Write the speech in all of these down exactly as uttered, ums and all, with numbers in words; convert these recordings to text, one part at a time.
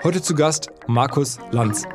Heute zu Gast Markus Lanz.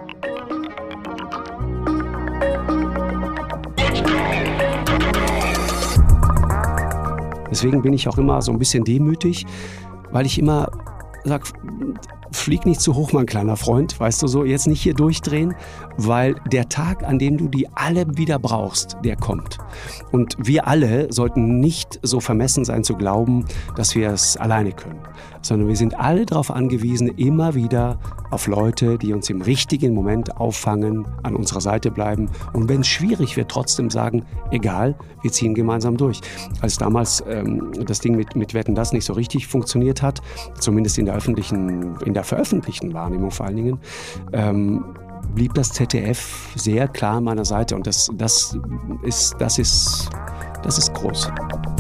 Deswegen bin ich auch immer so ein bisschen demütig, weil ich immer sage, flieg nicht zu hoch, mein kleiner Freund, weißt du so, jetzt nicht hier durchdrehen, weil der Tag, an dem du die alle wieder brauchst, der kommt. Und wir alle sollten nicht so vermessen sein zu glauben, dass wir es alleine können, sondern wir sind alle darauf angewiesen, immer wieder auf Leute, die uns im richtigen Moment auffangen, an unserer Seite bleiben und wenn es schwierig wird, trotzdem sagen, egal, wir ziehen gemeinsam durch. Als damals ähm, das Ding mit, mit Wetten, das nicht so richtig funktioniert hat, zumindest in der öffentlichen, in der veröffentlichten Wahrnehmung vor allen Dingen, ähm, blieb das Z D F sehr klar an meiner Seite und das, das ist, das ist, das ist groß.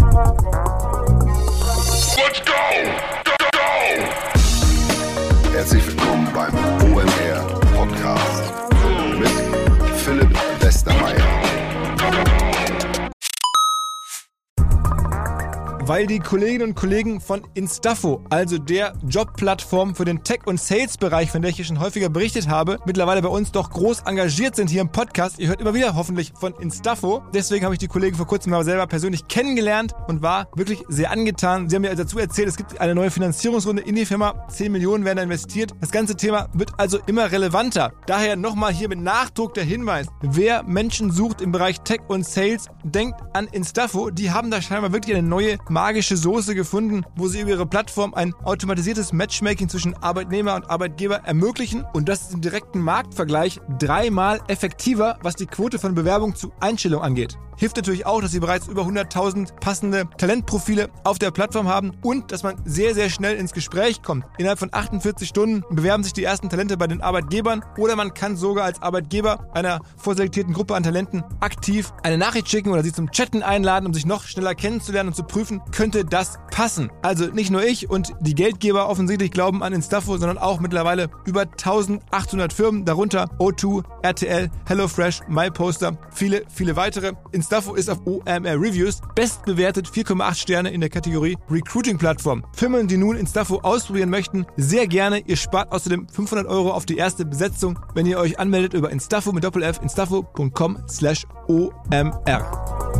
Let's go! Go, go! Herzlich willkommen beim O M R Podcast mit Philipp Westermeier. Weil die Kolleginnen und Kollegen von Instafo, also der Jobplattform für den Tech- und Sales-Bereich, von der ich hier schon häufiger berichtet habe, mittlerweile bei uns doch groß engagiert sind hier im Podcast. Ihr hört immer wieder hoffentlich von Instafo. Deswegen habe ich die Kollegen vor kurzem mal selber persönlich kennengelernt und war wirklich sehr angetan. Sie haben mir dazu erzählt, es gibt eine neue Finanzierungsrunde in die Firma. zehn Millionen werden da investiert. Das ganze Thema wird also immer relevanter. Daher nochmal hier mit Nachdruck der Hinweis. Wer Menschen sucht im Bereich Tech und Sales, denkt an Instafo. Die haben da scheinbar wirklich eine neue magische Soße gefunden, wo sie über ihre Plattform ein automatisiertes Matchmaking zwischen Arbeitnehmer und Arbeitgeber ermöglichen und das ist im direkten Marktvergleich dreimal effektiver, was die Quote von Bewerbung zu Einstellung angeht. Hilft natürlich auch, dass sie bereits über hunderttausend passende Talentprofile auf der Plattform haben und dass man sehr, sehr schnell ins Gespräch kommt. Innerhalb von achtundvierzig Stunden bewerben sich die ersten Talente bei den Arbeitgebern oder man kann sogar als Arbeitgeber einer vorselektierten Gruppe an Talenten aktiv eine Nachricht schicken oder sie zum Chatten einladen, um sich noch schneller kennenzulernen und zu prüfen, könnte das passen. Also nicht nur ich und die Geldgeber offensichtlich glauben an Instafo, sondern auch mittlerweile über eintausendachthundert Firmen, darunter O zwei, R T L, HelloFresh, MyPoster, viele, viele weitere. Instafo ist auf O M R Reviews bestbewertet, vier Komma acht Sterne in der Kategorie Recruiting-Plattform. Firmen, die nun Instafo ausprobieren möchten, sehr gerne. Ihr spart außerdem fünfhundert Euro auf die erste Besetzung, wenn ihr euch anmeldet über Instafo mit Doppel-F, instafo punkt com slash O M R.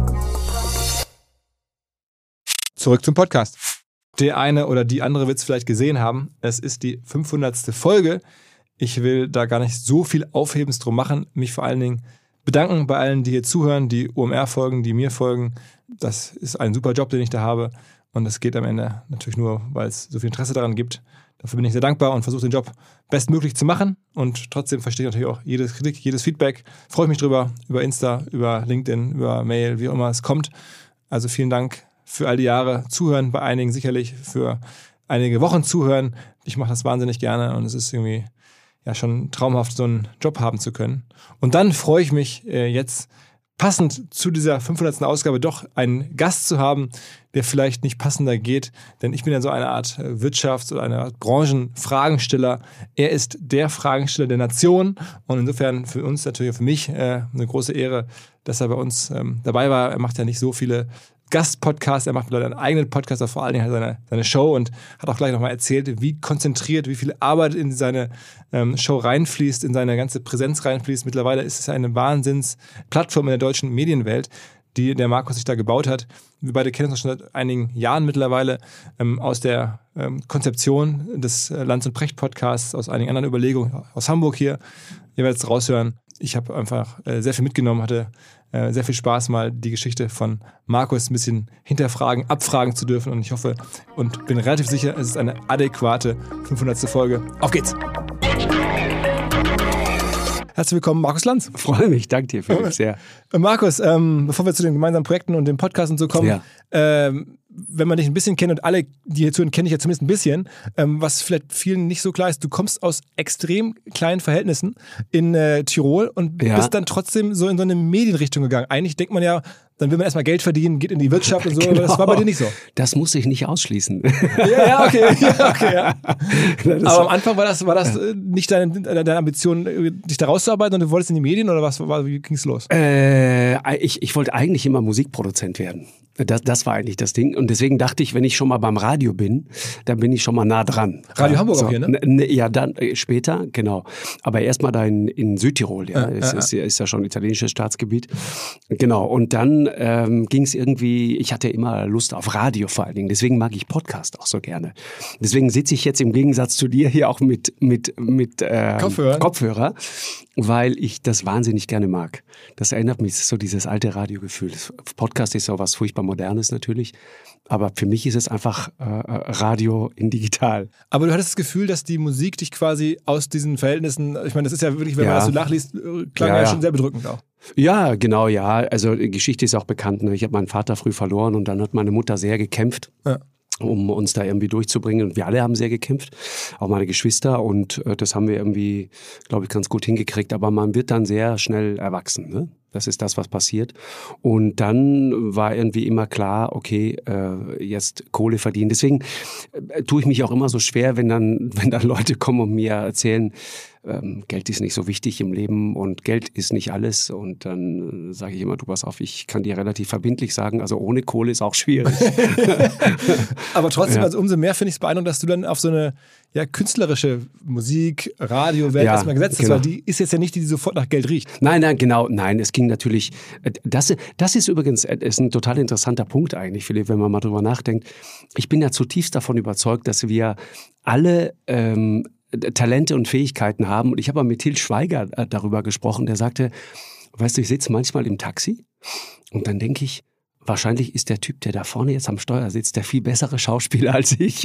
Zurück zum Podcast. Der eine oder die andere wird es vielleicht gesehen haben. Es ist die fünfhundertste Folge. Ich will da gar nicht so viel Aufhebens drum machen. Mich vor allen Dingen bedanken bei allen, die hier zuhören, die O M R folgen, die mir folgen. Das ist ein super Job, den ich da habe. Und das geht am Ende natürlich nur, weil es so viel Interesse daran gibt. Dafür bin ich sehr dankbar und versuche den Job bestmöglich zu machen. Und trotzdem verstehe ich natürlich auch jedes Kritik, jedes Feedback. Freue mich drüber, über Insta, über LinkedIn, über Mail, wie auch immer es kommt. Also vielen Dank für all die Jahre Zuhören, bei einigen sicherlich für einige Wochen Zuhören. Ich mache das wahnsinnig gerne und es ist irgendwie ja schon traumhaft, so einen Job haben zu können. Und dann freue ich mich äh, jetzt passend zu dieser fünfhundertsten Ausgabe doch einen Gast zu haben, der vielleicht nicht passender geht, denn ich bin ja so eine Art Wirtschafts- oder eine Art Branchenfragensteller. Er ist der Fragensteller der Nation und insofern für uns natürlich, für mich äh, eine große Ehre, dass er bei uns ähm, dabei war. Er macht ja nicht so viele Gastpodcast, er macht einen eigenen Podcast, aber vor allen Dingen hat seine, seine Show und hat auch gleich nochmal erzählt, wie konzentriert, wie viel Arbeit in seine ähm, Show reinfließt, in seine ganze Präsenz reinfließt. Mittlerweile ist es eine Wahnsinnsplattform in der deutschen Medienwelt, die der Markus sich da gebaut hat. Wir beide kennen uns schon seit einigen Jahren mittlerweile ähm, aus der ähm, Konzeption des äh, Lanz und Precht Podcasts, aus einigen anderen Überlegungen aus Hamburg hier. Ihr werdet es raushören. Ich habe einfach äh, sehr viel mitgenommen, hatte äh, sehr viel Spaß, mal die Geschichte von Markus ein bisschen hinterfragen, abfragen zu dürfen. Und ich hoffe und bin relativ sicher, es ist eine adäquate fünfhundertste Folge. Auf geht's! Herzlich willkommen, Markus Lanz. Freue mich, danke dir, Felix, sehr. Markus, ähm, bevor wir zu den gemeinsamen Projekten und dem Podcast und so kommen, ja. ähm, wenn man dich ein bisschen kennt und alle, die hier zuhören, kenne ich ja zumindest ein bisschen, ähm, was vielleicht vielen nicht so klar ist, du kommst aus extrem kleinen Verhältnissen in äh, Tirol und ja. bist dann trotzdem so in so eine Medienrichtung gegangen. Eigentlich denkt man ja, dann will man erstmal Geld verdienen, geht in die Wirtschaft und so, genau. Aber das war bei dir nicht so. Das muss ich nicht ausschließen. Ja, ja, okay. Ja, okay ja. Aber am Anfang war das, war das ja. nicht deine, deine Ambition, dich da rauszuarbeiten und du wolltest in die Medien oder was? Wie ging es los? Äh, ich, ich wollte eigentlich immer Musikproduzent werden. Das, das war eigentlich das Ding. Und deswegen dachte ich, wenn ich schon mal beim Radio bin, dann bin ich schon mal nah dran. Radio ja, Hamburg so, auch hier, ne? ne? Ja, dann äh, später, genau. Aber erstmal da in, in Südtirol, ja. Ja, ist, ja, ist, ist ja schon italienisches Staatsgebiet. Genau. Und dann ähm, ging es irgendwie, ich hatte immer Lust auf Radio vor allen Dingen. Deswegen mag ich Podcast auch so gerne. Deswegen sitze ich jetzt im Gegensatz zu dir hier auch mit, mit, mit äh, Kopfhörer. Kopfhörer, weil ich das wahnsinnig gerne mag. Das erinnert mich so dieses alte Radiogefühl. Das Podcast ist so was furchtbar Modernes natürlich, aber für mich ist es einfach äh, Radio in digital. Aber du hattest das Gefühl, dass die Musik dich quasi aus diesen Verhältnissen, ich meine, das ist ja wirklich, wenn ja. man das so nachliest, klang ja, ja schon sehr bedrückend auch. Ja, genau, ja. Also die Geschichte ist auch bekannt. Ne? Ich habe meinen Vater früh verloren und dann hat meine Mutter sehr gekämpft. Ja. um uns da irgendwie durchzubringen. Und wir alle haben sehr gekämpft, auch meine Geschwister. Und äh, das haben wir irgendwie, glaube ich, ganz gut hingekriegt. Aber man wird dann sehr schnell erwachsen, ne? Das ist das, was passiert. Und dann war irgendwie immer klar, okay, äh, jetzt Kohle verdienen. Deswegen äh, tue ich mich auch immer so schwer, wenn dann, wenn dann Leute kommen und mir erzählen, ähm, Geld ist nicht so wichtig im Leben und Geld ist nicht alles. Und dann äh, sage ich immer, du pass auf, ich kann dir relativ verbindlich sagen, also ohne Kohle ist auch schwierig. Aber trotzdem, ja. also umso mehr finde ich es beeindruckend, dass du dann auf so eine ja, künstlerische Musik, Radio-Welt ja, erstmal gesetzt hast, genau. weil die ist jetzt ja nicht die, die sofort nach Geld riecht. Nein, nein, genau, nein, es ging natürlich, das, das ist übrigens ist ein total interessanter Punkt eigentlich, Philipp, wenn man mal drüber nachdenkt. Ich bin ja zutiefst davon überzeugt, dass wir alle ähm, Talente und Fähigkeiten haben. Und ich habe mal mit Til Schweiger darüber gesprochen, der sagte, weißt du, ich sitze manchmal im Taxi und dann denke ich, wahrscheinlich ist der Typ, der da vorne jetzt am Steuer sitzt, der viel bessere Schauspieler als ich.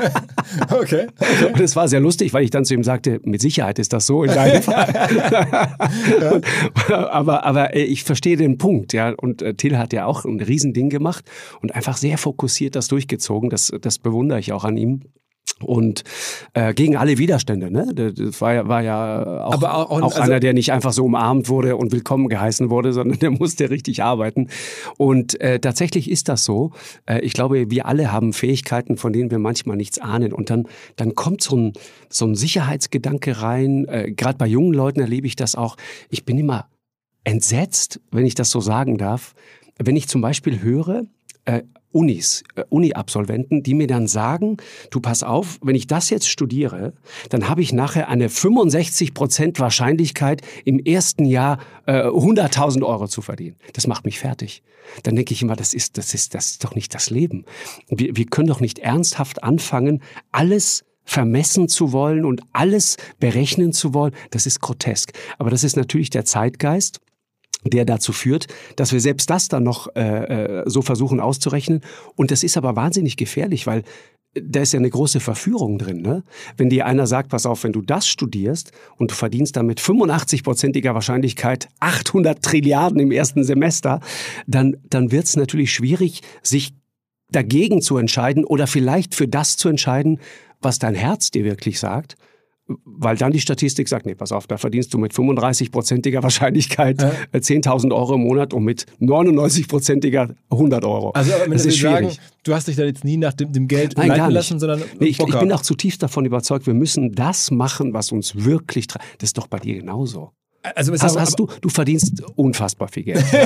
okay, okay. Und es war sehr lustig, weil ich dann zu ihm sagte, mit Sicherheit ist das so in deinem Fall. und, aber, aber ich verstehe den Punkt, ja. Und Til hat ja auch ein Riesending gemacht und einfach sehr fokussiert das durchgezogen. Das, das bewundere ich auch an ihm. Und äh, gegen alle Widerstände, ne? Das war ja, war ja auch, Aber auch, auch also einer, der nicht einfach so umarmt wurde und willkommen geheißen wurde, sondern der musste richtig arbeiten. Und äh, tatsächlich ist das so. Äh, ich glaube, wir alle haben Fähigkeiten, von denen wir manchmal nichts ahnen. Und dann, dann kommt so ein, so ein Sicherheitsgedanke rein. Äh, Gerade bei jungen Leuten erlebe ich das auch. Ich bin immer entsetzt, wenn ich das so sagen darf, wenn ich zum Beispiel höre, äh, Unis, äh, Uni-Absolventen, die mir dann sagen, du pass auf, wenn ich das jetzt studiere, dann habe ich nachher eine fünfundsechzig Prozent Wahrscheinlichkeit, im ersten Jahr äh, hunderttausend Euro zu verdienen. Das macht mich fertig. Dann denke ich immer, das ist, das ist, das ist doch nicht das Leben. Wir, wir können doch nicht ernsthaft anfangen, alles vermessen zu wollen und alles berechnen zu wollen. Das ist grotesk. Aber das ist natürlich der Zeitgeist, der dazu führt, dass wir selbst das dann noch äh, so versuchen auszurechnen. Und das ist aber wahnsinnig gefährlich, weil da ist ja eine große Verführung drin, ne? Wenn dir einer sagt, pass auf, wenn du das studierst und du verdienst dann mit fünfundachtzig-prozentiger Wahrscheinlichkeit achthundert Trilliarden im ersten Semester, dann, dann wird es natürlich schwierig, sich dagegen zu entscheiden oder vielleicht für das zu entscheiden, was dein Herz dir wirklich sagt. Weil dann die Statistik sagt, nee, pass auf, da verdienst du mit fünfunddreißig-prozentiger Wahrscheinlichkeit ja. zehntausend Euro im Monat und mit neunundneunzig-prozentiger hundert Euro. Also aber das ist schwierig. Sagen, du hast dich da jetzt nie nach dem, dem Geld Nein, leiten lassen, sondern nee, ich, ich bin auch zutiefst davon überzeugt, wir müssen das machen, was uns wirklich treibt. Das ist doch bei dir genauso. Also hast, hast du, du verdienst unfassbar viel Geld. Ja.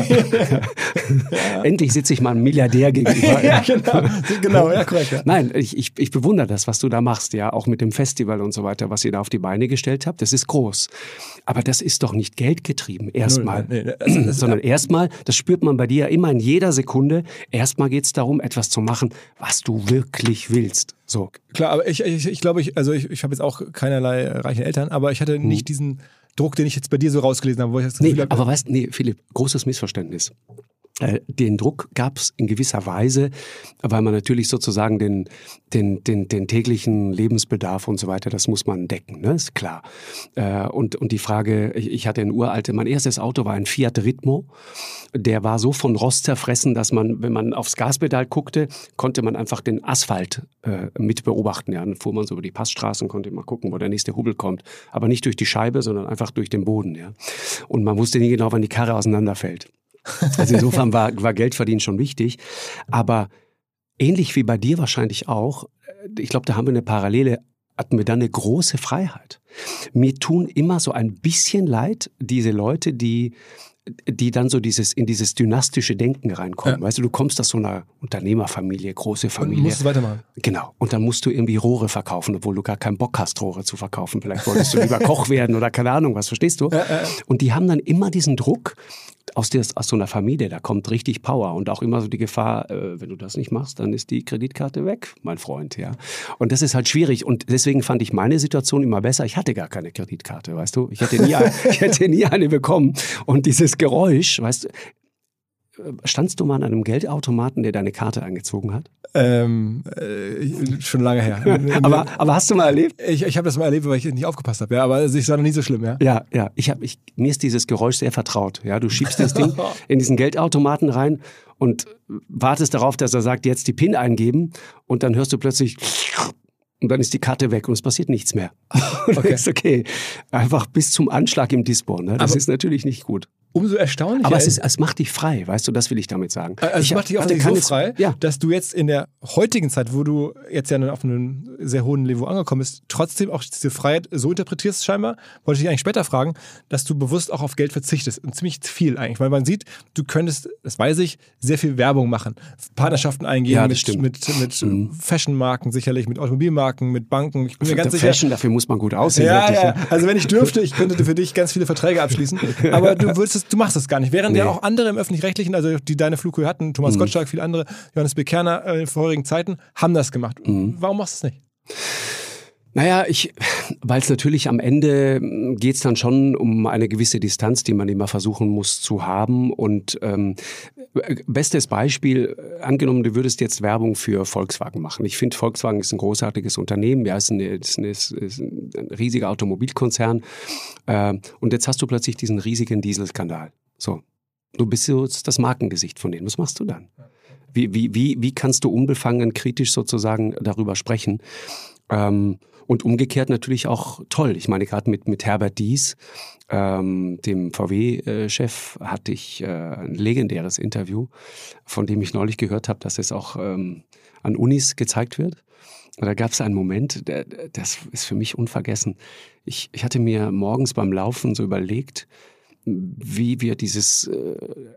Ja. Endlich sitze ich mal einem Milliardär gegenüber. Ja, genau, genau, ja, korrekt. Ja. Nein, ich, ich, ich bewundere das, was du da machst, ja, auch mit dem Festival und so weiter, was ihr da auf die Beine gestellt habt. Das ist groß. Aber das ist doch nicht geldgetrieben, erstmal. Nee, nee, also sondern erstmal, das spürt man bei dir ja immer in jeder Sekunde, erstmal geht es darum, etwas zu machen, was du wirklich willst. So. Klar, aber ich, ich, ich glaube, ich, also ich, ich habe jetzt auch keinerlei reiche Eltern, aber ich hatte nicht hm. diesen Druck, den ich jetzt bei dir so rausgelesen habe, wo ich das Gefühl nee, habe. Aber weißt du, nee, Philipp, großes Missverständnis. Äh, den Druck gab es in gewisser Weise, weil man natürlich sozusagen den, den, den, den täglichen Lebensbedarf und so weiter, das muss man decken, ne? Ist klar. Äh, und, und die Frage, ich, ich hatte ein uralte, mein erstes Auto war ein Fiat Ritmo, der war so von Rost zerfressen, dass man, wenn man aufs Gaspedal guckte, konnte man einfach den Asphalt äh, mit beobachten. Ja? Dann fuhr man so über die Passstraßen, konnte mal gucken, wo der nächste Hubbel kommt. Aber nicht durch die Scheibe, sondern einfach durch den Boden. Ja? Und man wusste nie genau, wann die Karre auseinanderfällt. Also insofern war, war Geldverdienen schon wichtig. Aber ähnlich wie bei dir wahrscheinlich auch, ich glaube, da haben wir eine Parallele, hatten wir dann eine große Freiheit. Mir tun immer so ein bisschen leid, diese Leute, die die dann so dieses in dieses dynastische Denken reinkommen. Ja. Weißt du, du kommst aus so einer Unternehmerfamilie, große Familie. Und musst es weitermachen. Genau. Und dann musst du irgendwie Rohre verkaufen, obwohl du gar keinen Bock hast, Rohre zu verkaufen. Vielleicht wolltest du lieber Koch werden oder keine Ahnung, was verstehst du? Ja, ja. Und die haben dann immer diesen Druck, aus, der, aus so einer Familie, da kommt richtig Power und auch immer so die Gefahr, äh, wenn du das nicht machst, dann ist die Kreditkarte weg, mein Freund, ja. Und das ist halt schwierig und deswegen fand ich meine Situation immer besser. Ich hatte gar keine Kreditkarte, weißt du. Ich hätte nie, ich hätte nie eine bekommen. Und dieses Geräusch, weißt du, standst du mal an einem Geldautomaten, der deine Karte eingezogen hat? Ähm, äh, schon lange her. aber, aber hast du mal erlebt? Ich, ich habe das mal erlebt, weil ich nicht aufgepasst habe. Ja, aber es war noch nie so schlimm, ja. Ja, ja. Ich hab, ich, mir ist dieses Geräusch sehr vertraut. Ja, du schiebst das Ding in diesen Geldautomaten rein und wartest darauf, dass er sagt, jetzt die PIN eingeben und dann hörst du plötzlich und dann ist die Karte weg und es passiert nichts mehr. Und okay. Ist okay. Einfach bis zum Anschlag im Dispo. Ne? Das aber ist natürlich nicht gut. Umso erstaunlicher. Aber es, ist, es macht dich frei, weißt du, das will ich damit sagen. Also ich es macht dich auch nicht so frei, ja. dass du jetzt in der heutigen Zeit, wo du jetzt ja auf einem sehr hohen Niveau angekommen bist, trotzdem auch diese Freiheit so interpretierst scheinbar, wollte ich dich eigentlich später fragen, dass du bewusst auch auf Geld verzichtest. Und ziemlich viel eigentlich, weil man sieht, du könntest, das weiß ich, sehr viel Werbung machen. Partnerschaften eingehen ja, mit, mit, mit mhm. Fashion-Marken sicherlich, mit Automobilmarken, mit Banken. Ich bin mir ganz sicher. Fashion, dafür muss man gut aussehen. Ja, ja. Also wenn ich dürfte, ich könnte für dich ganz viele Verträge abschließen. Aber du würdest du machst das gar nicht. Während nee. ja auch andere im Öffentlich-Rechtlichen, also die deine Flughöhe hatten, Thomas mhm. Gottschalk, viele andere, Johannes B. Kerner äh, in vorherigen Zeiten, haben das gemacht. Mhm. Warum machst du es nicht? Naja, ich, weil es natürlich am Ende geht es dann schon um eine gewisse Distanz, die man immer versuchen muss zu haben. Und ähm, bestes Beispiel, angenommen, du würdest jetzt Werbung für Volkswagen machen. Ich finde, Volkswagen ist ein großartiges Unternehmen, ja, ist, eine, ist, eine, ist ein riesiger Automobilkonzern. Äh, und jetzt hast du plötzlich diesen riesigen Dieselskandal. So, du bist so das Markengesicht von denen. Was machst du dann? Wie, wie, wie, wie kannst du unbefangen kritisch sozusagen darüber sprechen? Ähm, und umgekehrt natürlich auch toll. Ich meine, gerade mit, mit Herbert Diess, ähm, dem V W-Chef, hatte ich äh, ein legendäres Interview, von dem ich neulich gehört habe, dass es auch ähm, an Unis gezeigt wird. Und da gab es einen Moment, der, das ist für mich unvergessen. Ich, ich hatte mir morgens beim Laufen so überlegt, wie wir dieses äh,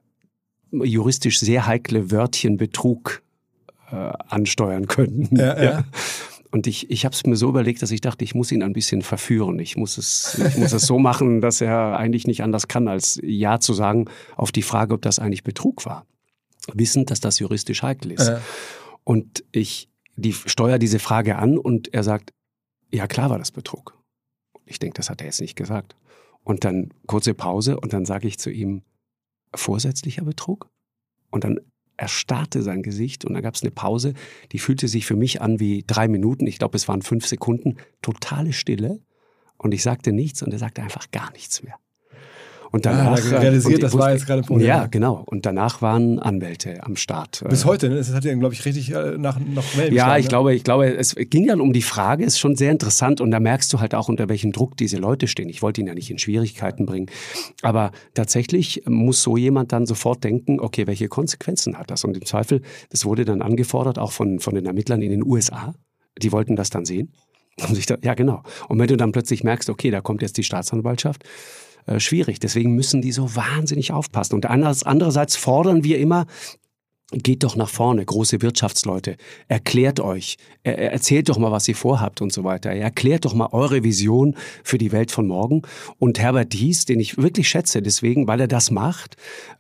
juristisch sehr heikle Wörtchen Betrug äh, ansteuern könnten. Ja, ja. Ja. Und ich, ich habe es mir so überlegt, dass ich dachte, ich muss ihn ein bisschen verführen. Ich muss es, ich muss es so machen, dass er eigentlich nicht anders kann, als Ja zu sagen auf die Frage, ob das eigentlich Betrug war. Wissend, dass das juristisch heikel ist. Ja. Und ich die, steuere diese Frage an und er sagt, ja klar war das Betrug. Ich denke, das hat er jetzt nicht gesagt. Und dann kurze Pause und dann sage ich zu ihm, vorsätzlicher Betrug? Und dann erstarrte sein Gesicht und dann gab es eine Pause, die fühlte sich für mich an wie drei Minuten, ich glaube es waren fünf Sekunden, totale Stille und ich sagte nichts und er sagte einfach gar nichts mehr. Und danach ah, realisiert, und das war jetzt gerade ein Problem. Ja, genau. Und danach waren Anwälte am Start. Bis heute, ne? Das hat ja, glaube ich, richtig nach noch Wellen Ja, ich ne? glaube, ich glaube, es ging dann um die Frage, ist schon sehr interessant und da merkst du halt auch, unter welchem Druck diese Leute stehen. Ich wollte ihn ja nicht in Schwierigkeiten bringen. Aber tatsächlich muss so jemand dann sofort denken, okay, welche Konsequenzen hat das? Und im Zweifel, das wurde dann angefordert, auch von, von den Ermittlern in den U S A. Die wollten das dann sehen. Und sich da, ja, genau. Und wenn du dann plötzlich merkst, okay, da kommt jetzt die Staatsanwaltschaft, schwierig. Deswegen müssen die so wahnsinnig aufpassen. Und andererseits fordern wir immer, geht doch nach vorne, große Wirtschaftsleute, erklärt euch, erzählt doch mal, was ihr vorhabt und so weiter. Erklärt doch mal eure Vision für die Welt von morgen. Und Herbert Diess, den ich wirklich schätze, deswegen, weil er das macht,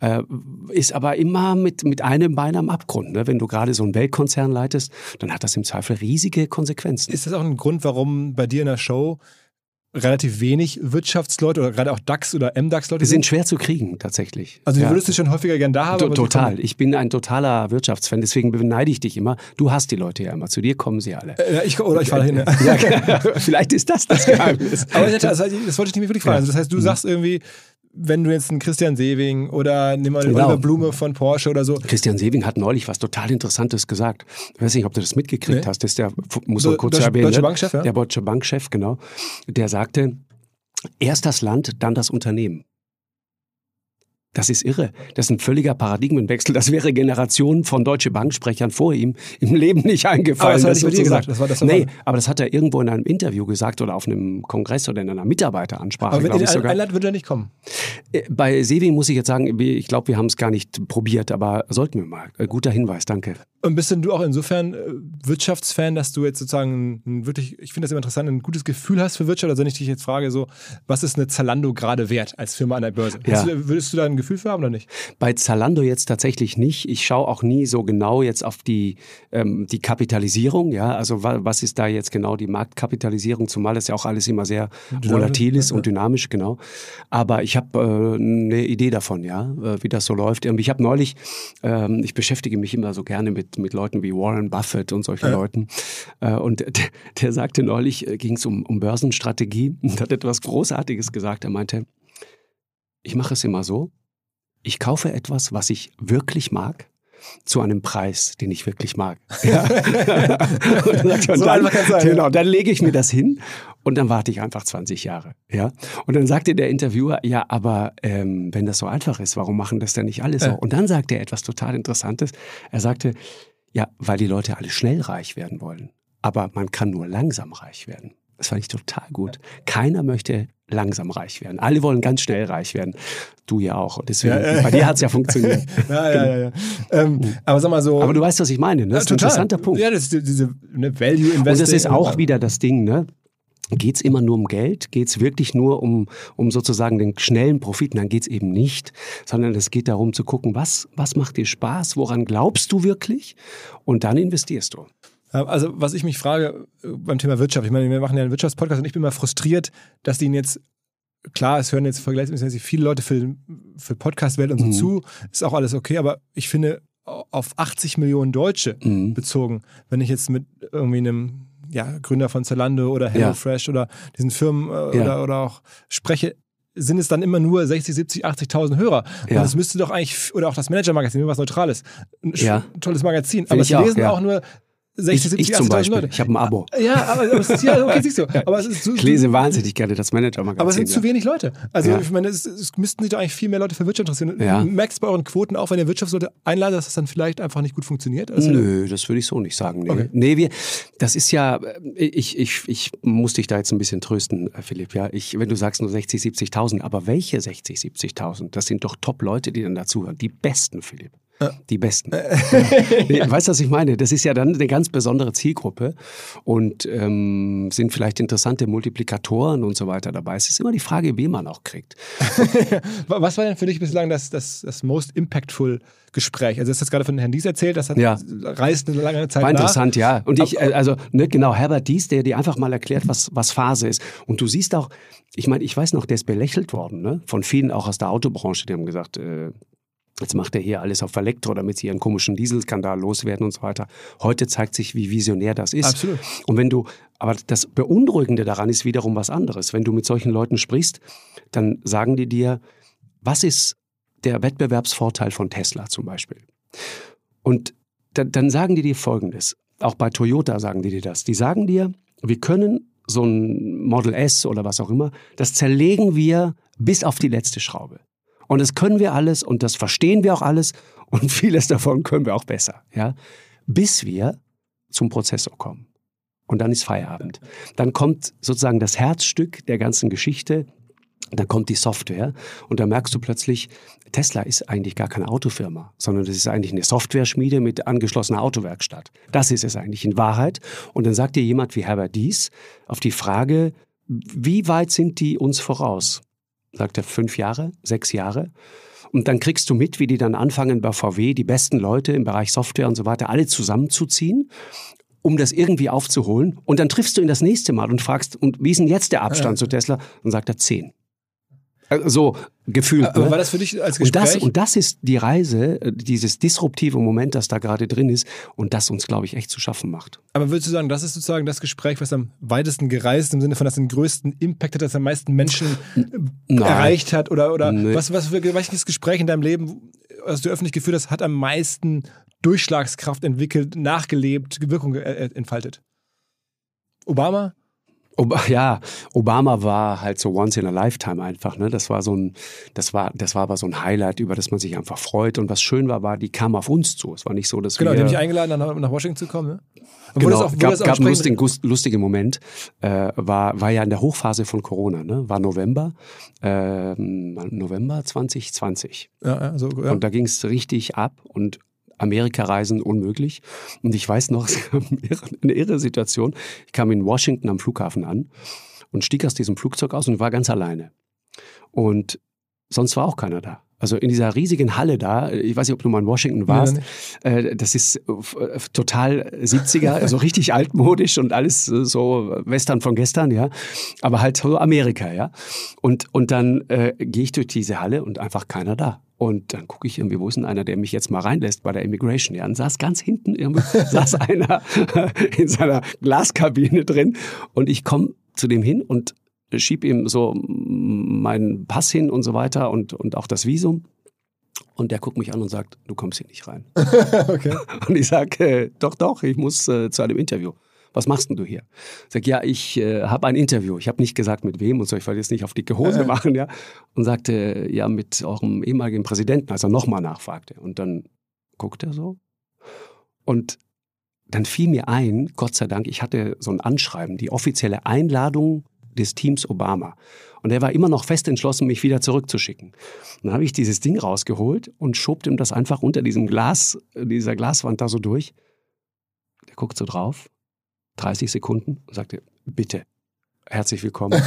ist aber immer mit, mit einem Bein am Abgrund. Wenn du gerade so einen Weltkonzern leitest, dann hat das im Zweifel riesige Konsequenzen. Ist das auch ein Grund, warum bei dir in der Show relativ wenig Wirtschaftsleute oder gerade auch DAX- oder M DAX-Leute sind? sind schwer zu kriegen, tatsächlich. Also, du würdest ja. du schon häufiger gern da haben? To- total. Ich bin ein totaler Wirtschaftsfan, deswegen beneide ich dich immer. Du hast die Leute ja immer. Zu dir kommen sie alle. Ja, ich, oder ich fahre hin. Ja, ja, vielleicht ist das das Geheimnis. Aber das, also, das wollte ich nicht wirklich fragen. Also, das heißt, du mhm. sagst irgendwie, wenn du jetzt einen Christian Sewing oder nimm mal den genau. Oliver Blume von Porsche oder so. Christian Sewing hat neulich was total Interessantes gesagt. Ich weiß nicht, ob du das mitgekriegt nee. hast. Das ist der, muss man kurz Deutsche, erwähnen. Deutsche Bankchef, ja? Der Deutsche Bankchef, genau. Der sagte, erst das Land, dann das Unternehmen. Das ist irre. Das ist ein völliger Paradigmenwechsel. Das wäre Generationen von Deutsche Bank-Sprechern vor ihm im Leben nicht eingefallen. Aber das hat er nicht dir gesagt. Das war das nee, aber das hat er irgendwo in einem Interview gesagt oder auf einem Kongress oder in einer Mitarbeiteransprache. Aber wenn ihr ihn einladet, würde er nicht kommen? Bei Sevi muss ich jetzt sagen, ich glaube, wir haben es gar nicht probiert, aber sollten wir mal. Guter Hinweis, danke. Und bist denn du auch insofern äh, Wirtschaftsfan, dass du jetzt sozusagen ein, wirklich, ich finde das immer interessant, ein gutes Gefühl hast für Wirtschaft? Also wenn ich dich jetzt frage, so, was ist eine Zalando gerade wert als Firma an der Börse? Ja. Du, würdest du da ein Gefühl für haben oder nicht? Bei Zalando jetzt tatsächlich nicht. Ich schaue auch nie so genau jetzt auf die, ähm, die Kapitalisierung. Ja, also wa- was ist da jetzt genau die Marktkapitalisierung? Zumal das ja auch alles immer sehr Dynamisch, volatil ist ja. und dynamisch, genau. Aber ich habe äh, eine Idee davon, ja, äh, wie das so läuft. Ähm, Ich habe neulich, ähm, ich beschäftige mich immer so gerne mit, mit Leuten wie Warren Buffett und solche Ja. Leuten. Äh, und der, der sagte neulich, äh, ging es um, um Börsenstrategie und hat etwas Großartiges gesagt. Er meinte, ich mache es immer so, ich kaufe etwas, was ich wirklich mag, zu einem Preis, den ich wirklich mag. Ja. und dann, sagt er, und So dann, einfach kann's sein, genau, ja. dann lege ich mir das hin und dann warte ich einfach zwanzig Jahre. Ja. Und dann sagte der Interviewer, ja, aber ähm, wenn das so einfach ist, warum machen das denn nicht alle so? Ja. Und dann sagte er etwas total Interessantes. Er sagte, ja, weil die Leute alle schnell reich werden wollen. Aber man kann nur langsam reich werden. Das fand ich total gut. Keiner möchte langsam reich werden. Alle wollen ganz schnell reich werden. Du ja auch. Und deswegen, Ja, äh. bei dir hat es ja funktioniert. Ja, ja, ja. ja. Ähm, aber sag mal so. Aber du weißt, was ich meine. Ne? Das ist ein interessanter Punkt. Ja, das ist die- diese ne, Value Investing. Und das ist auch wieder das Ding, ne? Geht es immer nur um Geld? Geht es wirklich nur um, um sozusagen den schnellen Profit? Nein, geht es eben nicht, sondern es geht darum zu gucken, was, was macht dir Spaß, woran glaubst du wirklich? Und dann investierst du. Also, was ich mich frage äh, beim Thema Wirtschaft, ich meine, wir machen ja einen Wirtschaftspodcast und ich bin mal frustriert, dass die jetzt, klar, es hören jetzt vergleichsweise viele Leute für, für Podcast-Welt und so Mhm. zu, ist auch alles okay, aber ich finde, auf achtzig Millionen Deutsche Mhm. bezogen, wenn ich jetzt mit irgendwie einem ja, Gründer von Zalando oder HelloFresh oder diesen Firmen äh, Ja. oder, oder auch spreche, sind es dann immer nur sechzig, siebzig, achtzigtausend Hörer. Ja. Und es müsste doch eigentlich, oder auch das Manager-Magazin, was Neutrales, ein Ja. tolles Magazin, aber es ich auch, lesen ja. auch nur sechzig, Ich, siebzig, ich zum achtzigtausend Beispiel. Leute. Ich habe ein Abo. Ja, aber, aber es ist, ja, okay, siehst du. Aber es ist so, Ich lese wahnsinnig gerne das Manager-Magazin. aber es sind zu ja. wenig Leute. Also Ja. ich meine, es, es müssten sich doch eigentlich viel mehr Leute für Wirtschaft interessieren. Ja. Merkst du bei euren Quoten auch, wenn ihr Wirtschaftsleute einladet, dass das dann vielleicht einfach nicht gut funktioniert? Also, Nö, das würde ich so nicht sagen. Nee, Okay. nee wir, das ist ja, ich, ich, ich muss dich da jetzt ein bisschen trösten, Philipp. Ja, ich, wenn du sagst nur sechzig, siebzigtausend, aber welche sechzig, siebzigtausend? Das sind doch Top-Leute, die dann dazuhören. Die besten, Philipp. Ja. Die besten. Nee, weißt du, was ich meine? Das ist ja dann eine ganz besondere Zielgruppe und ähm, sind vielleicht interessante Multiplikatoren und so weiter dabei. Es ist immer die Frage, wie man auch kriegt. was war denn für dich bislang das, das, das most impactful Gespräch? Also du hast jetzt gerade von Herrn Dies erzählt, das hat, Ja. reist eine lange Zeit War nach. interessant, ja. Und ich, Aber- äh, also, ne, genau, Herbert Dies, der dir einfach mal erklärt, was, was Phase ist. Und du siehst auch, ich meine, ich weiß noch, der ist belächelt worden, ne? Von vielen auch aus der Autobranche, die haben gesagt, äh, jetzt macht er hier alles auf Elektro, damit sie ihren komischen Dieselskandal loswerden und so weiter. Heute zeigt sich, wie visionär das ist. Absolut. Und wenn du, aber das Beunruhigende daran ist wiederum was anderes. Wenn du mit solchen Leuten sprichst, dann sagen die dir, was ist der Wettbewerbsvorteil von Tesla zum Beispiel? Und dann, dann sagen die dir Folgendes. Auch bei Toyota sagen die dir das. Die sagen dir, wir können so ein Model S oder was auch immer, das zerlegen wir bis auf die letzte Schraube. Und das können wir alles und das verstehen wir auch alles und vieles davon können wir auch besser, ja, bis wir zum Prozessor kommen. Und dann ist Feierabend. Dann kommt sozusagen das Herzstück der ganzen Geschichte. Dann kommt die Software und da merkst du plötzlich, Tesla ist eigentlich gar keine Autofirma, sondern das ist eigentlich eine Software-Schmiede mit angeschlossener Autowerkstatt. Das ist es eigentlich in Wahrheit. Und dann sagt dir jemand wie Herbert Dies auf die Frage, wie weit sind die uns voraus? Sagt er, fünf Jahre, sechs Jahre. Und dann kriegst du mit, wie die dann anfangen bei V W, die besten Leute im Bereich Software und so weiter, alle zusammenzuziehen, um das irgendwie aufzuholen. Und dann triffst du ihn das nächste Mal und fragst, und wie ist denn jetzt der Abstand zu Tesla? Und sagt er zehn. So gefühlt. Aber ne? war das für dich als Und Gespräch? das, und das ist die Reise, äh, dieses disruptive Moment, das da gerade drin ist und das uns, glaube ich, echt zu schaffen macht. Aber würdest du sagen, das ist sozusagen das Gespräch, was am weitesten gereist, im Sinne von, das den größten Impact hat, das am meisten Menschen Nein. erreicht hat? Oder, oder Nee. was, was für welches Gespräch in deinem Leben, was du öffentlich geführt hast, hat am meisten Durchschlagskraft entwickelt, nachgelebt, Wirkung äh, entfaltet? Obama? Ob, ja, Obama war halt so once in a lifetime einfach, ne? Das war so ein, das war, das war aber so ein Highlight, über das man sich einfach freut. Und was schön war, war, die kam auf uns zu. Es war nicht so, dass genau, wir... Genau, die haben mich eingeladen, nach, nach Washington zu kommen, ne? Genau, es gab, gab einen lustigen, lustigen Moment, äh, war, war ja in der Hochphase von Corona, ne? War November, äh, November zwanzig zwanzig. Ja, ja, so, ja. Und da ging es richtig ab und Amerika-Reisen unmöglich. Und ich weiß noch, es gab eine irre Situation. Ich kam in Washington am Flughafen an und stieg aus diesem Flugzeug aus und war ganz alleine. Und sonst war auch keiner da. Also in dieser riesigen Halle da, ich weiß nicht, ob du mal in Washington warst, ja, äh, das ist äh, total siebziger, also richtig altmodisch und alles so Western von gestern, ja, aber halt so Amerika, ja. Und, und dann äh, gehe ich durch diese Halle und einfach keiner da. Und dann gucke ich irgendwie, wo ist denn einer, der mich jetzt mal reinlässt bei der Immigration? Ja, und saß ganz hinten, saß einer in seiner Glaskabine drin und ich komme zu dem hin und schieb ihm so meinen Pass hin und so weiter und, und auch das Visum. Und der guckt mich an und sagt, du kommst hier nicht rein. Okay. Und ich sage, äh, doch, doch, ich muss äh, zu einem Interview. Was machst denn du hier? Ich sage, ja, ich äh, habe ein Interview. Ich habe nicht gesagt, mit wem und so. Ich wollte jetzt nicht auf dicke Hose machen, ja. Und sagte, ja, mit eurem ehemaligen Präsidenten, als er nochmal nachfragte. Und dann guckt er so. Und dann fiel mir ein, Gott sei Dank, ich hatte so ein Anschreiben, die offizielle Einladung des Teams Obama. Und er war immer noch fest entschlossen, mich wieder zurückzuschicken. Dann habe ich dieses Ding rausgeholt und schob ihm das einfach unter diesem Glas, dieser Glaswand da so durch. Der guckt so drauf, dreißig Sekunden und sagte, bitte, herzlich willkommen.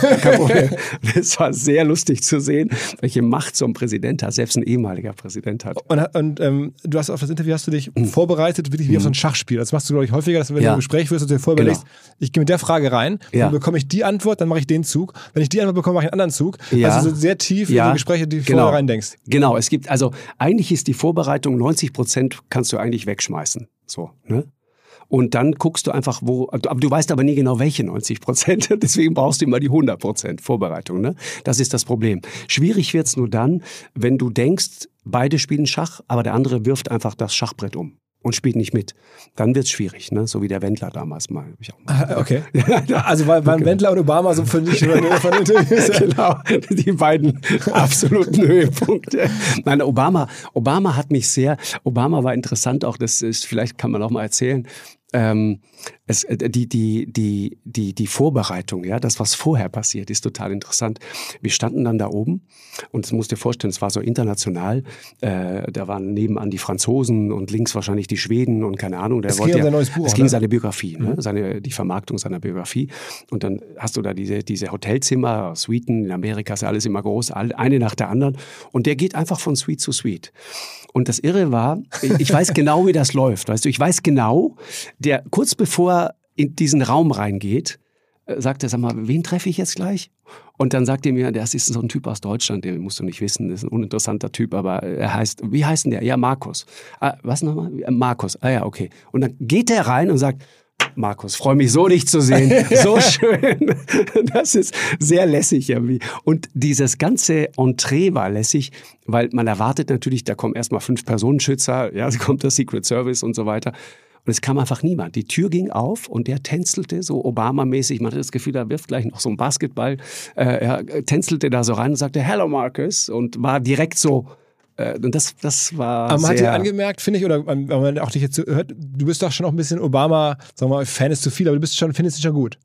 Das war sehr lustig zu sehen, welche Macht so ein Präsident hat, selbst ein ehemaliger Präsident hat. Und, und ähm, du hast auf das Interview hast du dich mhm. vorbereitet, wirklich wie mhm. auf so ein Schachspiel. Das machst du, glaube ich, häufiger, dass du, wenn ja. du ein Gespräch führst und dir vorher überlegst, genau. ich gehe mit der Frage rein, ja. dann bekomme ich die Antwort, dann mache ich den Zug. Wenn ich die Antwort bekomme, mache ich einen anderen Zug. Ja. Also so sehr tief ja. in die Gespräche, die du genau. vorher rein denkst. Genau, es gibt, also eigentlich ist die Vorbereitung, neunzig Prozent kannst du eigentlich wegschmeißen. So, ne? Und dann guckst du einfach, wo, aber du weißt aber nie genau, welche neunzig Prozent. Deswegen brauchst du immer die hundert Prozent Vorbereitung. Ne? Das ist das Problem. Schwierig wird's nur dann, wenn du denkst, beide spielen Schach, aber der andere wirft einfach das Schachbrett um und spielt nicht mit. Dann wird's schwierig, ne? So wie der Wendler damals mal. Hab ich auch mal. Ah, okay. Also waren okay. Wendler und Obama so für dich von Interviews? Genau, die beiden absoluten Höhepunkte. Nein, Obama, Obama hat mich sehr, Obama war interessant auch, das ist, vielleicht kann man auch mal erzählen, Ähm, es, die, die, die, die, die Vorbereitung, ja, das, was vorher passiert, ist total interessant. Wir standen dann da oben und das musst du dir vorstellen, es war so international. Äh, da waren nebenan die Franzosen und links wahrscheinlich die Schweden und keine Ahnung. Der es wollte ging um ja, sein neues Buch. Es ging ne? seine Biografie, mhm. ne? seine, die Vermarktung seiner Biografie. Und dann hast du da diese, diese Hotelzimmer, Suiten, in Amerika ist ja alles immer groß, eine nach der anderen. Und der geht einfach von Suite zu Suite. Und das Irre war, ich weiß genau, wie das läuft. Weißt du, ich weiß genau, der kurz bevor er in diesen Raum reingeht, sagt er, sag mal, wen treffe ich jetzt gleich? Und dann sagt er mir, das ist so ein Typ aus Deutschland, den musst du nicht wissen, das ist ein uninteressanter Typ, aber er heißt, wie heißt denn der? Ja, Markus. Ah, was nochmal? Markus. Ah ja, okay. Und dann geht er rein und sagt, Markus, freue mich so, dich zu sehen. So schön. Das ist sehr lässig irgendwie. Und dieses ganze Entree war lässig, weil man erwartet natürlich, da kommen erstmal fünf Personenschützer, ja, da kommt der Secret Service und so weiter. Und es kam einfach niemand. Die Tür ging auf und der tänzelte so Obama-mäßig. Man hatte das Gefühl, da wirft gleich noch so ein Basketball. Äh, er tänzelte da so rein und sagte, hello Marcus. Und war direkt so, äh, und das, das war Aber man sehr... hat dir angemerkt, finde ich, oder wenn man auch dich jetzt hört, du bist doch schon auch ein bisschen Obama, sagen wir mal, Fan ist zu viel, aber du bist schon, findest ihn schon gut.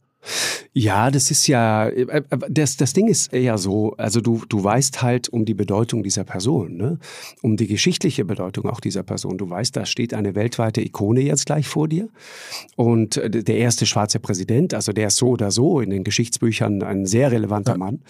Ja, das ist ja, das, das Ding ist eher so, also du, du weißt halt um die Bedeutung dieser Person, ne? Um die geschichtliche Bedeutung auch dieser Person. Du weißt, da steht eine weltweite Ikone jetzt gleich vor dir und der erste schwarze Präsident, also der ist so oder so in den Geschichtsbüchern ein sehr relevanter ja. Mann.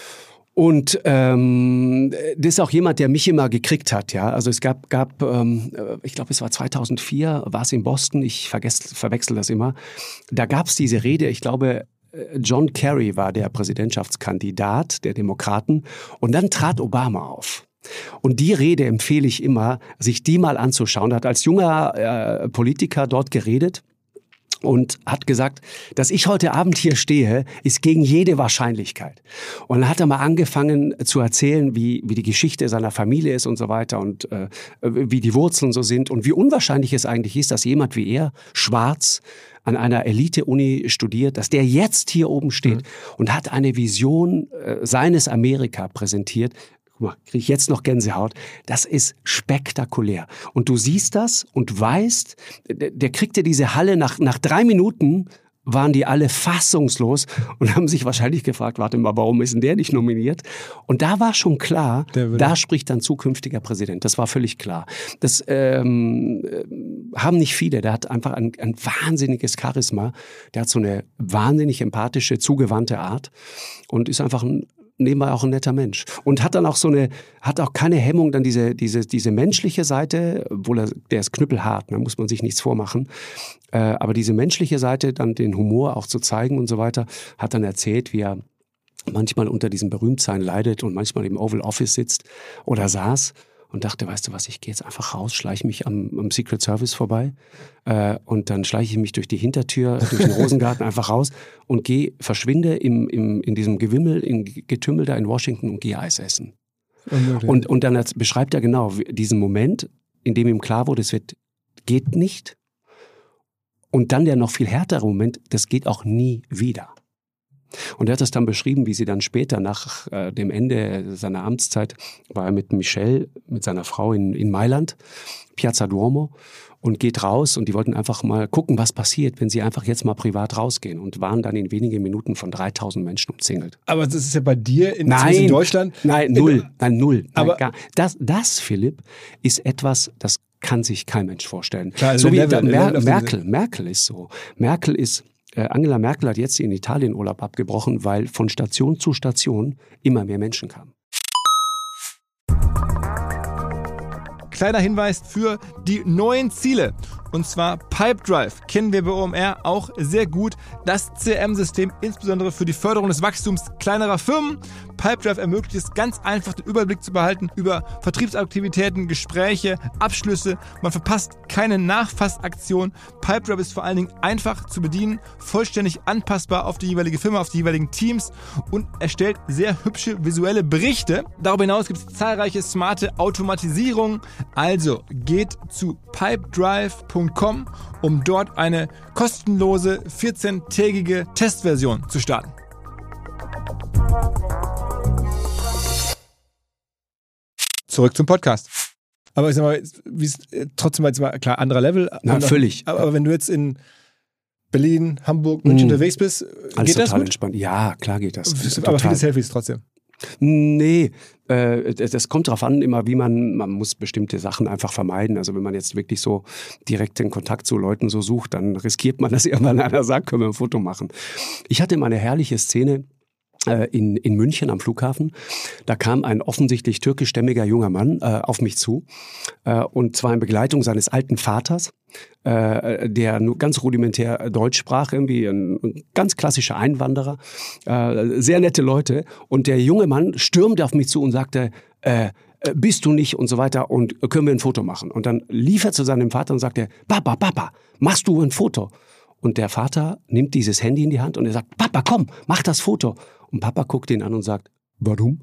Und ähm, das ist auch jemand, der mich immer gekriegt hat, ja. Also es gab, gab, ähm, ich glaube, es war zweitausendvier, war es in Boston. Ich vergesse, verwechsel das immer. Da gab es diese Rede. Ich glaube, John Kerry war der Präsidentschaftskandidat der Demokraten. Und dann trat Obama auf. Und die Rede empfehle ich immer, sich die mal anzuschauen. Er hat als junger äh, Politiker dort geredet. und hat gesagt, dass ich heute Abend hier stehe, ist gegen jede Wahrscheinlichkeit. Und dann hat er mal angefangen zu erzählen, wie, wie die Geschichte seiner Familie ist und so weiter und äh, wie die Wurzeln so sind und wie unwahrscheinlich es eigentlich ist, dass jemand wie er, schwarz, an einer Elite-Uni studiert, dass der jetzt hier oben steht mhm. und hat eine Vision äh, seines Amerika präsentiert. Guck mal, kriege ich jetzt noch Gänsehaut. Das ist spektakulär. Und du siehst das und weißt, der, der kriegte diese Halle nach, nach drei Minuten, waren die alle fassungslos und haben sich wahrscheinlich gefragt, warte mal, warum ist denn der nicht nominiert? Und da war schon klar, da spricht ein zukünftiger Präsident. Das war völlig klar. Das ähm, haben nicht viele. Der hat einfach ein, ein wahnsinniges Charisma. Der hat so eine wahnsinnig empathische, zugewandte Art und ist einfach ein nebenbei auch ein netter Mensch. Und hat dann auch so eine, hat auch keine Hemmung, dann diese, diese, diese menschliche Seite, obwohl er, der ist knüppelhart, da muss man sich nichts vormachen. Äh, aber diese menschliche Seite, dann den Humor auch zu zeigen und so weiter, hat dann erzählt, wie er manchmal unter diesem Berühmtsein leidet und manchmal im Oval Office sitzt oder saß und dachte, weißt du was, ich gehe jetzt einfach raus, schleiche mich am, am Secret Service vorbei äh, und dann schleiche ich mich durch die Hintertür, durch den Rosengarten einfach raus und gehe, verschwinde im, im, in diesem Gewimmel, im Getümmel da in Washington und gehe Eis essen. Und, und dann beschreibt er genau diesen Moment, in dem ihm klar wurde, es wird, geht nicht. Und dann der noch viel härtere Moment, das geht auch nie wieder. Und er hat das dann beschrieben, wie sie dann später nach äh, dem Ende seiner Amtszeit war er mit Michelle, mit seiner Frau in, in Mailand, Piazza Duomo, und geht raus und die wollten einfach mal gucken, was passiert, wenn sie einfach jetzt mal privat rausgehen und waren dann in wenigen Minuten von dreitausend Menschen umzingelt. Aber das ist ja bei dir in, nein, in Deutschland? Nein, null, nein, null. Aber nein, gar, das, das, Philipp, ist etwas, das kann sich kein Mensch vorstellen. Klar, also so wie Level, Mer- Level Merkel, Merkel ist so. Merkel ist Angela Merkel hat jetzt in Italien Urlaub abgebrochen, weil von Station zu Station immer mehr Menschen kamen. Kleiner Hinweis für die neuen Ziele. Und zwar Pipedrive kennen wir bei O M R auch sehr gut. Das C R M-System insbesondere für die Förderung des Wachstums kleinerer Firmen. Pipedrive ermöglicht es ganz einfach, den Überblick zu behalten über Vertriebsaktivitäten, Gespräche, Abschlüsse. Man verpasst keine Nachfassaktion. Pipedrive ist vor allen Dingen einfach zu bedienen, vollständig anpassbar auf die jeweilige Firma, auf die jeweiligen Teams und erstellt sehr hübsche visuelle Berichte. Darüber hinaus gibt es zahlreiche smarte Automatisierungen. Also geht zu pipedrive punkt com, um dort eine kostenlose vierzehntägige Testversion zu starten. Zurück zum Podcast. Aber ich sag mal, wie ist trotzdem jetzt mal klar, anderer Level. Na, aber, völlig. Aber, aber wenn du jetzt in Berlin, Hamburg, München mm. unterwegs bist, Alles geht das gut? Entspannt. Ja, klar geht das. Aber total. viele Selfies trotzdem. Nee, äh, das kommt darauf an, immer wie man, man muss bestimmte Sachen einfach vermeiden. Also wenn man jetzt wirklich so direkt den Kontakt zu Leuten so sucht, dann riskiert man, dass irgendwann einer sagt, können wir ein Foto machen. Ich hatte mal eine herrliche Szene äh, in, in München am Flughafen. Da kam ein offensichtlich türkischstämmiger junger Mann äh, auf mich zu äh, und zwar in Begleitung seines alten Vaters, äh, der nur ganz rudimentär Deutsch sprach, irgendwie ein, ein ganz klassischer Einwanderer, äh, sehr nette Leute. Und der junge Mann stürmte auf mich zu und sagte, äh, bist du nicht und so weiter und können wir ein Foto machen? Und dann lief er zu seinem Vater und sagte, Papa, Papa, machst du ein Foto? Und der Vater nimmt dieses Handy in die Hand und er sagt, Papa, komm, mach das Foto. Und Papa guckt ihn an und sagt, warum?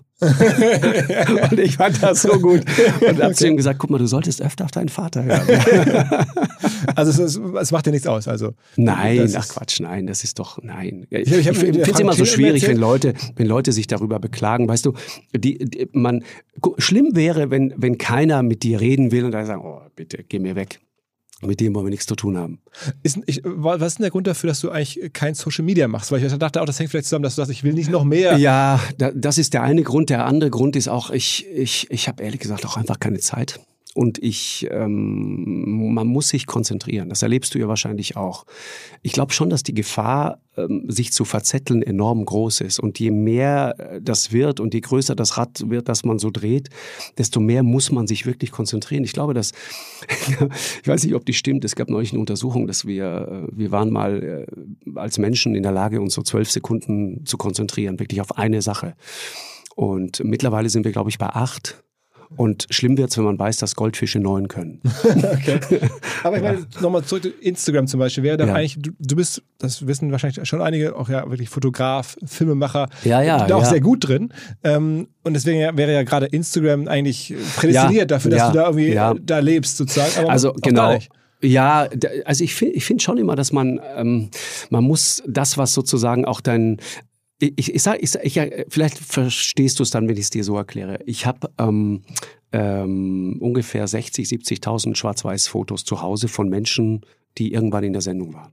Und ich fand das so gut. Und hab zu ihm gesagt, guck mal, du solltest öfter auf deinen Vater hören. Also es, es macht dir nichts aus. Also nein, ach Quatsch, nein, das ist doch, nein. Ich, ich, ich, ich finde es immer so schwierig, wenn Leute, Leute, wenn Leute sich darüber beklagen. Weißt du, die, die, man, schlimm wäre, wenn, wenn keiner mit dir reden will und dann sagen, oh, bitte, geh mir weg. Mit dem wollen wir nichts zu tun haben. Ist, ich, was ist denn der Grund dafür, dass du eigentlich kein Social Media machst? Weil ich dachte auch, das hängt vielleicht zusammen, dass du sagst, ich will nicht noch mehr. Ja, da, das ist der eine Grund. Der andere Grund ist auch, ich, ich, ich habe ehrlich gesagt auch einfach keine Zeit. Und ich, ähm, man muss sich konzentrieren. Das erlebst du ja wahrscheinlich auch. Ich glaube schon, dass die Gefahr, ähm, sich zu verzetteln, enorm groß ist. Und je mehr das wird und je größer das Rad wird, das man so dreht, desto mehr muss man sich wirklich konzentrieren. Ich glaube, dass, ich weiß nicht, ob die stimmt. Es gab neulich eine Untersuchung, dass wir, wir waren mal äh, als Menschen in der Lage, uns so zwölf Sekunden zu konzentrieren, wirklich auf eine Sache. Und mittlerweile sind wir, glaube ich, bei acht. Und schlimm wird's, wenn man weiß, dass Goldfische neun können. Okay. Aber ich meine, ja. nochmal zurück zu Instagram zum Beispiel. Wäre dann ja. eigentlich, du, du bist, das wissen wahrscheinlich schon einige, auch ja wirklich Fotograf, Filmemacher, ja, ja, da auch ja. sehr gut drin. Ähm, und deswegen ja, wäre ja gerade Instagram eigentlich prädestiniert ja, dafür, dass ja, du da irgendwie ja. da lebst sozusagen. Aber also auch genau. gar nicht. Ja, also ich finde ich find schon immer, dass man, ähm, man muss das, was sozusagen auch dein, ich, ich sag, ich, ich, vielleicht verstehst du es dann, wenn ich es dir so erkläre. Ich habe ähm, ähm, ungefähr sechzig, siebzigtausend Schwarz-Weiß-Fotos zu Hause von Menschen, die irgendwann in der Sendung waren.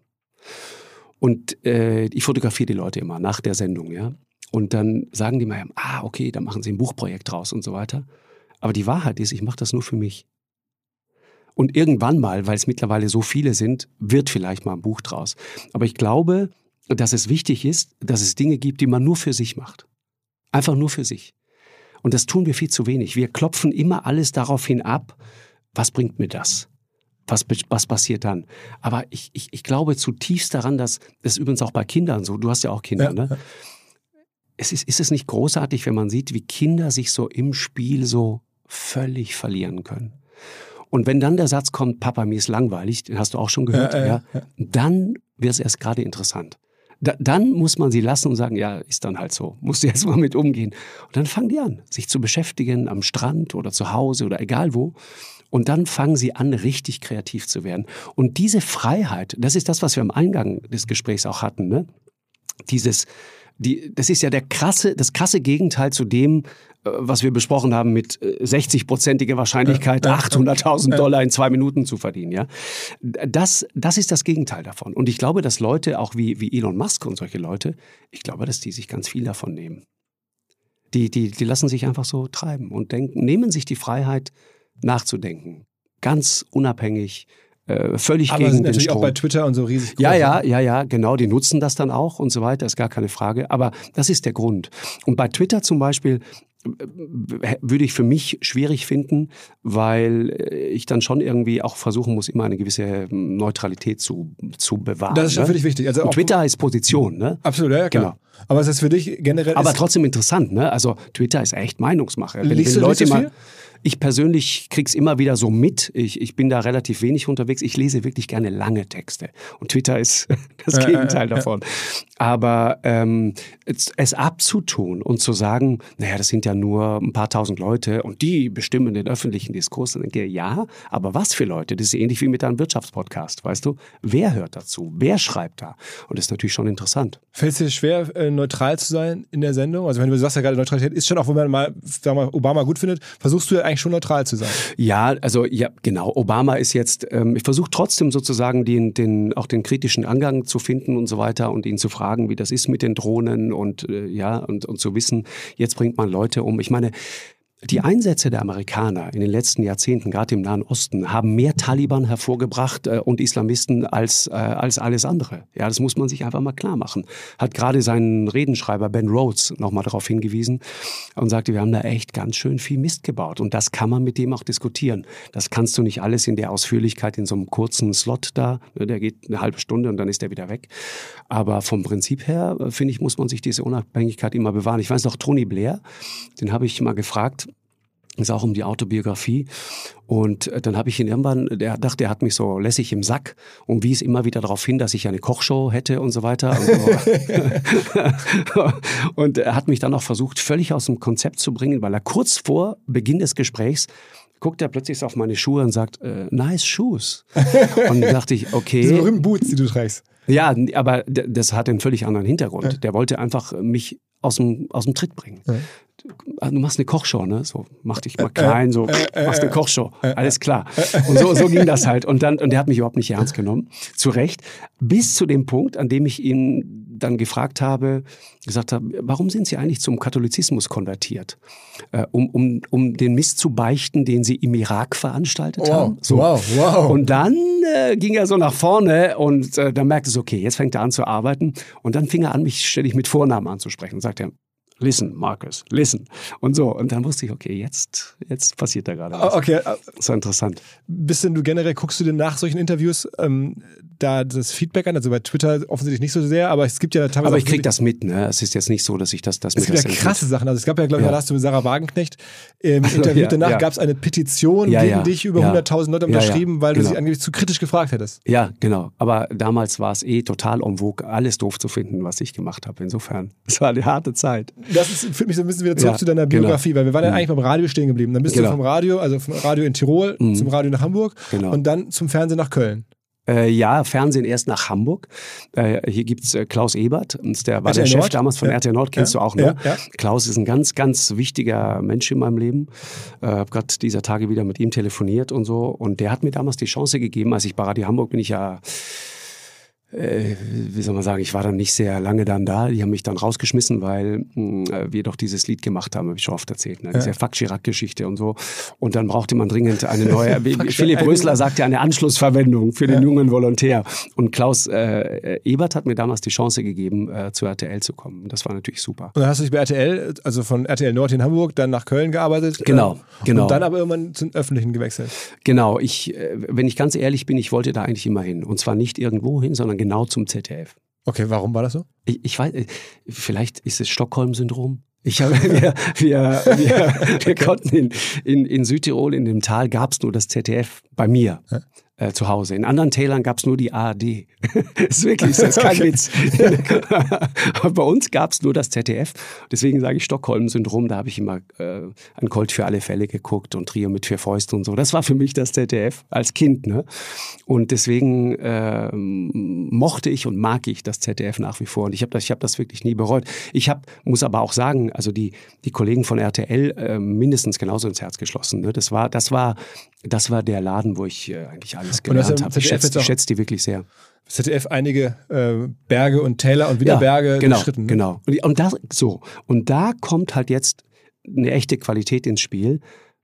Und äh, ich fotografiere die Leute immer nach der Sendung, ja. Und dann sagen die mir, ah, okay, dann machen sie ein Buchprojekt draus und so weiter. Aber die Wahrheit ist, ich mache das nur für mich. Und irgendwann mal, weil es mittlerweile so viele sind, wird vielleicht mal ein Buch draus. Aber ich glaube, dass es wichtig ist, dass es Dinge gibt, die man nur für sich macht. Einfach nur für sich. Und das tun wir viel zu wenig. Wir klopfen immer alles daraufhin ab, was bringt mir das? Was, was passiert dann? Aber ich, ich, ich glaube zutiefst daran, dass, das ist übrigens auch bei Kindern so, du hast ja auch Kinder, ja. ne? Es ist, ist es nicht großartig, wenn man sieht, wie Kinder sich so im Spiel so völlig verlieren können? Und wenn dann der Satz kommt, Papa, mir ist langweilig, den hast du auch schon gehört, ja, ja, ja. dann wird es erst gerade interessant. Da, dann muss man sie lassen und sagen, ja, ist dann halt so, musst du jetzt mal mit umgehen. Und dann fangen die an, sich zu beschäftigen am Strand oder zu Hause oder egal wo. Und dann fangen sie an, richtig kreativ zu werden. Und diese Freiheit, das ist das, was wir am Eingang des Gesprächs auch hatten, ne? Dieses, die, das ist ja der krasse, das krasse Gegenteil zu dem, was wir besprochen haben mit sechzig-prozentiger Wahrscheinlichkeit, achthunderttausend Dollar in zwei Minuten zu verdienen. Ja, das, das ist das Gegenteil davon. Und ich glaube, dass Leute, auch wie, wie Elon Musk und solche Leute, ich glaube, dass die sich ganz viel davon nehmen. Die, die, die lassen sich einfach so treiben und denken, nehmen sich die Freiheit, nachzudenken. Ganz unabhängig, äh, völlig Aber gegen sind den natürlich Strom. auch bei Twitter und so riesig groß. Ja, ja, ja, ja, genau, die nutzen das dann auch und so weiter, ist gar keine Frage. Aber das ist der Grund. Und bei Twitter zum Beispiel würde ich für mich schwierig finden, weil ich dann schon irgendwie auch versuchen muss, immer eine gewisse Neutralität zu, zu bewahren. Das ist schon ne? für dich wichtig. Also Und Twitter ist Position, ne? Absolut, ja, klar. Genau. Aber es ist für dich generell... Aber trotzdem interessant, ne? Also Twitter ist echt Meinungsmache. Wenn, liest wenn du, Leute liest du viel? mal, ich persönlich krieg's immer wieder so mit. Ich, ich bin da relativ wenig unterwegs. Ich lese wirklich gerne lange Texte. Und Twitter ist das äh, Gegenteil äh, davon. Aber ähm, es, es abzutun und zu sagen, naja, das sind ja nur ein paar tausend Leute und die bestimmen den öffentlichen Diskurs. Dann denke ich, ja, aber was für Leute? Das ist ähnlich wie mit einem Wirtschaftspodcast, weißt du? Wer hört dazu? Wer schreibt da? Und das ist natürlich schon interessant. Fällt es dir schwer, äh, neutral zu sein in der Sendung? Also wenn du sagst ja gerade, Neutralität ist schon, auch wenn man mal, sagen wir mal Obama gut findet, versuchst du ja eigentlich schon neutral zu sein. Ja, also ja, genau. Obama ist jetzt, ähm, ich versuche trotzdem sozusagen den, den, auch den kritischen Angang zu finden und so weiter und ihn zu fragen, wie das ist mit den Drohnen und äh, ja, und, und zu wissen, jetzt bringt man Leute um. Ich meine, die Einsätze der Amerikaner in den letzten Jahrzehnten, gerade im Nahen Osten, haben mehr Taliban hervorgebracht äh, und Islamisten als, äh, als alles andere. Ja, das muss man sich einfach mal klar machen. Hat gerade seinen Redenschreiber Ben Rhodes nochmal darauf hingewiesen und sagte, wir haben da echt ganz schön viel Mist gebaut. Und das kann man mit dem auch diskutieren. Das kannst du nicht alles in der Ausführlichkeit in so einem kurzen Slot da, ne, der geht eine halbe Stunde und dann ist der wieder weg. Aber vom Prinzip her, äh, finde ich, muss man sich diese Unabhängigkeit immer bewahren. Ich weiß noch, Tony Blair, den habe ich mal gefragt, es auch um die Autobiografie. Und dann habe ich ihn irgendwann, der dachte, er hat mich so lässig im Sack und wies immer wieder darauf hin, dass ich eine Kochshow hätte und so weiter. Und, so. Und er hat mich dann auch versucht, völlig aus dem Konzept zu bringen, weil er kurz vor Beginn des Gesprächs guckt er plötzlich so auf meine Schuhe und sagt, äh, nice shoes. Und da dachte ich, okay. Diese berühmten Boots, die du trägst. Ja, aber das hat einen völlig anderen Hintergrund. Ja. Der wollte einfach mich aus dem, aus dem Tritt bringen. Ja. Du machst eine Kochshow, ne? So, mach dich mal klein, so, machst eine Kochshow. Alles klar. Und so, so ging das halt. Und dann, und der hat mich überhaupt nicht ernst genommen. Zu Recht. Bis zu dem Punkt, an dem ich ihn dann gefragt habe, gesagt habe, warum sind Sie eigentlich zum Katholizismus konvertiert? Äh, um, um, um den Mist zu beichten, den Sie im Irak veranstaltet wow. haben. So. Wow, wow. Und dann äh, ging er so nach vorne und äh, dann merkte es, okay, jetzt fängt er an zu arbeiten. Und dann fing er an, mich ständig mit Vornamen anzusprechen und sagte, listen, Markus, listen. Und so. Und dann wusste ich, okay, jetzt, jetzt passiert da gerade was. Okay. Das war interessant. Bist denn du generell, guckst du denn nach solchen Interviews ähm, da das Feedback an? Also bei Twitter offensichtlich nicht so sehr, aber es gibt ja teilweise. Aber ich kriege das mit, ne? Es ist jetzt nicht so, dass ich das, das mit. Es gibt ja krasse Sachen. Also es gab ja, glaube ich, ja. da hast du mit Sarah Wagenknecht im Interview ja, danach ja. gab es eine Petition ja, gegen ja, dich, über ja. hunderttausend Leute unterschrieben, ja, ja. weil du genau. sie angeblich zu kritisch gefragt hättest. Ja, genau. Aber damals war es eh total en vogue, alles doof zu finden, was ich gemacht habe. Insofern, es war eine harte Zeit. Das ist, führt mich so ein bisschen wieder zurück Ja, zu deiner Biografie, genau. weil wir waren ja Mhm. eigentlich beim Radio stehen geblieben. Dann bist genau. du vom Radio, also vom Radio in Tirol mhm. zum Radio nach Hamburg genau. und dann zum Fernsehen nach Köln. Äh, ja, Fernsehen erst nach Hamburg. Äh, hier gibt's äh, Klaus Ebert, der war R T L der Chef Nord? damals von Ja. R T L Nord, kennst Ja. du auch, ne? Ja. Ja. Klaus ist ein ganz, ganz wichtiger Mensch in meinem Leben. Ich äh, habe gerade dieser Tage wieder mit ihm telefoniert und so. Und der hat mir damals die Chance gegeben, als ich bei Radio Hamburg bin ich ja... Äh, wie soll man sagen, ich war dann nicht sehr lange dann da. Die haben mich dann rausgeschmissen, weil mh, wir doch dieses Lied gemacht haben, habe ich schon oft erzählt. Ne? Diese Ja. Fuck Chirac-Geschichte und so. Und dann brauchte man dringend eine neue, Philipp Rösler sagte, eine Anschlussverwendung für den ja. jungen Volontär. Und Klaus äh, Ebert hat mir damals die Chance gegeben, äh, zu R T L zu kommen. Das war natürlich super. Und dann hast du dich bei R T L, also von R T L Nord in Hamburg, dann nach Köln gearbeitet. Genau, äh, genau. Und dann aber irgendwann zum Öffentlichen gewechselt. Genau, ich, äh, wenn ich ganz ehrlich bin, ich wollte da eigentlich immer hin. Und zwar nicht irgendwo hin, sondern genau zum Z D F. Okay, warum war das so? Ich, ich weiß, vielleicht ist es Stockholm-Syndrom. Ich habe, wir, wir, wir, wir konnten in, in, in Südtirol, in dem Tal, gab es nur das Z D F bei mir. Ja. Äh, zu Hause. In anderen Tälern gab es nur die A R D. Das ist wirklich so, das ist kein okay. Witz. Aber bei uns gab es nur das Z D F. Deswegen sage ich Stockholm-Syndrom. Da habe ich immer äh, ein Colt für alle Fälle geguckt und Trio mit vier Fäusten und so. Das war für mich das Z D F als Kind. Ne? Und deswegen äh, mochte ich und mag ich das Z D F nach wie vor. Und ich habe das, ich hab das wirklich nie bereut. Ich hab, muss aber auch sagen, also die, die Kollegen von R T L äh, mindestens genauso ins Herz geschlossen. Ne? Das war, das war, das war der Laden, wo ich äh, eigentlich alles gelernt habe. Ich schätze schätz die wirklich sehr. Z D F einige äh, Berge und Täler und wieder ja, Berge genau, geschritten. Ne? Genau. Und, und, das, so. und da kommt halt jetzt eine echte Qualität ins Spiel.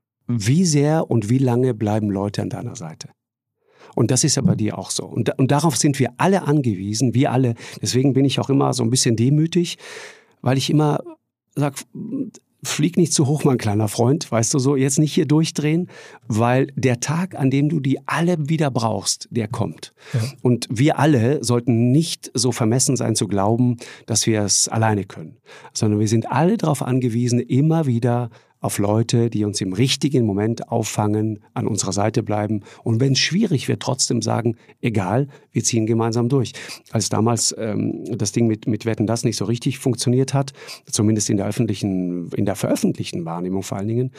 Wie sehr und wie lange bleiben Leute an deiner Seite? Und das ist ja bei dir auch so. Und, und darauf sind wir alle angewiesen, wir alle. Deswegen bin ich auch immer so ein bisschen demütig, weil ich immer sage, flieg nicht zu hoch, mein kleiner Freund, weißt du so, jetzt nicht hier durchdrehen, weil der Tag, an dem du die alle wieder brauchst, der kommt. Ja. Und wir alle sollten nicht so vermessen sein zu glauben, dass wir es alleine können, sondern wir sind alle darauf angewiesen, immer wieder auf Leute, die uns im richtigen Moment auffangen, an unserer Seite bleiben. Und wenn es schwierig wird, trotzdem sagen, egal, wir ziehen gemeinsam durch. Als damals ähm, das Ding mit, mit Wetten, das nicht so richtig funktioniert hat, zumindest in der öffentlichen, in der veröffentlichten Wahrnehmung vor allen Dingen,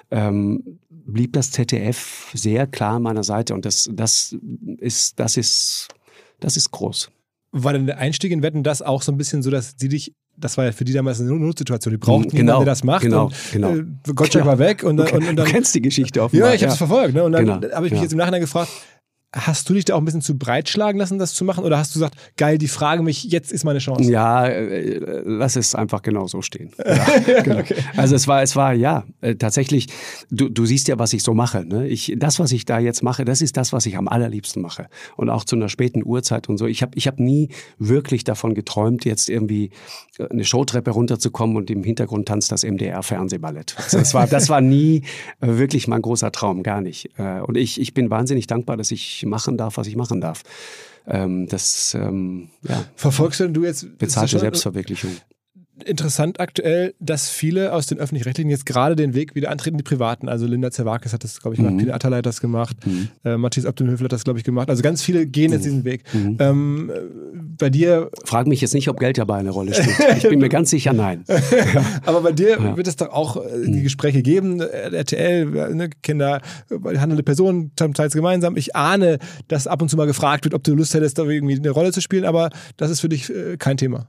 ähm, blieb das Z D F sehr klar an meiner Seite. Und das, das ist, das ist, das ist groß. War denn der Einstieg in Wetten, das auch so ein bisschen so, dass sie dich, das war ja für die damals eine Notsituation, die brauchten genau, jemanden, der das macht. Genau, und, genau. Äh, Gottschalk genau. war weg. Und, und, und, und dann, du kennst die Geschichte offenbar. Ja, ich habe es ja. verfolgt. Ne? Und dann genau. habe ich mich ja. jetzt im Nachhinein gefragt, hast du dich da auch ein bisschen zu breitschlagen lassen, das zu machen? Oder hast du gesagt, geil, die fragen mich, jetzt ist meine Chance? Ja, äh, lass es einfach genau so stehen. Ja, genau. Okay. Also es war, es war ja, äh, tatsächlich, du, du siehst ja, was ich so mache. Ne? Ich, das, was ich da jetzt mache, das ist das, was ich am allerliebsten mache. Und auch zu einer späten Uhrzeit und so. Ich habe ich hab nie wirklich davon geträumt, jetzt irgendwie eine Showtreppe runterzukommen und im Hintergrund tanzt das M D R-Fernsehballett. Also das war, das war nie äh, wirklich mein großer Traum, gar nicht. Äh, und ich, ich bin wahnsinnig dankbar, dass ich machen darf, was ich machen darf. Ähm, das, ähm, ja. Verfolgst du jetzt bezahlte Selbstverwirklichung? Interessant aktuell, dass viele aus den Öffentlich-Rechtlichen jetzt gerade den Weg wieder antreten, die Privaten. Also Linda Zerwakis hat das, glaube ich, gemacht, mhm. Peter Atalay hat das gemacht, mhm. äh, Matthias Abdülhöfel hat das, glaube ich, gemacht. Also ganz viele gehen jetzt diesen Weg. Mhm. Ähm, bei dir... Frag mich jetzt nicht, ob Geld dabei eine Rolle spielt. Ich bin mir ganz sicher, nein. Aber bei dir ja. wird es doch auch äh, die Gespräche geben, R T L, ne, Kinder, handelnde Personen, teils gemeinsam. Ich ahne, dass ab und zu mal gefragt wird, ob du Lust hättest, da irgendwie eine Rolle zu spielen, aber das ist für dich äh, kein Thema.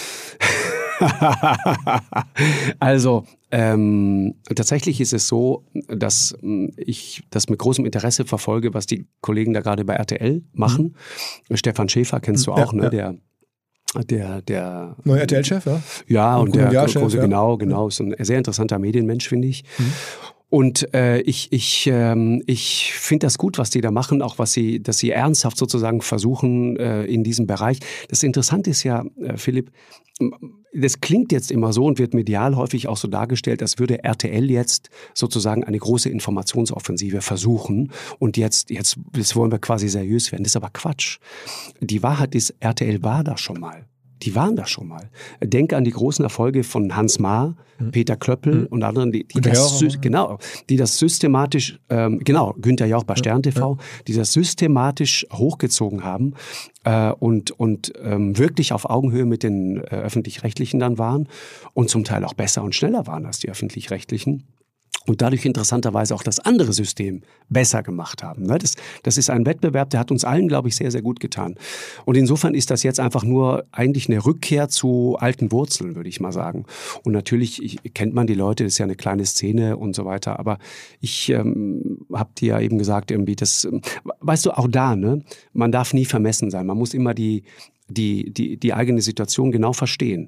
Also ähm, tatsächlich ist es so, dass ich das mit großem Interesse verfolge, was die Kollegen da gerade bei R T L machen. Mhm. Stefan Schäfer kennst du auch, ja, ne? Ja. Der Der, der neuer R T L-Chef, ja? Ja, und, und der große, ja. genau, genau, ist ein sehr interessanter Medienmensch, finde ich. Mhm. Und äh, ich, ich, ähm, ich finde das gut, was die da machen, auch was sie, dass sie ernsthaft sozusagen versuchen äh, in diesem Bereich. Das Interessante ist ja, äh, Philipp, das klingt jetzt immer so und wird medial häufig auch so dargestellt, als würde R T L jetzt sozusagen eine große Informationsoffensive versuchen und jetzt, jetzt, jetzt wollen wir quasi seriös werden. Das ist aber Quatsch. Die Wahrheit ist, R T L war da schon mal. Die waren da schon mal. Denke an die großen Erfolge von Hans Maar, mhm. Peter Klöppel mhm. und anderen, die, die, das, Jauch, genau, die das systematisch, ähm, genau, Günther Jauch bei Stern T V, ja. die das systematisch hochgezogen haben äh, und, und ähm, wirklich auf Augenhöhe mit den äh, Öffentlich-Rechtlichen dann waren und zum Teil auch besser und schneller waren als die Öffentlich-Rechtlichen. Und dadurch interessanterweise auch das andere System besser gemacht haben. Das, das ist ein Wettbewerb, der hat uns allen, glaube ich, sehr, sehr gut getan. Und insofern ist das jetzt einfach nur eigentlich eine Rückkehr zu alten Wurzeln, würde ich mal sagen. Und natürlich ich, kennt man die Leute, das ist ja eine kleine Szene und so weiter. Aber ich ähm, habe dir ja eben gesagt, irgendwie das, weißt du, auch da, ne, man darf nie vermessen sein. Man muss immer die, die, die, die eigene Situation genau verstehen.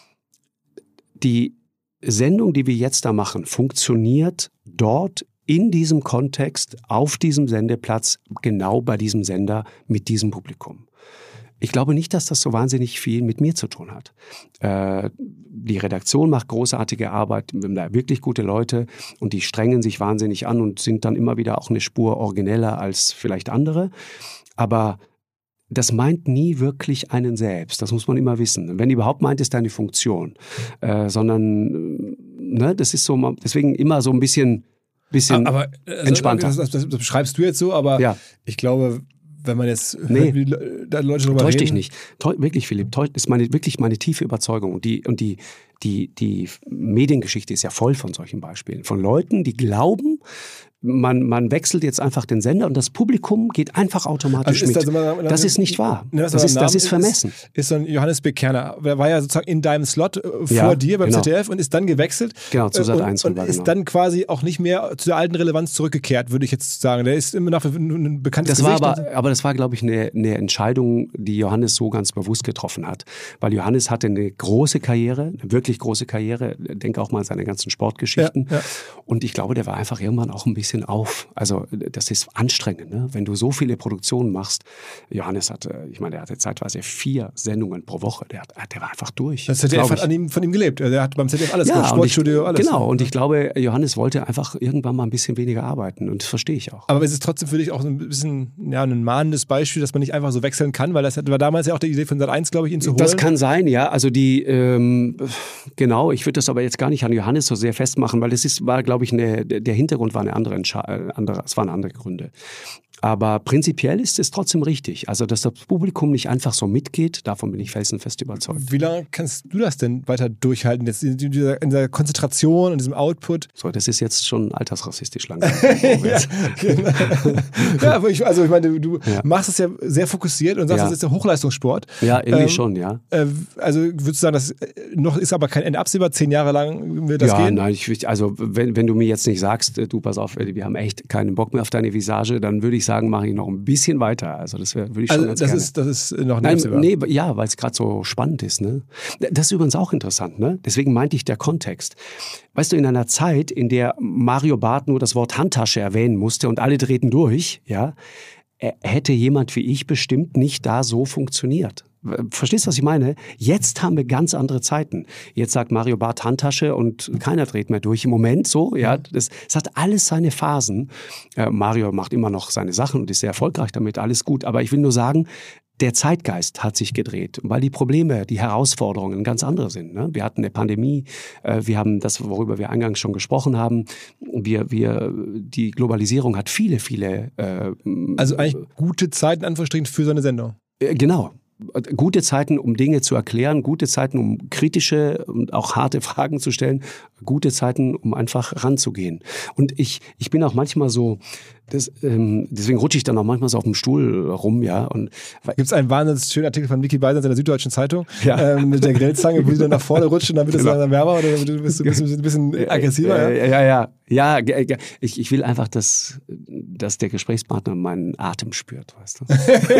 Die Sendung, die wir jetzt da machen, funktioniert dort in diesem Kontext, auf diesem Sendeplatz, genau bei diesem Sender, mit diesem Publikum. Ich glaube nicht, dass das so wahnsinnig viel mit mir zu tun hat. Äh, die Redaktion macht großartige Arbeit, wir haben da wirklich gute Leute und die strengen sich wahnsinnig an und sind dann immer wieder auch eine Spur origineller als vielleicht andere. Aber das meint nie wirklich einen selbst, das muss man immer wissen. Wenn überhaupt meint es deine Funktion, äh, sondern ne, das ist so, deswegen immer so ein bisschen, bisschen aber, also, entspannter. Das, das, das beschreibst du jetzt so, aber ja. ich glaube, wenn man jetzt nee, hört, wie da Leute drüber täusch reden. dich nicht. Täusch, wirklich, Philipp, täusch, ist meine, wirklich meine tiefe Überzeugung. Und die, und die, die, die Mediengeschichte ist ja voll von solchen Beispielen. Von Leuten, die glauben, man, man wechselt jetzt einfach den Sender und das Publikum geht einfach automatisch also mit. Das, mal, das ist nicht wahr. Das ist, das ist vermessen. Ist, ist so ein Johannes B. Kerner. Der war ja sozusagen in deinem Slot äh, vor ja, dir beim genau. Z D F und ist dann gewechselt. Genau, zu Sat eins. Und, und ist genau. dann quasi auch nicht mehr zu der alten Relevanz zurückgekehrt, würde ich jetzt sagen. Der ist immer noch ein bekanntes das war Gesicht. Aber, aber das war, glaube ich, eine, eine Entscheidung, die Johannes so ganz bewusst getroffen hat. Weil Johannes hatte eine große Karriere, eine wirklich große Karriere. Denke auch mal an seine ganzen Sportgeschichten. Ja, ja. Und ich glaube, der war einfach irgendwann auch ein bisschen auf. Also das ist anstrengend, ne? Wenn du so viele Produktionen machst. Johannes hatte, ich meine, der hatte zeitweise vier Sendungen pro Woche. Der, hat, der war einfach durch. Das Z D F hat an ihm, von ihm gelebt. Der hat beim Z D F alles ja, gemacht, Sportstudio, ich, alles. Genau, und ich glaube, Johannes wollte einfach irgendwann mal ein bisschen weniger arbeiten. Und das verstehe ich auch. Aber es ist trotzdem für dich auch ein bisschen ja, ein mahnendes Beispiel, dass man nicht einfach so wechseln kann, weil das war damals ja auch die Idee von Sat eins, glaube ich, ihn zu holen. Das kann sein, ja. Also die, ähm, genau, ich würde das aber jetzt gar nicht an Johannes so sehr festmachen, weil das ist, war, glaube ich, eine, der Hintergrund war eine andere Entscheidung, andere, es waren andere Gründe. Aber prinzipiell ist es trotzdem richtig. Also, dass das Publikum nicht einfach so mitgeht, davon bin ich felsenfest überzeugt. Wie lange kannst du das denn weiter durchhalten? Jetzt in dieser, in dieser Konzentration und diesem Output? So, das ist jetzt schon altersrassistisch langsam. ja, genau. ja, aber ich, also ich meine, du ja. machst es ja sehr fokussiert und sagst, ja. das ist ja Hochleistungssport. Ja, irgendwie ähm, schon, ja. Äh, also würdest du sagen, das noch ist aber kein Ende absehbar, zehn Jahre lang wird das ja, gehen? Ja, nein, ich, also wenn, wenn du mir jetzt nicht sagst, du pass auf, wir haben echt keinen Bock mehr auf deine Visage, dann würde ich sagen, mache ich noch ein bisschen weiter. Also das wär, würde ich schon also ganz das gerne. Ist, das ist noch nicht Nein, absehbar. Nee, ja, weil es gerade so spannend ist. Ne? Das ist übrigens auch interessant. Ne? Deswegen meinte ich der Kontext. Weißt du, in einer Zeit, in der Mario Barth nur das Wort Handtasche erwähnen musste und alle drehten durch, ja, hätte jemand wie ich bestimmt nicht da so funktioniert. Verstehst du, was ich meine? Jetzt haben wir ganz andere Zeiten. Jetzt sagt Mario Barth Handtasche und keiner dreht mehr durch. Im Moment so, ja. Das, das hat alles seine Phasen. Äh, Mario macht immer noch seine Sachen und ist sehr erfolgreich damit, alles gut. Aber ich will nur sagen, der Zeitgeist hat sich gedreht, weil die Probleme, die Herausforderungen ganz andere sind. Ne? Wir hatten eine Pandemie, äh, wir haben das, worüber wir eingangs schon gesprochen haben. Wir, wir, die Globalisierung hat viele, viele... Äh, also eigentlich gute Zeiten, Anführungsstrichen, für so eine Sendung. Äh, genau. Gute Zeiten, um Dinge zu erklären, gute Zeiten, um kritische und auch harte Fragen zu stellen, gute Zeiten, um einfach ranzugehen. Und ich, ich bin auch manchmal so, das, ähm, deswegen rutsche ich dann auch manchmal so auf dem Stuhl rum, ja. Und gibt es einen wahnsinnig schönen Artikel von Vicky Beisenherz in der Süddeutschen Zeitung ja. ähm, mit der Grillzange, wo sie dann nach vorne rutscht und dann wird es genau. dann wärmer oder bist du bist, bist, bist ein bisschen aggressiver? Ja, ja, ja. Ja, ja ich, ich will einfach, dass, dass der Gesprächspartner meinen Atem spürt, weißt du.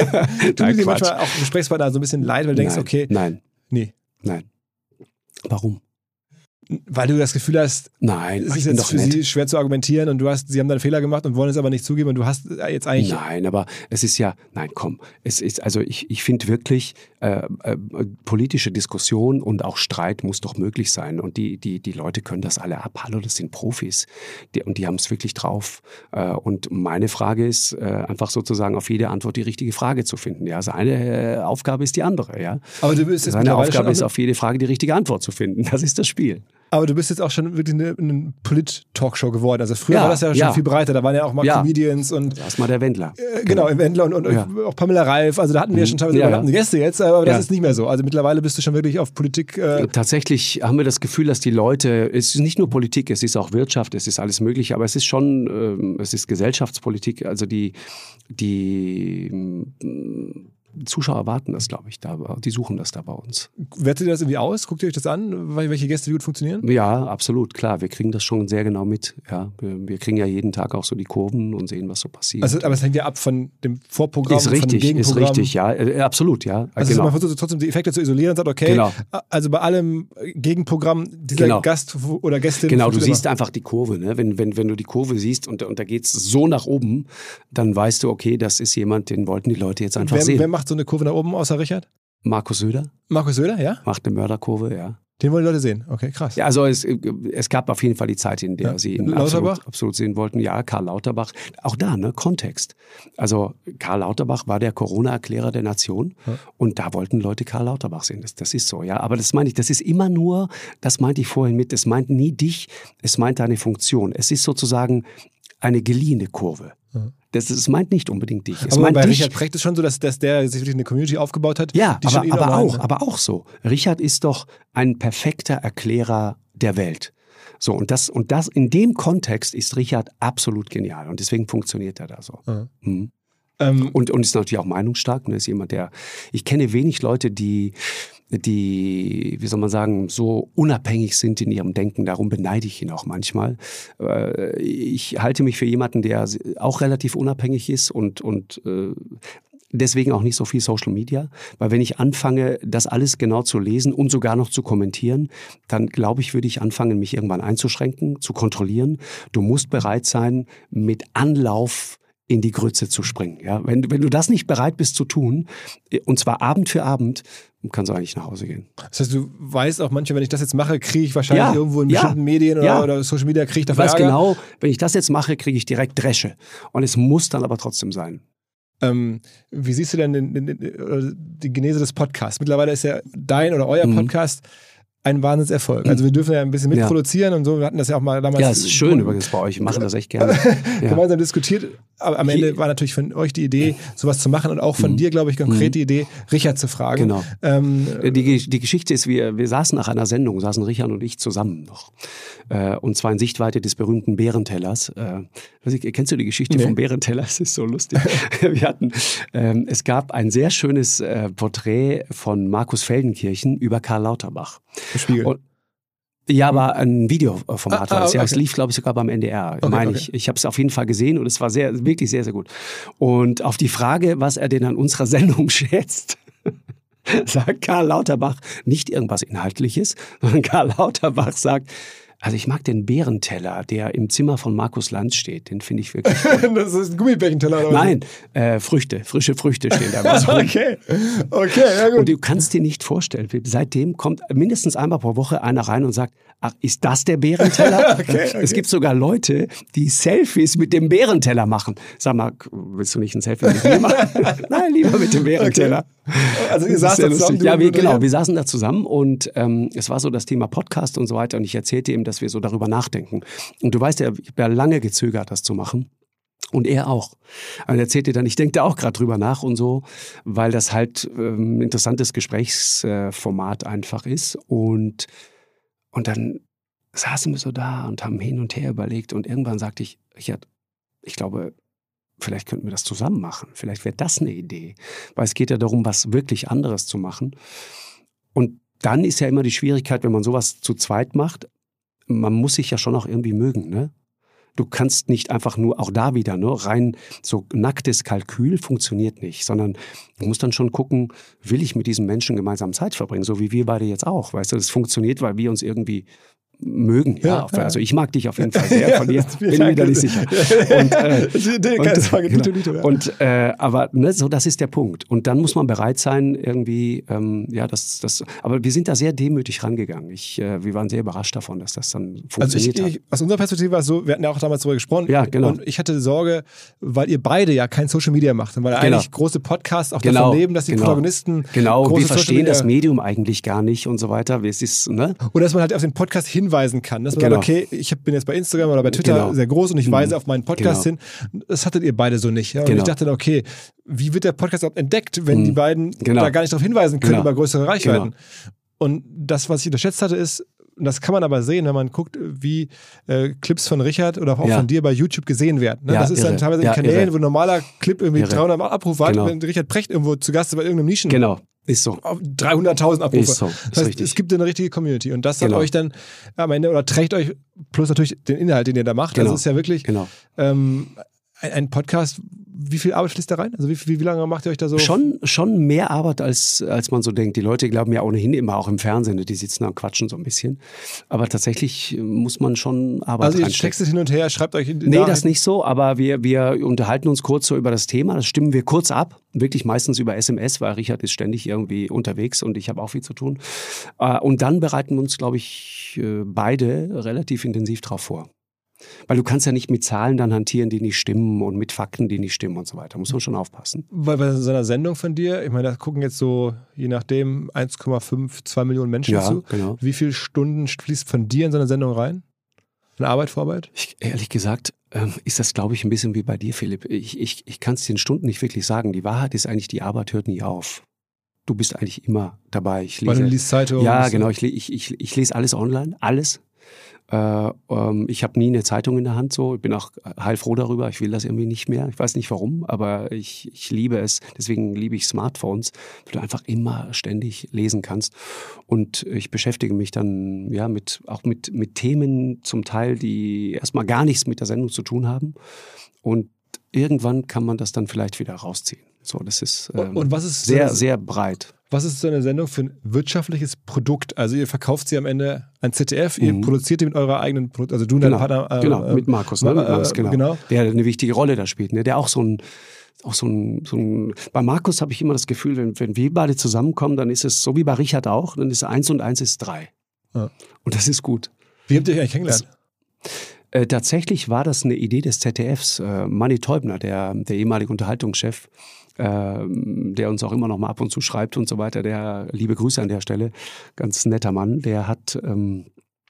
Tut dir manchmal auch Gesprächspartner so ein bisschen leid, weil du denkst, nein, okay. Nein. Nee. Nein. Warum? Weil du das Gefühl hast, Nein, es ich ist bin jetzt doch für nett. sie schwer zu argumentieren und du hast, sie haben da einen Fehler gemacht und wollen es aber nicht zugeben und du hast jetzt eigentlich... Nein, aber es ist ja, nein, komm, es ist, also ich, ich finde wirklich, äh, äh, politische Diskussion und auch Streit muss doch möglich sein und die, die, die Leute können das alle ab. Hallo, das sind Profis die, und die haben es wirklich drauf. Äh, und meine Frage ist, äh, einfach sozusagen auf jede Antwort die richtige Frage zu finden. Ja, seine äh, Aufgabe ist die andere, ja. Aber du bist jetzt Seine Aufgabe schon ist, eine, auf jede Frage die richtige Antwort zu finden. Das ist das Spiel. aber du bist jetzt auch schon wirklich eine, eine Polit-Talkshow geworden. Also früher Ja, war das ja schon ja. viel breiter. Da waren ja auch mal Ja. Comedians und Da ist mal der Wendler. äh, genau, im Wendler und, und Ja. auch Pamela Reif. Also da hatten wir ja schon teilweise Ja, ja. überlappende Gäste jetzt, aber das Ja. ist nicht mehr so. Also mittlerweile bist du schon wirklich auf Politik. Äh, Tatsächlich haben wir das Gefühl, dass die Leute, es ist nicht nur Politik, es ist auch Wirtschaft, es ist alles Mögliche, aber es ist schon, ähm, es ist Gesellschaftspolitik, also die, die ähm, Zuschauer erwarten das, glaube ich, da, die suchen das da bei uns. wertet ihr das irgendwie aus? Guckt ihr euch das an, welche Gäste wie gut funktionieren? Ja, absolut, klar, wir kriegen das schon sehr genau mit. Ja, wir, wir kriegen ja jeden Tag auch so die Kurven und sehen, was so passiert. Also, aber es hängt ja ab von dem Vorprogramm, ist von dem richtig, ist Gegenprogramm. richtig, ja, äh, absolut, ja. Also genau. man versucht trotzdem die Effekte zu isolieren und sagt, okay, Genau. also bei allem Gegenprogramm, dieser Genau. Gast oder Gästin. Genau, du funktioniert siehst einfach die Kurve. Ne? Wenn, wenn, wenn du die Kurve siehst und, und da geht's so nach oben, dann weißt du, okay, das ist jemand, den wollten die Leute jetzt einfach wer, sehen. wer macht so eine Kurve nach oben außer Richard? Markus Söder Markus Söder, ja? macht eine Mörderkurve, ja. Den wollen die Leute sehen. Okay, krass. Ja, also es, es gab auf jeden Fall die Zeit, in der Ja. sie ihn Lauterbach? absolut, absolut sehen wollten. Ja, Karl Lauterbach. Auch da, ne, Kontext. Also Karl Lauterbach war der Corona-Erklärer der Nation Ja. und da wollten Leute Karl Lauterbach sehen. Das, das ist so, ja. Aber das meine ich, das ist immer nur, das meinte ich vorhin mit, es meint nie dich, es meint deine Funktion. Es ist sozusagen eine geliehene Kurve. Ja. Das, das meint nicht unbedingt dich. Es aber meint bei dich, Richard Precht ist schon so, dass, dass der sich wirklich eine Community aufgebaut hat. ja, die schon aber, ihn aber meinen, auch, ne? aber auch so. Richard ist doch ein perfekter Erklärer der Welt. So, und das, und das, in dem Kontext ist Richard absolut genial. Und deswegen funktioniert er da so. Ja. Mhm. Ähm, Und, und ist natürlich auch meinungsstark. Ne? Ist jemand, der, ich kenne wenig Leute, die, die, wie soll man sagen, so unabhängig sind in ihrem Denken. Darum beneide ich ihn auch manchmal. Äh, Ich halte mich für jemanden, der auch relativ unabhängig ist und, und äh, deswegen auch nicht so viel Social Media. Weil wenn ich anfange, das alles genau zu lesen und sogar noch zu kommentieren, dann glaube ich, würde ich anfangen, mich irgendwann einzuschränken, zu kontrollieren. Du musst bereit sein, mit Anlauf in die Grütze zu springen. Ja? Wenn, du- wenn du das nicht bereit bist zu tun, und zwar Abend für Abend, kannst du eigentlich nach Hause gehen. das heißt, du weißt auch manchmal, wenn ich das jetzt mache, kriege ich wahrscheinlich Ja, irgendwo in ja, bestimmten Medien oder, ja. oder Social Media, kriege ich Du dafür weißt Ärger. genau, wenn ich das jetzt mache, kriege ich direkt Dresche. Und es muss dann aber trotzdem sein. Ähm, wie siehst du denn den, den, den, oder die Genese des Podcasts? Mittlerweile ist ja dein oder euer Mhm. Podcast ein Wahnsinnserfolg. Also wir dürfen ja ein bisschen Ja. mitproduzieren und so. Wir hatten das ja auch mal damals Ja, es ist schön übrigens bei euch. Wir machen das echt gerne. Ja. gemeinsam diskutiert. Aber am Ende Hier- war natürlich von euch die Idee, sowas zu machen und auch von dir, glaube ich, konkret die Idee, Richard zu fragen. Genau. Ähm, Die, Ge- die Geschichte ist, wir, wir saßen nach einer Sendung, saßen Richard und ich zusammen noch. Äh, und zwar in Sichtweite des berühmten Bärentellers. Äh, weiß ich, kennst du die Geschichte Nee. vom Bärenteller? Das ist so lustig. wir hatten, ähm, es gab ein sehr schönes äh, Porträt von Markus Feldenkirchen über Karl Lauterbach. Spiegel. Und- Ja, aber ein Videoformat Ah, war das. ah, Ja, es okay. lief, glaube ich, sogar beim N D R, Okay, meine okay. ich. Ich habe es auf jeden Fall gesehen und es war sehr, wirklich sehr, sehr gut. Und auf die Frage, was er denn an unserer Sendung schätzt, sagt Karl Lauterbach nicht irgendwas Inhaltliches, sondern Karl Lauterbach sagt, also ich mag den Bärenteller, der im Zimmer von Markus Lanz steht. Den finde ich wirklich gut. Das ist ein Gummibärchenteller oder was? Nein, äh, Früchte, frische Früchte stehen da. immer so. Okay, okay, ja Und gut. du kannst dir nicht vorstellen, seitdem kommt mindestens einmal pro Woche einer rein und sagt, ach, ist das der Bärenteller? Okay, okay. Es gibt sogar Leute, die Selfies mit dem Bärenteller machen. Sag mal, willst du nicht ein Selfie mit mir machen? Nein, lieber mit dem Bärenteller. Also ihr Das saßt ist sehr da zusammen, lustig. du Ja, und wir, Richard? genau, wir saßen da zusammen und ähm, es war so das Thema Podcast und so weiter und ich erzählte ihm, dass wir so darüber nachdenken. Und du weißt ja, ich habe ja lange gezögert, das zu machen. Und er auch. Und er erzählte dann, ich denke da auch gerade drüber nach und so, weil das halt ähm, ein interessantes Gesprächsformat einfach ist. Und, und dann saßen wir so da und haben hin und her überlegt und irgendwann sagte ich, Richard, ich glaube, vielleicht könnten wir das zusammen machen. Vielleicht wäre das eine Idee. Weil es geht ja darum, was wirklich anderes zu machen. Und dann ist ja immer die Schwierigkeit, wenn man sowas zu zweit macht, man muss sich ja schon auch irgendwie mögen, ne? Du kannst nicht einfach nur, auch da wieder, ne, rein so nacktes Kalkül funktioniert nicht, sondern du musst dann schon gucken, will ich mit diesem Menschen gemeinsam Zeit verbringen, so wie wir beide jetzt auch, weißt du, das funktioniert, weil wir uns irgendwie mögen. Ja, Ja, also ich mag dich auf jeden Fall sehr, Ja, von dir das- bin ich mir da nicht sicher. Und, äh, Nee, keine Frage, genau. Dito, Dito, ja. und äh, aber ne, so das ist der Punkt. Und dann muss man bereit sein, irgendwie, ähm, ja, das, das. Aber wir sind da sehr demütig rangegangen. Ich, äh, wir waren sehr überrascht davon, dass das dann Also funktioniert ich, hat. ich, aus unserer Perspektive war es so, wir hatten ja auch damals darüber gesprochen. Ja, genau. Und ich hatte Sorge, weil ihr beide ja kein Social Media macht und weil Genau. eigentlich große Podcasts auch Genau, davon leben, dass die genau. Protagonisten Genau, große wir Social verstehen Media- das Medium eigentlich gar nicht und so weiter. Es ist, ne? Oder dass man halt auf den Podcast hinweisen kann. Dass man Genau. sagt, okay, ich bin jetzt bei Instagram oder bei Twitter Genau. sehr groß und ich weise auf meinen Podcast Genau. hin. Das hattet ihr beide so nicht. Ja? Und Genau. ich dachte dann, okay, wie wird der Podcast überhaupt entdeckt, wenn die beiden Genau. da gar nicht darauf hinweisen können Genau. über größere Reichweiten? Genau. Und das, was ich unterschätzt hatte, ist, und das kann man aber sehen, wenn man guckt, wie äh, Clips von Richard oder auch Ja. von dir bei YouTube gesehen werden. Ne? Ja, das ist dann irre. teilweise in Ja, Kanälen, irre. wo ein normaler Clip irgendwie Irre. dreihundert Abrufe hat, Genau. wenn Richard Precht irgendwo zu Gast ist bei irgendeinem Nischen. Genau, ist so. Auf dreihunderttausend Abrufe. Ist so, ist das heißt, richtig. es gibt eine richtige Community und das hat Genau. euch dann am Ende oder trägt euch plus natürlich den Inhalt, den ihr da macht. Genau. Also es ist ja wirklich Genau. ähm, ein, ein Podcast. Wie viel Arbeit fließt da rein? Also wie, wie, wie lange macht ihr euch da so? Schon, schon mehr Arbeit, als, als man so denkt. Die Leute glauben ja ohnehin immer auch im Fernsehen, die sitzen da und quatschen so ein bisschen. Aber tatsächlich muss man schon Arbeit Also ihr reinstecken. textet hin und her, schreibt euch in Nee, das nicht so, aber wir, wir unterhalten uns kurz so über das Thema, das stimmen wir kurz ab, wirklich meistens über S M S, weil Richard ist ständig irgendwie unterwegs und ich habe auch viel zu tun. Äh, Und dann bereiten wir uns, glaube ich, äh, beide relativ intensiv drauf vor. Weil du kannst ja nicht mit Zahlen dann hantieren, die nicht stimmen und mit Fakten, die nicht stimmen und so weiter. Muss man schon aufpassen. Weil bei so einer Sendung von dir, ich meine, da gucken jetzt so, je nachdem, eins Komma fünf, zwei Millionen Menschen Ja, zu. genau. Wie viele Stunden fließt von dir in so eine Sendung rein? Eine Arbeit, Vorarbeit? Ich, ehrlich gesagt, ähm, ist das, glaube ich, ein bisschen wie bei dir, Philipp. Ich, ich, ich kann es dir in Stunden nicht wirklich sagen. Die Wahrheit ist eigentlich, die Arbeit hört nie auf. Du bist eigentlich immer dabei. Ich lese, Weil du liest Zeitung. ja, genau. Ich, ich, ich, ich lese alles online, alles. Äh, ähm, ich habe nie eine Zeitung in der Hand so. Ich bin auch heilfroh darüber. Ich will das irgendwie nicht mehr. Ich weiß nicht warum, aber ich, ich liebe es. Deswegen liebe ich Smartphones, weil du einfach immer ständig lesen kannst. Und ich beschäftige mich dann ja mit auch mit, mit Themen zum Teil, die erstmal gar nichts mit der Sendung zu tun haben. Und irgendwann kann man das dann vielleicht wieder rausziehen. So, das ist ähm, Und was ist sehr, so- sehr breit. Was ist so eine Sendung für ein wirtschaftliches Produkt? Also ihr verkauft sie am Ende an Z D F, ihr Mhm. produziert die mit eurer eigenen Produkt, also du und dein Genau, Partner. äh, genau äh, mit Markus, ne? äh, Mit Markus, äh, genau. genau. Der eine wichtige Rolle da spielt, ne? Der auch so ein, auch so ein, so ein bei Markus habe ich immer das Gefühl, wenn, wenn wir beide zusammenkommen, dann ist es so wie bei Richard auch, dann ist eins und eins ist drei. Ja. Und das ist gut. Wie habt ihr euch eigentlich kennengelernt? Äh, tatsächlich war das eine Idee des Z D Fs. Äh, Manni Teubner, der, der ehemalige Unterhaltungschef, äh, der uns auch immer noch mal ab und zu schreibt und so weiter, der, liebe Grüße an der Stelle, ganz netter Mann, der hat ähm,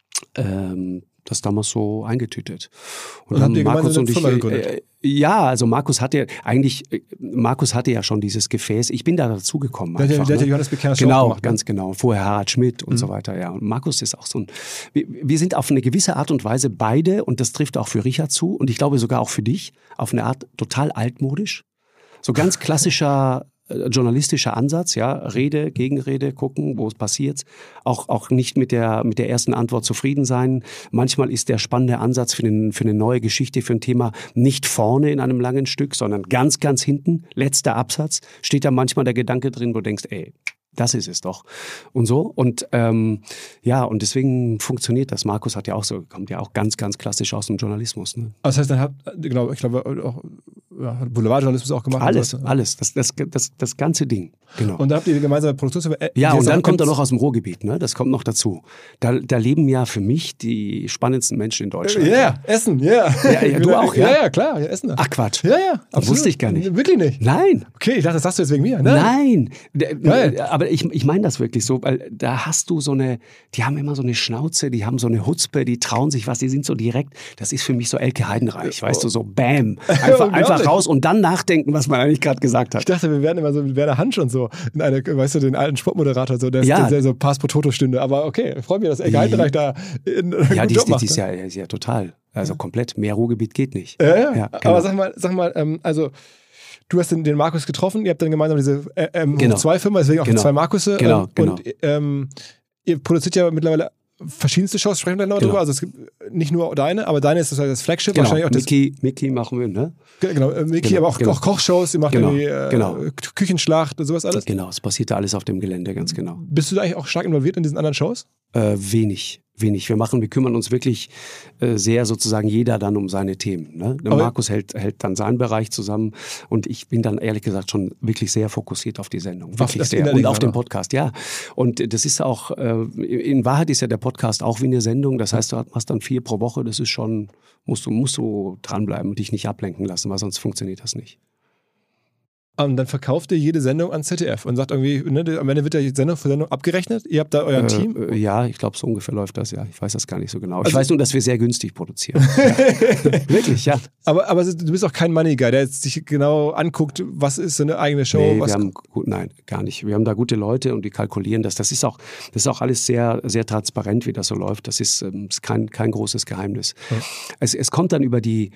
ähm, das damals so eingetütet. Und habt ihr gemeinsam eine Firma gegründet? äh, ja, also Markus hatte eigentlich, äh, Markus hatte ja schon dieses Gefäß. Ich bin da dazugekommen. Der hat ja- einfach, der hat ja ne? Johannes Bekerner Show Genau, gemacht, ne? ganz genau. Vorher Harald Schmidt und Mhm. so weiter, ja. Und Markus ist auch so ein, wir, wir sind auf eine gewisse Art und Weise beide, und das trifft auch für Richard zu, und ich glaube sogar auch für dich, auf eine Art total altmodisch. So ganz klassischer äh, journalistischer Ansatz, ja, Rede, Gegenrede, gucken, wo es passiert. Auch, auch nicht mit der, mit der ersten Antwort zufrieden sein. Manchmal ist der spannende Ansatz für, den, für eine neue Geschichte, für ein Thema nicht vorne in einem langen Stück, sondern ganz, ganz hinten, letzter Absatz, steht da manchmal der Gedanke drin, wo du denkst, ey, das ist es doch. Und so. Und ähm, ja, und deswegen funktioniert das. Markus hat ja auch so, kommt ja auch ganz, ganz klassisch aus dem Journalismus. Ne? Also das heißt, dann habt, genau, ich glaube, auch ja, hat Boulevardjournalismus auch gemacht. Alles, und sowas. alles. Das, das, das, das ganze Ding. Genau. Und dann habt ihr gemeinsame Produktionsfirma. Äh, Ja, die und ist dann auch kommt er ganz- noch aus dem Ruhrgebiet, ne? Das kommt noch dazu. Da, da leben ja für mich die spannendsten Menschen in Deutschland. Ja, yeah, Essen, ja. Ja, ja, du auch, ja? Ja, ja, klar, ja, Essen. Ach Quatsch. Ja, ja, absolut. Wusste ich gar nicht. Wirklich nicht. Nein. Okay, ich dachte, das sagst du jetzt wegen mir. Nein. D- Geil. Aber ich, ich meine das wirklich so, weil da hast du so eine, die haben immer so eine Schnauze, die haben so eine Hutzpe, die trauen sich was, die sind so direkt. Das ist für mich so Elke Heidenreich, weißt du, so bam. Einfach, einfach raus und dann nachdenken, was man eigentlich gerade gesagt Ich hat. dachte, wir wären immer so mit Werner Hansch und so, in eine, weißt du, den alten Sportmoderator, so, der, Ja. der so Pass pro Toto-Stünde. Aber okay, freut mich, dass Elke Heidenreich da in, Ja, einen die, Job die, macht. die ist ne? ja, ist ja total, also komplett. Mehr Ruhrgebiet geht nicht. Ja, ja. Ja, genau. Aber sag mal, sag mal, ähm, also du hast den, den Markus getroffen, ihr habt dann gemeinsam diese äh, ähm, Genau. zwei Firmen, deswegen auch Genau. die zwei Markusse. Genau, ähm, genau. Und ähm, ihr produziert ja mittlerweile verschiedenste Shows, sprechen wir gleich noch Genau. drüber. Also es gibt nicht nur deine, aber deine ist das, das Flagship, Genau, wahrscheinlich auch das. Mickey, Mickey machen wir, ne? Genau, äh, Mickey, Genau, aber auch, genau. auch Kochshows, ihr macht Genau, irgendwie äh, genau. Küchenschlacht und sowas alles. Genau, es passiert da alles auf dem Gelände, ganz genau. Bist du da eigentlich auch stark involviert in diesen anderen Shows? Äh, wenig. wenig. Wir machen, wir kümmern uns wirklich äh, sehr sozusagen jeder dann um seine Themen. Ne? Der Markus hält, hält dann seinen Bereich zusammen und ich bin dann ehrlich gesagt schon wirklich sehr fokussiert auf die Sendung. Wirklich auf sehr. Und auf den Podcast, ja. Und das ist auch, äh, in Wahrheit ist ja der Podcast auch wie eine Sendung. Das heißt, du machst dann vier pro Woche. Das ist schon, musst du, musst du dranbleiben und dich nicht ablenken lassen, weil sonst funktioniert das nicht. Und dann verkauft ihr jede Sendung an Z D F und sagt irgendwie, ne, am Ende wird ja Sendung für Sendung abgerechnet. Ihr habt da euer äh, Team? Äh, ja, ich glaube, so ungefähr läuft das, ja. Ich weiß das gar nicht so genau. Ich also, weiß nur, dass wir sehr günstig produzieren. Ja. Wirklich, ja. Aber, aber du bist auch kein Money Guy, der jetzt sich genau anguckt, was ist so eine eigene Show. Nee, was wir haben, gut, nein, gar nicht. Wir haben da gute Leute und die kalkulieren das. Das ist auch, das ist auch alles sehr, sehr transparent, wie das so läuft. Das ist, ähm, ist kein, kein großes Geheimnis. Ja. Es, es kommt dann über die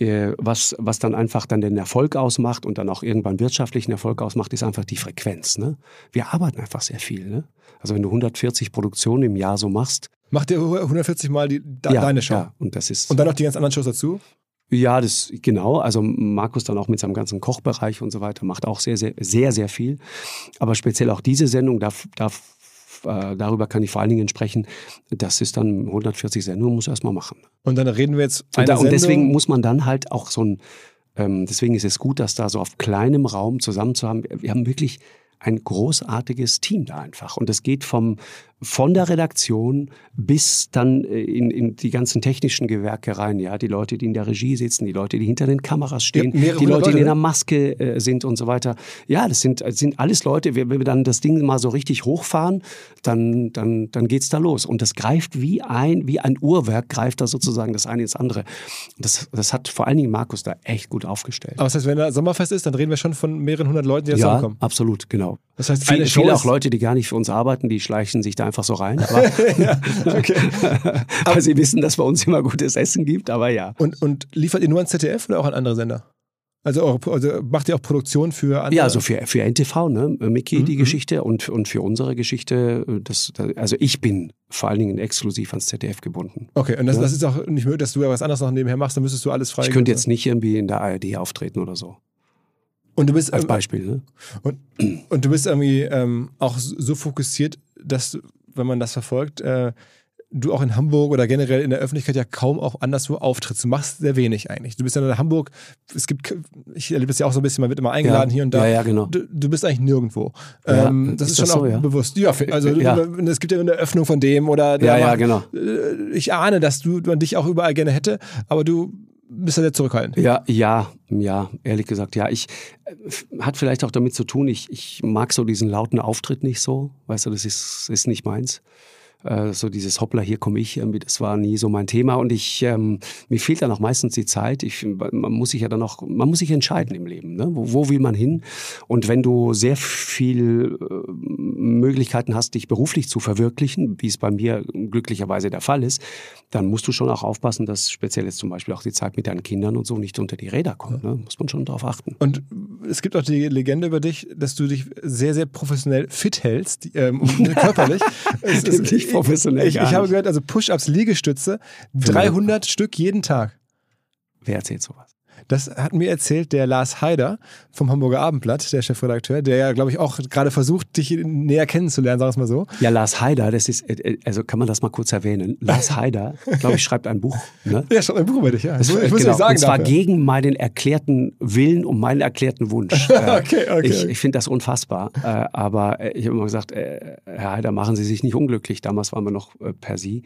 Was, was dann einfach dann den Erfolg ausmacht und dann auch irgendwann wirtschaftlichen Erfolg ausmacht, ist einfach die Frequenz. Ne? Wir arbeiten einfach sehr viel. Ne? Also wenn du hundertvierzig Produktionen im Jahr so machst. Macht ihr hundertvierzig Mal die, de, ja, deine Show? Ja, und das ist. Und dann noch die ganz anderen Shows dazu? Ja, das genau. Also Markus dann auch mit seinem ganzen Kochbereich und so weiter macht auch sehr, sehr, sehr, sehr viel. Aber speziell auch diese Sendung darf, darf darüber kann ich vor allen Dingen sprechen, das ist dann hundertvierzig Sendungen, muss erst mal machen. Und dann reden wir jetzt eine und, da, und deswegen Sendung. muss man dann halt auch so ein, ähm, deswegen ist es gut, das da so auf kleinem Raum zusammen zu haben. Wir haben wirklich ein großartiges Team da einfach. Und es geht vom, von der Redaktion bis dann in, in die ganzen technischen Gewerke rein. Ja, die Leute, die in der Regie sitzen, die Leute, die hinter den Kameras stehen, die Leute, Leute, die in der Maske äh, sind und so weiter. Ja, das sind, das sind alles Leute. Wenn wir dann das Ding mal so richtig hochfahren, dann, dann, dann geht's da los. Und das greift wie ein, wie ein Uhrwerk, greift da sozusagen das eine ins andere. Das, das hat vor allen Dingen Markus da echt gut aufgestellt. Aber das heißt, wenn da Sommerfest ist, dann reden wir schon von mehreren hundert Leuten, die da ja, zusammenkommen. Ja, absolut, genau. Das heißt, viele, eine Show viele ist auch Leute, die gar nicht für uns arbeiten, die schleichen sich da einfach so rein. Aber ja, okay. Weil sie wissen, dass es bei uns immer gutes Essen gibt, aber ja. Und, und liefert ihr nur an Z D F oder auch an andere Sender? Also, auch, also macht ihr auch Produktion für andere? Ja, also für, für N T V, ne? Mickey, mhm. die Geschichte und, und für unsere Geschichte, das, also ich bin vor allen Dingen exklusiv ans Z D F gebunden. Okay, und das, ja? das ist auch nicht möglich, dass du ja was anderes noch nebenher machst, dann müsstest du alles frei. Ich könnte jetzt nicht irgendwie in der A R D auftreten oder so. Und du bist, als Beispiel, ne? Und, und du bist irgendwie ähm, auch so fokussiert, dass du, wenn man das verfolgt, äh, du auch in Hamburg oder generell in der Öffentlichkeit ja kaum auch anderswo auftrittst. Du machst sehr wenig eigentlich. Du bist ja in Hamburg, es gibt, ich erlebe es ja auch so ein bisschen, man wird immer eingeladen ja, hier und da. Ja, ja, genau. Du, du bist eigentlich nirgendwo. Ja, ähm, das ist, ist schon das auch so, ja? bewusst. Ja, also ja. es gibt ja eine Öffnung von dem oder ja, ja, macht, genau. Ich ahne, dass du man dich auch überall gerne hätte, aber du bist ja sehr zurückhaltend. Ja, ja, ja, ehrlich gesagt, ja. Ich äh, hat vielleicht auch damit zu tun, ich, ich mag so diesen lauten Auftritt nicht so. Weißt du, das ist, ist nicht meins. Äh, so dieses Hoppla, hier komme ich, irgendwie, das war nie so mein Thema. Und ich, ähm, mir fehlt dann auch meistens die Zeit. Ich, man muss sich ja dann auch, man muss sich entscheiden im Leben. Ne? Wo, wo will man hin? Und wenn du sehr viel äh, Möglichkeiten hast, dich beruflich zu verwirklichen, wie es bei mir glücklicherweise der Fall ist, dann musst du schon auch aufpassen, dass speziell jetzt zum Beispiel auch die Zeit mit deinen Kindern und so nicht unter die Räder kommt. Ne? Muss man schon drauf achten. Und es gibt auch die Legende über dich, dass du dich sehr, sehr professionell fit hältst, ähm, körperlich. es ist nicht professionell. Ich, ich habe gehört, also Push-Ups, Liegestütze, dreihundert Stück jeden Tag. Wer erzählt sowas? Das hat mir erzählt der Lars Haider vom Hamburger Abendblatt, der Chefredakteur, der ja, glaube ich, auch gerade versucht, dich näher kennenzulernen, sagen wir es mal so. Ja, Lars Haider, das ist, also kann man das mal kurz erwähnen. Lars Haider, glaube ich, schreibt ein Buch. Ne? Ja, schreibt ein Buch über dich, ja. Das, ich muss, ich genau. nicht sagen. Und zwar dafür. gegen meinen erklärten Willen und meinen erklärten Wunsch. okay, okay. Ich, ich finde das unfassbar. Aber ich habe immer gesagt, Herr Haider, machen Sie sich nicht unglücklich. Damals waren wir noch per Sie.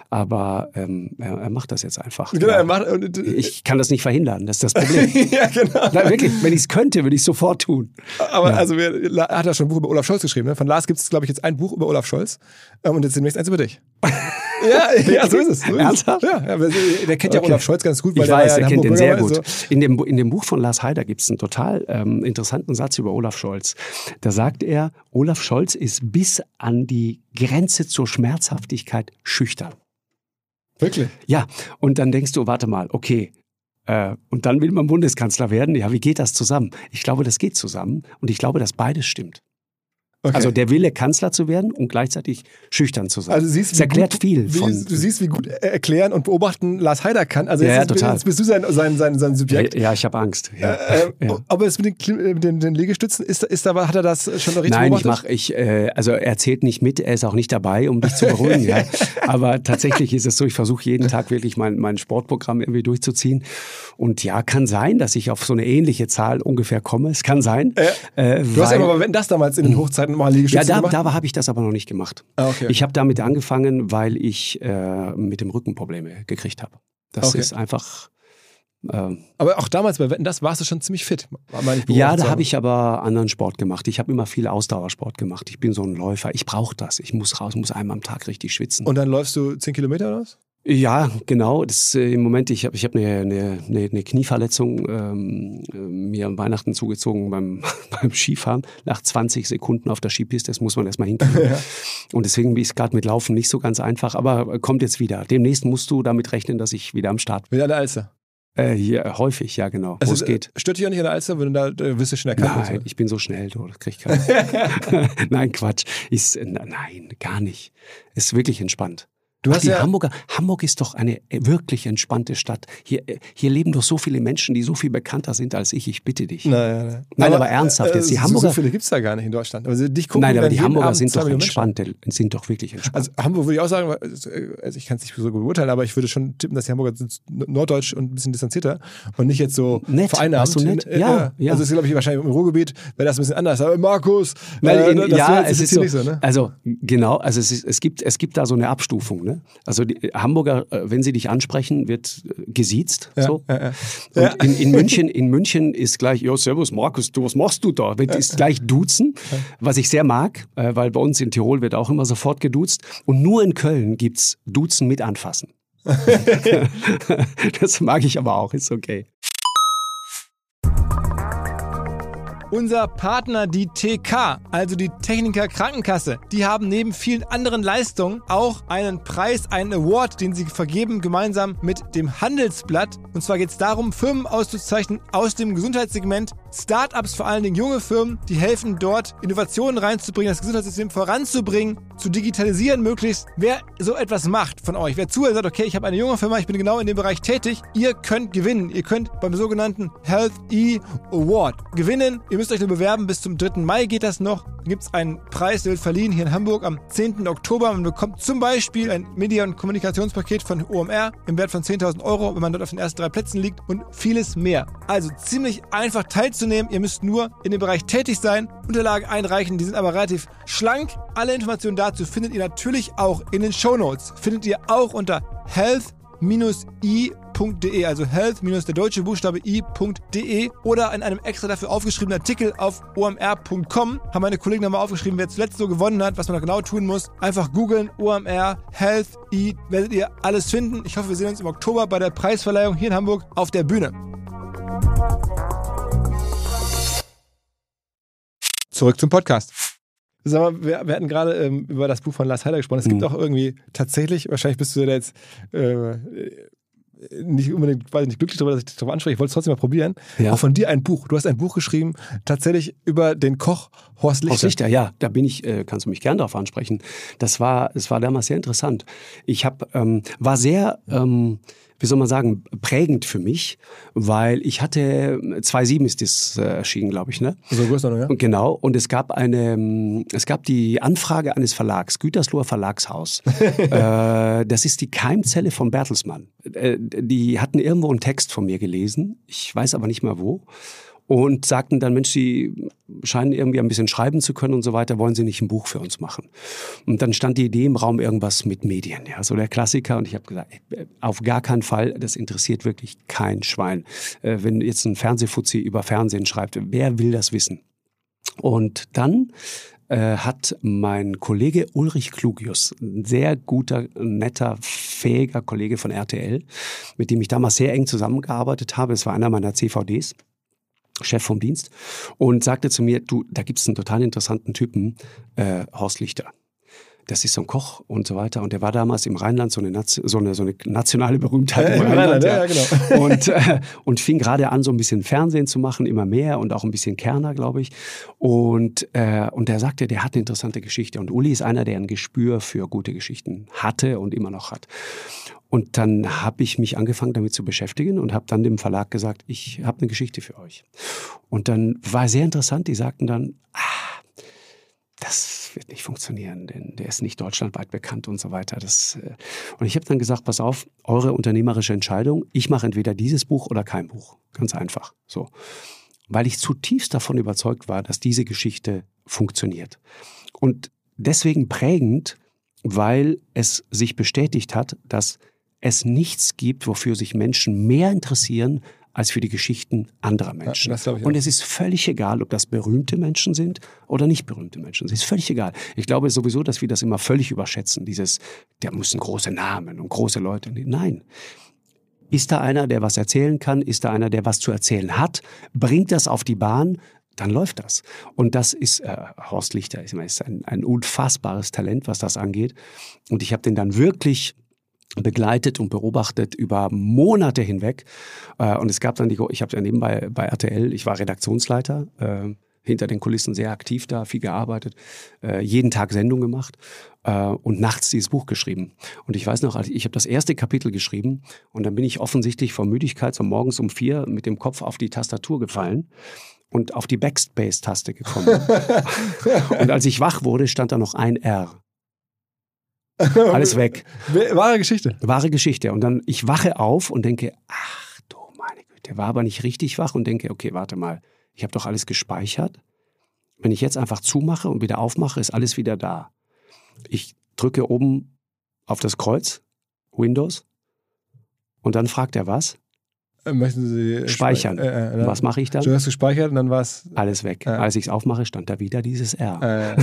Aber ähm, er, er macht das jetzt einfach. Genau, ja. er macht, und, ich kann das nicht verhindern, das ist das Problem. ja, genau. Na, wirklich, wenn ich es könnte, würde ich es sofort tun. Aber ja. also, er hat ja schon ein Buch über Olaf Scholz geschrieben. Ne? Von Lars gibt es, glaube ich, jetzt ein Buch über Olaf Scholz. Und jetzt demnächst eins über dich. ja, ja, so ist es. So ist Ernsthaft? Ja, der kennt ja okay. Olaf Scholz ganz gut. Weil ich weiß, der er kennt den sehr gut. So. In, dem, in dem Buch von Lars Haider gibt es einen total ähm, interessanten Satz über Olaf Scholz. Da sagt er, Olaf Scholz ist bis an die Grenze zur Schmerzhaftigkeit schüchtern. Wirklich? Ja, und dann denkst du, warte mal, okay, äh, und dann will man Bundeskanzler werden. Ja, wie geht das zusammen? Ich glaube, das geht zusammen und ich glaube, dass beides stimmt. Okay. Also der Wille, Kanzler zu werden und gleichzeitig schüchtern zu sein. Also siehst, das erklärt gut, viel. Wie, von, du siehst, wie gut erklären und beobachten Lars Heider kann. Also ja, jetzt, ja, total. jetzt bist du sein, sein, sein, sein Subjekt. Ja, ja ich habe Angst. Ja. Äh, äh, ja. Aber jetzt mit den, mit den, den Liegestützen, ist, ist da, hat er das schon noch richtig Nein, beobachtet? ich mache, ich, äh, also er zählt nicht mit, er ist auch nicht dabei, um dich zu beruhigen. ja. Aber tatsächlich ist es so, ich versuche jeden Tag wirklich mein, mein Sportprogramm irgendwie durchzuziehen. Und ja, kann sein, dass ich auf so eine ähnliche Zahl ungefähr komme. Es kann sein. Äh, äh, du weil, hast ja aber, wenn das damals in den Hochzeiten mal Liegestütze ja, da, gemacht? da habe ich das aber noch nicht gemacht. Ah, okay, okay. Ich habe damit angefangen, weil ich äh, mit dem Rücken Probleme gekriegt habe. Das okay. ist einfach... Ähm, aber auch damals bei Wetten, das warst du schon ziemlich fit. Ja, da habe ich aber anderen Sport gemacht. Ich habe immer viel Ausdauersport gemacht. Ich bin so ein Läufer. Ich brauche das. Ich muss raus, muss einmal am Tag richtig schwitzen. Und dann läufst du zehn Kilometer oder was? Ja, genau. Das, äh, im Moment, ich habe ich hab eine, eine, eine Knieverletzung ähm, mir an Weihnachten zugezogen beim, beim Skifahren. Nach zwanzig Sekunden auf der Skipiste, das muss man erstmal hinkriegen. Ja. Und deswegen ist es gerade mit Laufen nicht so ganz einfach, aber kommt jetzt wieder. Demnächst musst du damit rechnen, dass ich wieder am Start bin. Wieder an der Alster? Äh, hier, häufig, ja genau, also, wo es geht. Stört dich auch nicht an der Alster, wenn du da äh, wirst du schon erkannt? Nein, so. Ich bin so schnell, du, das krieg ich gar nicht. Nein, Quatsch. Ist, äh, nein, gar nicht. Ist wirklich entspannt. Du Ach, hast die ja Hamburger, Hamburg ist doch eine wirklich entspannte Stadt. Hier, hier leben doch so viele Menschen, die so viel bekannter sind als ich. Ich bitte dich. Nein, nein. Nein, aber, aber ernsthaft jetzt. Die so, Hamburger, so viele gibt es da gar nicht in Deutschland. Also dich gucken nein, aber die Hamburger Abend sind doch Millionen entspannt. Menschen. Sind doch wirklich entspannt. Also Hamburg würde ich auch sagen, also ich kann es nicht so beurteilen, aber ich würde schon tippen, dass die Hamburger sind norddeutsch und ein bisschen distanzierter und nicht jetzt so nett, vereinnahmt. weißt du, nett? Ja, ja. Also es ist, glaube ich, wahrscheinlich im Ruhrgebiet wäre das ein bisschen anders. Aber Markus, Weil in, äh, das ja, es ist so, nicht so, ne? Also genau, also es, ist, es, gibt, es gibt da so eine Abstufung. Ne? Also die Hamburger, wenn sie dich ansprechen, wird gesiezt. Ja, so. ja, ja. Und Ja. in, in, München, in München ist gleich, ja, servus Markus, du, was machst du da? Wird, ist gleich duzen, was ich sehr mag, äh, weil bei uns in Tirol wird auch immer sofort geduzt. Und nur in Köln gibt's Duzen mit Anfassen. Das mag ich aber auch, ist okay. Unser Partner, die T K, also die Techniker Krankenkasse, die haben neben vielen anderen Leistungen auch einen Preis, einen Award, den sie vergeben, gemeinsam mit dem Handelsblatt. Und zwar geht es darum, Firmen auszuzeichnen aus dem Gesundheitssegment, Startups, vor allen Dingen junge Firmen, die helfen dort, Innovationen reinzubringen, das Gesundheitssystem voranzubringen, zu digitalisieren möglichst. Wer so etwas macht von euch, wer zuhört, sagt, okay, ich habe eine junge Firma, ich bin genau in dem Bereich tätig, ihr könnt gewinnen. Ihr könnt beim sogenannten Health E Award gewinnen. Ihr müsst euch nur bewerben, bis zum dritten Mai geht das noch. Da gibt es einen Preis, der wird verliehen hier in Hamburg am zehnten Oktober. Man bekommt zum Beispiel ein Media- und Kommunikationspaket von O M R im Wert von zehntausend Euro, wenn man dort auf den ersten drei Plätzen liegt und vieles mehr. Also ziemlich einfach teilzunehmen. Ihr müsst nur in dem Bereich tätig sein, Unterlagen einreichen, die sind aber relativ schlank. Alle Informationen dazu findet ihr natürlich auch in den Shownotes. Findet ihr auch unter health i punkt de, also health minus der deutsche Buchstabe i punkt de oder in einem extra dafür aufgeschriebenen Artikel auf o m r punkt com haben meine Kollegen nochmal aufgeschrieben, wer zuletzt so gewonnen hat, was man da genau tun muss. Einfach googeln, O M R, Health I, werdet ihr alles finden. Ich hoffe, wir sehen uns im Oktober bei der Preisverleihung hier in Hamburg auf der Bühne. Zurück zum Podcast. Sag mal, wir, wir hatten gerade ähm, über das Buch von Lars Heider gesprochen. Es gibt mhm. auch irgendwie tatsächlich, wahrscheinlich bist du da jetzt äh, nicht unbedingt, weiß ich nicht, glücklich darüber, dass ich dich darauf anspreche. Ich wollte es trotzdem mal probieren. Ja. Auch von dir ein Buch. Du hast ein Buch geschrieben, tatsächlich über den Koch Horst Lichter. Horst Lichter, ja, da bin ich, äh, kannst du mich gern darauf ansprechen. Das war, das war damals sehr interessant. Ich hab, ähm, war sehr, ähm, wie soll man sagen, prägend für mich, weil ich hatte, zweitausendsieben ist das äh, erschienen, glaube ich, ne? So größer, ja. Und genau, und es gab eine, es gab die Anfrage eines Verlags, Gütersloher Verlagshaus. äh, das ist die Keimzelle von Bertelsmann. Äh, die hatten irgendwo einen Text von mir gelesen, ich weiß aber nicht mehr wo. Und sagten dann, Mensch, Sie scheinen irgendwie ein bisschen schreiben zu können und so weiter, wollen Sie nicht ein Buch für uns machen? Und dann stand die Idee im Raum, irgendwas mit Medien, ja, so der Klassiker. Und ich habe gesagt, auf gar keinen Fall, das interessiert wirklich kein Schwein. Äh, wenn jetzt ein Fernsehfuzzi über Fernsehen schreibt, wer will das wissen? Und dann äh, hat mein Kollege Ulrich Klugius, ein sehr guter, netter, fähiger Kollege von R T L, mit dem ich damals sehr eng zusammengearbeitet habe, es war einer meiner C V Ds, Chef vom Dienst, und sagte zu mir, du, da gibt's einen total interessanten Typen, äh, Horst Lichter. das ist so ein Koch und so weiter. Und der war damals im Rheinland so eine, Nation, so eine, so eine nationale Berühmtheit. Ja, im im Rheinland, Rheinland, ja. ja, genau. Und, äh, und fing gerade an, so ein bisschen Fernsehen zu machen, immer mehr und auch ein bisschen Kerner, glaube ich. Und, äh, und der sagte, der hat eine interessante Geschichte. Und Uli ist einer, der ein Gespür für gute Geschichten hatte und immer noch hat. Und dann habe ich mich angefangen, damit zu beschäftigen und habe dann dem Verlag gesagt, ich habe eine Geschichte für euch. Und dann war sehr interessant, die sagten dann, ah, das wird nicht funktionieren, denn der ist nicht deutschlandweit bekannt und so weiter. Das, äh und ich habe dann gesagt, pass auf, eure unternehmerische Entscheidung, ich mache entweder dieses Buch oder kein Buch. Ganz einfach. So. Weil ich zutiefst davon überzeugt war, dass diese Geschichte funktioniert. Und deswegen prägend, weil es sich bestätigt hat, dass es nichts gibt, wofür sich Menschen mehr interessieren, als für die Geschichten anderer Menschen. Ja, das glaube ich auch. Und es ist völlig egal, ob das berühmte Menschen sind oder nicht berühmte Menschen. Es ist völlig egal. Ich glaube sowieso, dass wir das immer völlig überschätzen. Dieses, der müssen große Namen und große Leute. Nein. Ist da einer, der was erzählen kann? Ist da einer, der was zu erzählen hat? Bringt das auf die Bahn? Dann läuft das. Und das ist, äh, Horst Lichter ist, ist ein, ein unfassbares Talent, was das angeht. Und ich habe den dann wirklich begleitet und beobachtet über Monate hinweg. Und es gab dann die, ich habe ja nebenbei bei R T L, ich war Redaktionsleiter, äh, hinter den Kulissen sehr aktiv da, viel gearbeitet, äh, jeden Tag Sendung gemacht äh, und nachts dieses Buch geschrieben. Und ich weiß noch, ich habe das erste Kapitel geschrieben und dann bin ich offensichtlich vor Müdigkeit so morgens um vier mit dem Kopf auf die Tastatur gefallen und auf die Backspace-Taste gekommen. Und als ich wach wurde, stand da noch ein R. Alles weg. Wahre Geschichte. Wahre Geschichte. Und dann, ich wache auf und denke, ach du meine Güte, war aber nicht richtig wach und denke, okay, warte mal, ich habe doch alles gespeichert. Wenn ich jetzt einfach zumache und wieder aufmache, ist alles wieder da. Ich drücke oben auf das Kreuz, Windows, und dann fragt er was? Möchten Sie speichern? Äh, äh, was mache ich dann? Du hast gespeichert und dann war es... Alles weg. Äh. Als ich es aufmache, stand da wieder dieses R. Äh.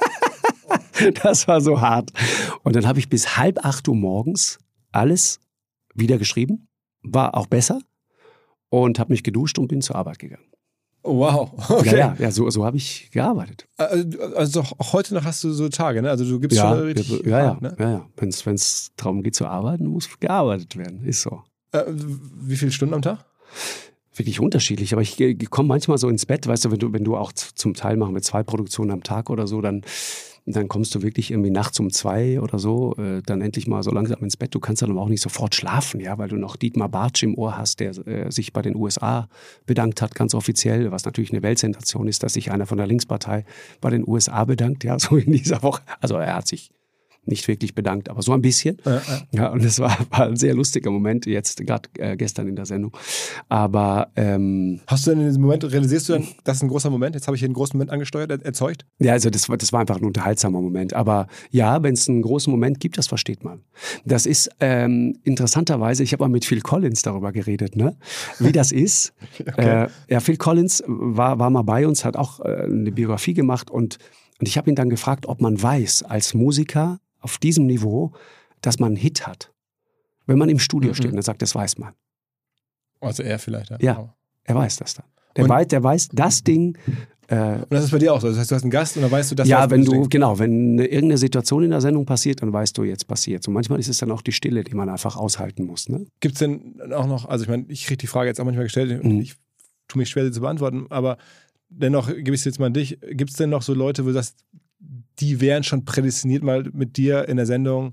Das war so hart. Und dann habe ich bis halb acht Uhr morgens alles wieder geschrieben. War auch besser. Und habe mich geduscht und bin zur Arbeit gegangen. Wow. Okay. Ja, ja, ja, so, so habe ich gearbeitet. Also auch heute noch hast du so Tage, ne? Also du gibst ja, schon richtig... Ja, ja, Hand, ne? ja, ja. Wenn es darum geht zu arbeiten, muss gearbeitet werden. Ist so. Äh, wie viele Stunden am Tag? Wirklich unterschiedlich, aber ich, ich komme manchmal so ins Bett, weißt du, wenn du, wenn du auch zum Teil machen mit zwei Produktionen am Tag oder so, dann, dann kommst du wirklich irgendwie nachts um zwei oder so, äh, dann endlich mal so langsam ins Bett. Du kannst dann aber auch nicht sofort schlafen, ja, weil du noch Dietmar Bartsch im Ohr hast, der äh, sich bei den U S A bedankt hat, ganz offiziell, was natürlich eine Weltsensation ist, dass sich einer von der Linkspartei bei den U S A bedankt, ja, so in dieser Woche. Also er hat sich nicht wirklich bedankt, aber so ein bisschen. Ja, ja. Ja, und das war, war ein sehr lustiger Moment, jetzt gerade äh, gestern in der Sendung. Aber ähm, hast du denn in diesem Moment, realisierst du dann, das ist ein großer Moment, jetzt habe ich hier einen großen Moment angesteuert, erzeugt? Ja, also das war, das war einfach ein unterhaltsamer Moment. Aber ja, wenn es einen großen Moment gibt, das versteht man. Das ist ähm, interessanterweise, ich habe mal mit Phil Collins darüber geredet, ne? Wie das ist. Okay. Äh, ja, Phil Collins war, war mal bei uns, hat auch äh, eine Biografie gemacht und, und ich habe ihn dann gefragt, ob man weiß, als Musiker auf diesem Niveau, dass man einen Hit hat. Wenn man im Studio mhm. steht und er sagt, das weiß man. Also er vielleicht, ja. Ja, er weiß das dann. Der, weiß, der weiß, das Ding... Äh, und das ist bei dir auch so? Das heißt, du hast einen Gast und dann weißt du, dass ja, das wenn du, denkst. genau, wenn irgendeine Situation in der Sendung passiert, dann weißt du, jetzt passiert. Und manchmal ist es dann auch die Stille, die man einfach aushalten muss. Ne? Gibt es denn auch noch, also ich meine, ich kriege die Frage jetzt auch manchmal gestellt, mhm. ich tue mich schwer, sie zu beantworten, aber dennoch gebe ich es jetzt mal an dich. Gibt es denn noch so Leute, wo du sagst, die wären schon prädestiniert mal mit dir in der Sendung,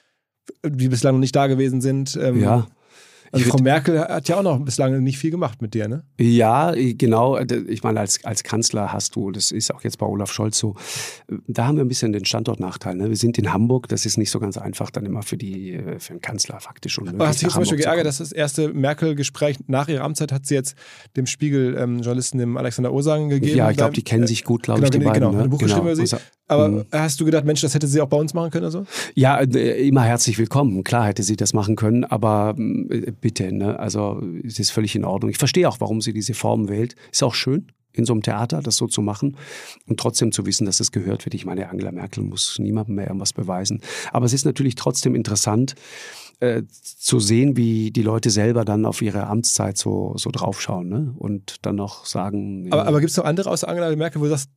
die bislang noch nicht da gewesen sind? Ähm, ja. Also Frau Merkel hat ja auch noch bislang nicht viel gemacht mit dir, ne? Ja, genau. Ich meine, als, als Kanzler hast du, das ist auch jetzt bei Olaf Scholz so, da haben wir ein bisschen den Standortnachteil. Ne? Wir sind in Hamburg, das ist nicht so ganz einfach dann immer für, die, für den Kanzler faktisch unmöglich. Aber hast du dich zum Beispiel geärgert, dass das erste Merkel-Gespräch nach ihrer Amtszeit hat sie jetzt dem Spiegel-Journalisten, ähm, dem Alexander Ursagen gegeben? Ja, ich glaube, die kennen sich gut, glaube genau, ich, die genau, beiden. Genau, ne? ein Buch genau. geschrieben über sie. Aber mhm. hast du gedacht, Mensch, das hätte sie auch bei uns machen können oder so? Ja, immer herzlich willkommen. Klar hätte sie das machen können, aber bitte, ne? Also es ist völlig in Ordnung. Ich verstehe auch, warum sie diese Form wählt. Ist auch schön, in so einem Theater das so zu machen und trotzdem zu wissen, dass es gehört wird. Ich meine, Angela Merkel muss niemandem mehr irgendwas beweisen. Aber es ist natürlich trotzdem interessant, äh, zu sehen, wie die Leute selber dann auf ihre Amtszeit so, so draufschauen, ne? Und dann noch sagen... Aber, aber gibt es noch andere außer Angela Merkel, wo du sagst,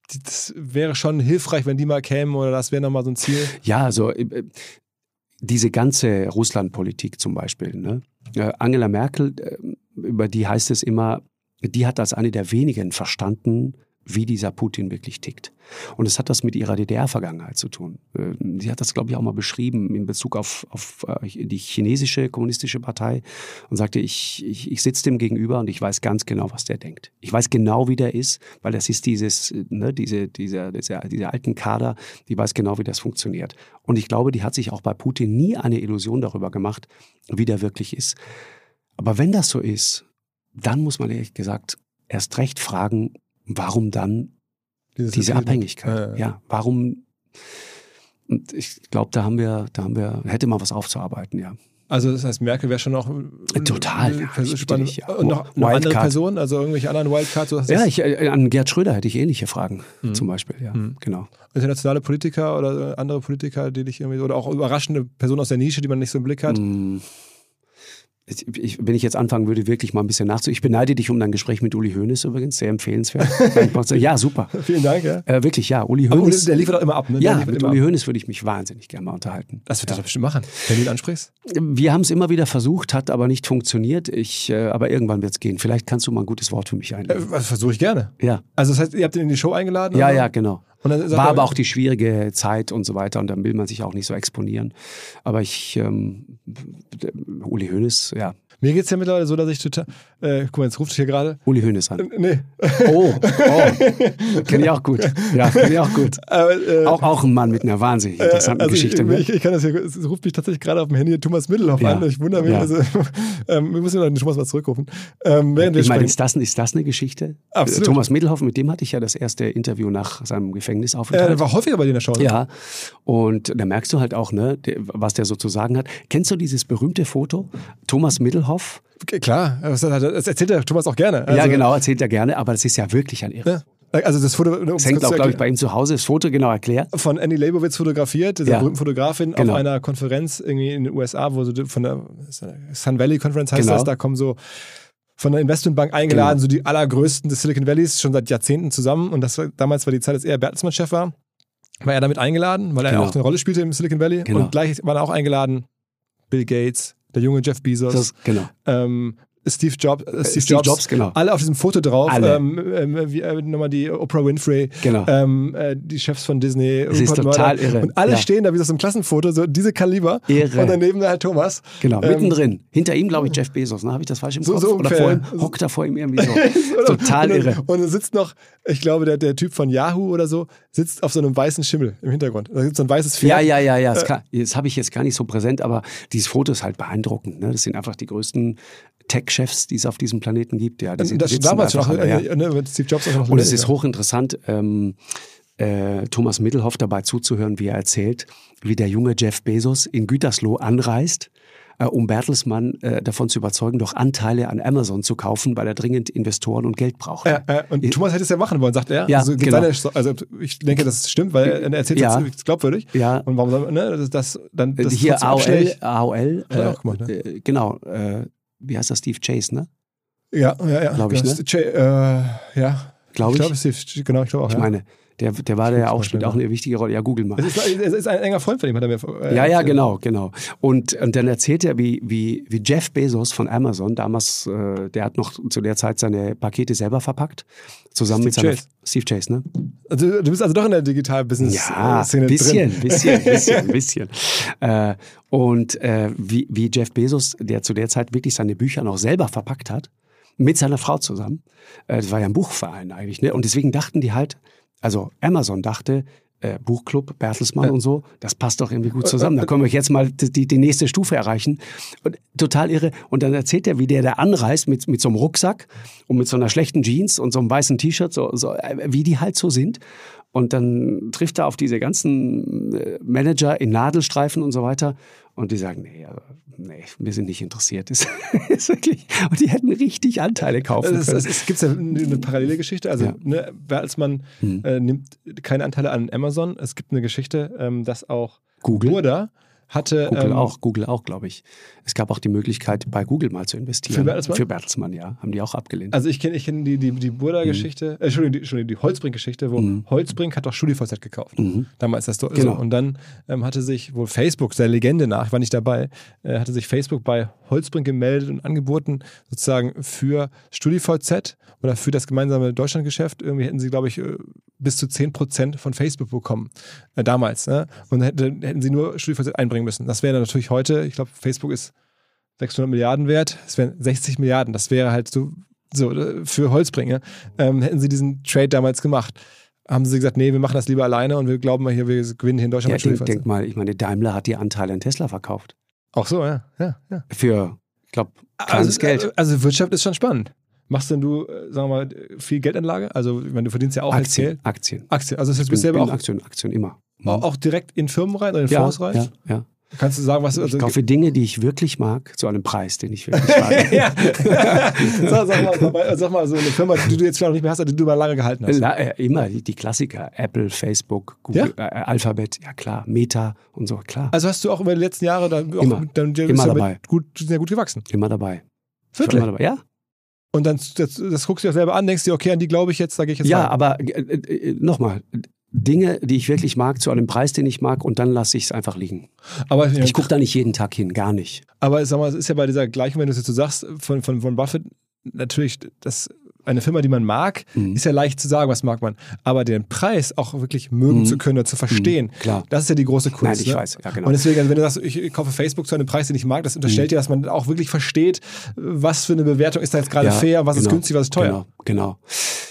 das wäre schon hilfreich, wenn die mal kämen oder das wäre nochmal so ein Ziel. Ja, also äh, diese ganze Russlandpolitik zum Beispiel, ne? Äh, Angela Merkel, äh, über die heißt es immer, die hat als eine der wenigen verstanden, wie dieser Putin wirklich tickt. Und es hat das mit ihrer D D R-Vergangenheit zu tun. Sie hat das, glaube ich, auch mal beschrieben in Bezug auf, auf die chinesische kommunistische Partei und sagte, ich, ich, ich sitze dem gegenüber und ich weiß ganz genau, was der denkt. Ich weiß genau, wie der ist, weil das ist dieses, ne, diese, diese, diese, diese alten Kader, die weiß genau, wie das funktioniert. Und ich glaube, die hat sich auch bei Putin nie eine Illusion darüber gemacht, wie der wirklich ist. Aber wenn das so ist, dann muss man ehrlich gesagt erst recht fragen, warum dann Dieses diese Abhängigkeit? Ja, ja. ja, warum? Und ich glaube, da haben wir, da haben wir, hätte mal was aufzuarbeiten, ja. Also das heißt, Merkel wäre schon noch total ja, spannend. Ja. Und noch, noch andere Personen, also irgendwelche anderen Wildcards? So ja, ich, an Gerd Schröder hätte ich ähnliche Fragen, mhm. zum Beispiel, ja, mhm. genau. Internationale Politiker oder andere Politiker, die dich irgendwie, oder auch überraschende Personen aus der Nische, die man nicht so im Blick hat? Mhm. Ich, wenn ich jetzt anfangen würde, wirklich mal ein bisschen nachzudenken. Ich beneide dich um dein Gespräch mit Uli Hoeneß übrigens, sehr empfehlenswert. Ja, super. Vielen Dank. Ja. Äh, wirklich, ja. Uli Hoeneß. Der liefert auch immer ab, ne? Ja, mit Uli Hoeneß würde ich mich wahnsinnig gerne mal unterhalten. Das wird ja. das bestimmt machen, wenn du ihn ansprichst. Wir haben es immer wieder versucht, hat aber nicht funktioniert. Ich, äh, aber irgendwann wird es gehen. Vielleicht kannst du mal ein gutes Wort für mich einlegen. Äh, Versuche ich gerne. Ja. Also das heißt, ihr habt ihn in die Show eingeladen? Ja, oder? ja, genau. Und dann war aber auch die schwierige Zeit und so weiter und dann will man sich auch nicht so exponieren. Aber ich, ähm, Uli Hoeneß, ja. Mir geht es ja mittlerweile so, dass ich total, äh, guck mal, jetzt ruft hier gerade. Uli Hoeneß an. Äh, nee. Oh, oh. Kenn ich auch gut. Ja, kenn ich auch gut. Aber, äh, auch, auch ein Mann mit einer wahnsinnig interessanten also Geschichte. Ich, ich, ich kann das hier, es ruft mich tatsächlich gerade auf dem Handy Thomas Middelhoff ja. an. Ich wundere mich, ja. also, ähm, wir müssen den Thomas mal zurückrufen. Ähm, ich meine, ist das, ist das eine Geschichte? Absolut. Thomas Middelhoff, mit dem hatte ich ja das erste Interview nach seinem Gefängnisaufenthalt. Ja, der war häufiger bei dir in der Show. Ne? Ja, und da merkst du halt auch, ne, was der so zu sagen hat. Kennst du dieses berühmte Foto? Thomas Middelhoff. Klar, das erzählt der Thomas auch gerne. Also, ja, genau, erzählt er gerne, aber das ist ja wirklich ein Irre. Ja. Also das Foto, das hängt auch, glaube ich, bei ihm zu Hause. Das Foto genau erklärt. Von Annie Leibovitz fotografiert, dieser ja. berühmten Fotografin, genau. auf einer Konferenz irgendwie in den U S A, wo so von der Sun Valley Conference heißt genau. das, da kommen so von der Investmentbank eingeladen, genau. so die allergrößten des Silicon Valleys, schon seit Jahrzehnten zusammen. Und das war, damals war die Zeit, als er Bertelsmann Chef war, war er damit eingeladen, weil er genau. auch eine Rolle spielte im Silicon Valley. Genau. Und gleich waren auch eingeladen Bill Gates, der junge Jeff Bezos. Das, genau. Ähm, Steve Jobs, äh, Steve, Steve Jobs, Jobs, genau. Alle auf diesem Foto drauf. Alle. Ähm, ähm, wie, äh, nochmal die Oprah Winfrey, genau. ähm, äh, die Chefs von Disney. Das ist total Mörder. Irre. Und alle ja. stehen da wie aus einem Klassenfoto, so diese Kaliber. Irre. Und daneben halt Thomas. Genau, ähm, mittendrin. Hinter ihm, glaube ich, Jeff Bezos. Ne? Habe ich das falsch im so, Kopf? So Oder vor ihm, hockt er vor ihm irgendwie so. Total und, irre. Und es sitzt noch, ich glaube, der, der Typ von Yahoo oder so, sitzt auf so einem weißen Schimmel im Hintergrund. Da gibt es so ein weißes Pferd. Ja, ja, ja, ja. Das, kann, das habe ich jetzt gar nicht so präsent, aber dieses Foto ist halt beeindruckend. Ne? Das sind einfach die größten Tech-Chefs, die es auf diesem Planeten gibt. Ja, die sind, das damals schon, alle, ja. ne, mit Steve Jobs auch noch. Und es ist hochinteressant, ähm, äh, Thomas Middelhoff dabei zuzuhören, wie er erzählt, wie der junge Jeff Bezos in Gütersloh anreist, äh, um Bertelsmann äh, davon zu überzeugen, doch Anteile an Amazon zu kaufen, weil er dringend Investoren und Geld braucht. Ja, äh, und ich, Thomas hätte es ja machen wollen, sagt er. Ja, also, genau. seine, also ich denke, das stimmt, weil er erzählt ja. es glaubwürdig. Ja. Und warum soll ne, das, das dann das hier A O L, A O L äh, auch gemacht, ne? äh, genau, äh, wie heißt das, Steve Chase, ne? Ja, ja, ja. Glaube ich, ne? Ch äh, ja. Glaube ich. Ich glaube, Steve, genau, ich glaube auch, Ich ja. meine, der, der war der ja auch, spielt auch eine wichtige Rolle. Ja, google mal. Es ist, es ist ein enger Freund von ihm, hat er mir äh, Ja, ja, genau, genau. Und, und dann erzählt er, wie, wie, wie Jeff Bezos von Amazon, damals, äh, der hat noch zu der Zeit seine Pakete selber verpackt, zusammen Steve mit seiner Chase. Steve Chase, ne? Also, du bist also doch in der Digital-Business-Szene ja, bisschen, drin. bisschen, bisschen, bisschen. Äh, und äh, wie, wie Jeff Bezos, der zu der Zeit wirklich seine Bücher noch selber verpackt hat, mit seiner Frau zusammen. Äh, das war ja ein Buchverein eigentlich, ne? Und deswegen dachten die halt, also Amazon dachte, äh, Buchclub, Bertelsmann ja. und so, das passt doch irgendwie gut zusammen. Da können wir jetzt mal die, die nächste Stufe erreichen. Und, total irre. Und dann erzählt er, wie der da anreist mit, mit so einem Rucksack und mit so einer schlechten Jeans und so einem weißen T-Shirt, so, so, wie die halt so sind. Und dann trifft er auf diese ganzen Manager in Nadelstreifen und so weiter. Und die sagen, nee, nee, wir sind nicht interessiert. Das ist wirklich, und die hätten richtig Anteile kaufen können. Es, es gibt ja eine parallele Geschichte. Also, ja. ne, Bertelsmann hm. äh, nimmt keine Anteile an Amazon. Es gibt eine Geschichte, ähm, dass auch Google. Burda hatte... Google ähm, auch, Google auch, glaube ich. Es gab auch die Möglichkeit, bei Google mal zu investieren. Für Bertelsmann? Für Bertelsmann, ja. Haben die auch abgelehnt. Also ich kenne ich kenn die, die, die Burda-Geschichte, mhm. äh, Entschuldigung, die, Entschuldigung, die Holzbrink-Geschichte, wo mhm. Holzbrink hat doch StudiVZ gekauft. Mhm. Damals das so. Genau. Und dann ähm, hatte sich wohl Facebook, der Legende nach, ich war nicht dabei, äh, hatte sich Facebook bei Holzbrink gemeldet und angeboten, sozusagen für StudiVZ oder für das gemeinsame Deutschlandgeschäft, irgendwie hätten sie, glaube ich, bis zu zehn Prozent von Facebook bekommen. Äh, damals. Ne? Und hätten, hätten sie nur StudiVZ einbringen müssen. Das wäre natürlich heute, ich glaube, Facebook ist sechshundert Milliarden wert, das wären sechzig Milliarden, das wäre halt so, so für Holzbringer. Ähm, hätten sie diesen Trade damals gemacht, haben sie gesagt, nee, wir machen das lieber alleine und wir glauben mal hier, wir gewinnen hier in Deutschland. Ja, denk, denk mal, ich meine, Daimler hat die Anteile an Tesla verkauft. Auch so, ja. ja, ja. Für, ich glaube, kleines also, Geld. Also Wirtschaft ist schon spannend. Machst denn du, sagen wir mal, viel Geldanlage? Also, ich meine, du verdienst ja auch Aktien, Geld. Aktien. Aktien. Also, das heißt, ich bist bin, selber bin auch, Aktien, Aktien immer. Mhm. auch direkt in Firmen rein oder in ja, Fonds rein? Ja, ja. Kannst du sagen, was... Also ich kaufe Dinge, die ich wirklich mag, zu einem Preis, den ich wirklich mag. ja. sag, sag, mal, sag, mal, sag mal, so eine Firma, die du jetzt vielleicht noch nicht mehr hast, die du mal lange gehalten hast. La, äh, immer die, die Klassiker. Apple, Facebook, Google, ja? äh, Alphabet, ja klar, Meta und so, klar. Also hast du auch über die letzten Jahre dann auch immer, dann, immer dabei. Gut, sehr gut gewachsen. Immer dabei. Wirklich? Immer dabei. Ja. Und dann das, das guckst du dir selber an, denkst dir, okay, an die glaube ich jetzt, da gehe ich jetzt Ja, rein. aber äh, äh, nochmal, Dinge, die ich wirklich mag, zu einem Preis, den ich mag, und dann lasse ich es einfach liegen. Aber, ich gucke da nicht jeden Tag hin, gar nicht. Aber sag mal, es ist ja bei dieser Gleichung, wenn du es jetzt so sagst, von, von, von Buffett, natürlich, das, eine Firma, die man mag, mhm. ist ja leicht zu sagen, was mag man. Aber den Preis auch wirklich mögen mhm. zu können oder zu verstehen, mhm. Klar. Das ist ja die große Kunst. Nein, ich ne? weiß, ja genau. Und deswegen, also wenn du sagst, ich kaufe Facebook zu einem Preis, den ich mag, das unterstellt mhm. dir, dass man auch wirklich versteht, was für eine Bewertung ist da jetzt gerade ja, fair, was genau, ist günstig, was ist teuer. Genau, genau.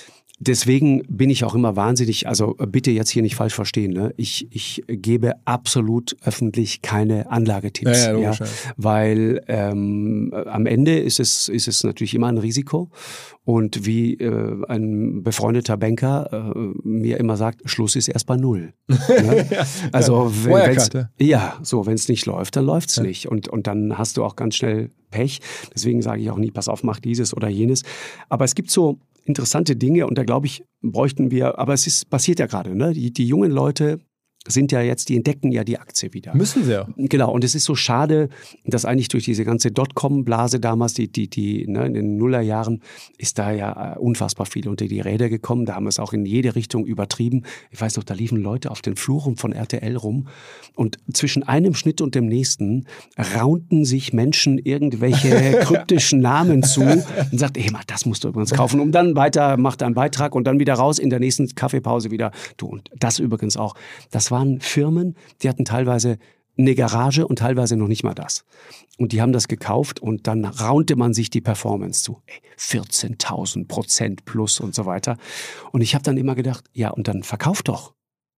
Deswegen bin ich auch immer wahnsinnig, also bitte jetzt hier nicht falsch verstehen, ne? ich, ich gebe absolut öffentlich keine Anlagetipps, ja, ja, logisch, ja? Ja. weil ähm, am Ende ist es, ist es natürlich immer ein Risiko, und wie äh, ein befreundeter Banker äh, mir immer sagt, Schluss ist erst bei Null. Ne? ja, also ja. wenn wenn's, ja. ja, so wenn es nicht läuft, dann läuft es ja. nicht, und, und dann hast du auch ganz schnell Pech, deswegen sage ich auch nie, pass auf, mach dieses oder jenes, aber es gibt so interessante Dinge, und da glaube ich, bräuchten wir, aber es ist, passiert ja gerade, ne? Die, die jungen Leute sind ja jetzt, die entdecken ja die Aktie wieder. Müssen sie ja. Genau, und es ist so schade, dass eigentlich durch diese ganze Dotcom-Blase damals, die, die, die, ne, in den Nullerjahren, ist da ja äh, unfassbar viel unter die Räder gekommen. Da haben wir es auch in jede Richtung übertrieben. Ich weiß noch, da liefen Leute auf den Fluren von R T L rum, und zwischen einem Schnitt und dem nächsten raunten sich Menschen irgendwelche kryptischen Namen zu und sagten, hey, das musst du übrigens kaufen. Und dann weiter, macht einen Beitrag und dann wieder raus, in der nächsten Kaffeepause wieder. Du, und das übrigens auch. Das war waren Firmen, die hatten teilweise eine Garage und teilweise noch nicht mal das. Und die haben das gekauft, und dann raunte man sich die Performance zu. vierzehntausend Prozent plus und so weiter. Und ich habe dann immer gedacht, ja, und dann verkauf doch.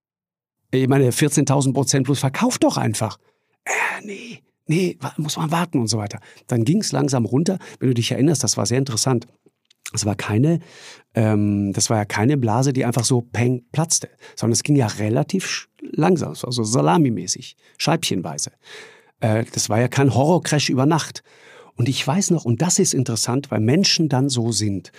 Ich meine, vierzehntausend Prozent plus, verkauf doch einfach. Äh, nee, nee, muss man warten und so weiter. Dann ging es langsam runter. Wenn du dich erinnerst, das war sehr interessant. Das war keine, ähm, das war ja keine Blase, die einfach so peng platzte, sondern es ging ja relativ langsam, also salamimäßig, scheibchenweise. Äh, das war ja kein Horrorcrash über Nacht. Und ich weiß noch, und das ist interessant, weil Menschen dann so sind.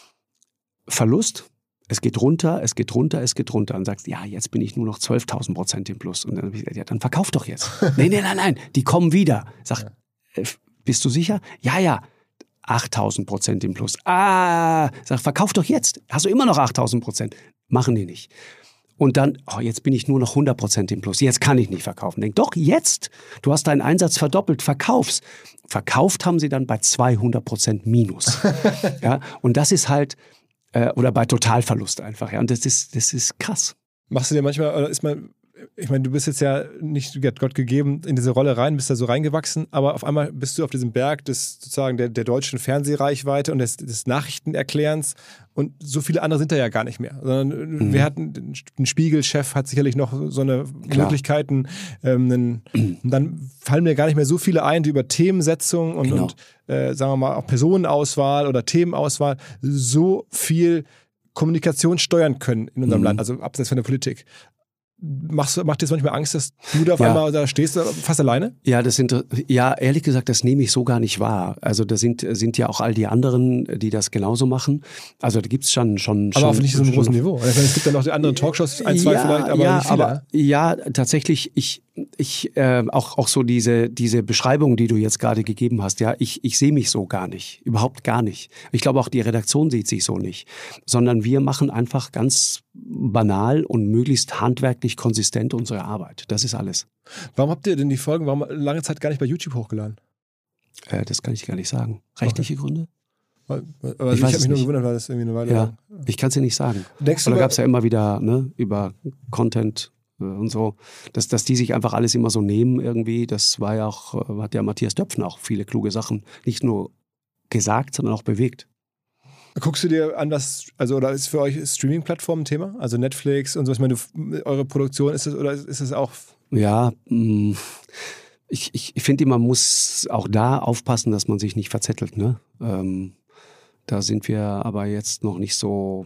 Verlust, es geht runter, es geht runter, es geht runter. Und sagst, ja, jetzt bin ich nur noch zwölftausend Prozent im Plus. Und dann habe ich gesagt, ja, dann verkauf doch jetzt. nee, nee, nein, nein, die kommen wieder. Sag, äh, bist du sicher? Ja, ja. achttausend Prozent im Plus. Ah, sag, verkauf doch jetzt. Hast du immer noch achttausend Prozent? Machen die nicht. Und dann, oh, jetzt bin ich nur noch hundert Prozent im Plus. Jetzt kann ich nicht verkaufen. Denk, doch, jetzt. Du hast deinen Einsatz verdoppelt. Verkauf's. Verkauft haben sie dann bei zweihundert Prozent Minus. ja, und das ist halt, äh, oder bei Totalverlust einfach. Ja, und das ist, das ist krass. Machst du dir manchmal, oder ist man, ich meine, du bist jetzt ja nicht Gott gegeben in diese Rolle rein, bist da so reingewachsen, aber auf einmal bist du auf diesem Berg des sozusagen der, der deutschen Fernsehreichweite und des, des Nachrichtenerklärens, und so viele andere sind da ja gar nicht mehr. Sondern mhm. wir hatten, ein Spiegelchef hat sicherlich noch so eine Klar. Möglichkeiten. Ähm, einen, mhm. Dann fallen mir gar nicht mehr so viele ein, die über Themensetzung und, genau. und äh, sagen wir mal auch Personenauswahl oder Themenauswahl so viel Kommunikation steuern können in unserem mhm. Land, also abseits von der Politik. Machst, macht dir das manchmal Angst, dass du da auf ja. einmal da stehst, fast alleine? Ja, das sind, ja, ehrlich gesagt, das nehme ich so gar nicht wahr. Also da sind, sind ja auch all die anderen, die das genauso machen. Also da gibt es schon, schon... Aber schon, auf nicht so einem großen Niveau. Es gibt ja noch die anderen Talkshows, ein, zwei ja, vielleicht, aber ja, nicht viele. Aber, ja, tatsächlich, ich, ich äh, auch, auch so diese, diese Beschreibung, die du jetzt gerade gegeben hast, ja, ich, ich sehe mich so gar nicht, überhaupt gar nicht. Ich glaube auch die Redaktion sieht sich so nicht, sondern wir machen einfach ganz banal und möglichst handwerklich konsistent unsere Arbeit. Das ist alles. Warum habt ihr denn die Folgen, warum lange Zeit gar nicht bei YouTube hochgeladen? Äh, das kann ich gar nicht sagen. Rechtliche okay. Gründe? Aber ich, ich habe mich nur gewundert, weil das irgendwie eine Weile ja, lang. Ich kann es dir nicht sagen. Denkst da gab es ja immer wieder ne, über Content und so, dass, dass die sich einfach alles immer so nehmen irgendwie. Das war ja auch, hat ja Matthias Döpfner auch viele kluge Sachen nicht nur gesagt, sondern auch bewegt. Guckst du dir an, was, also oder ist für euch Streaming-Plattformen ein Thema? Also Netflix und so, ich meine, eure Produktion, ist das, oder ist es auch? Ja, mh, ich, ich, ich finde, man muss auch da aufpassen, dass man sich nicht verzettelt, ne? Ähm, da sind wir aber jetzt noch nicht so,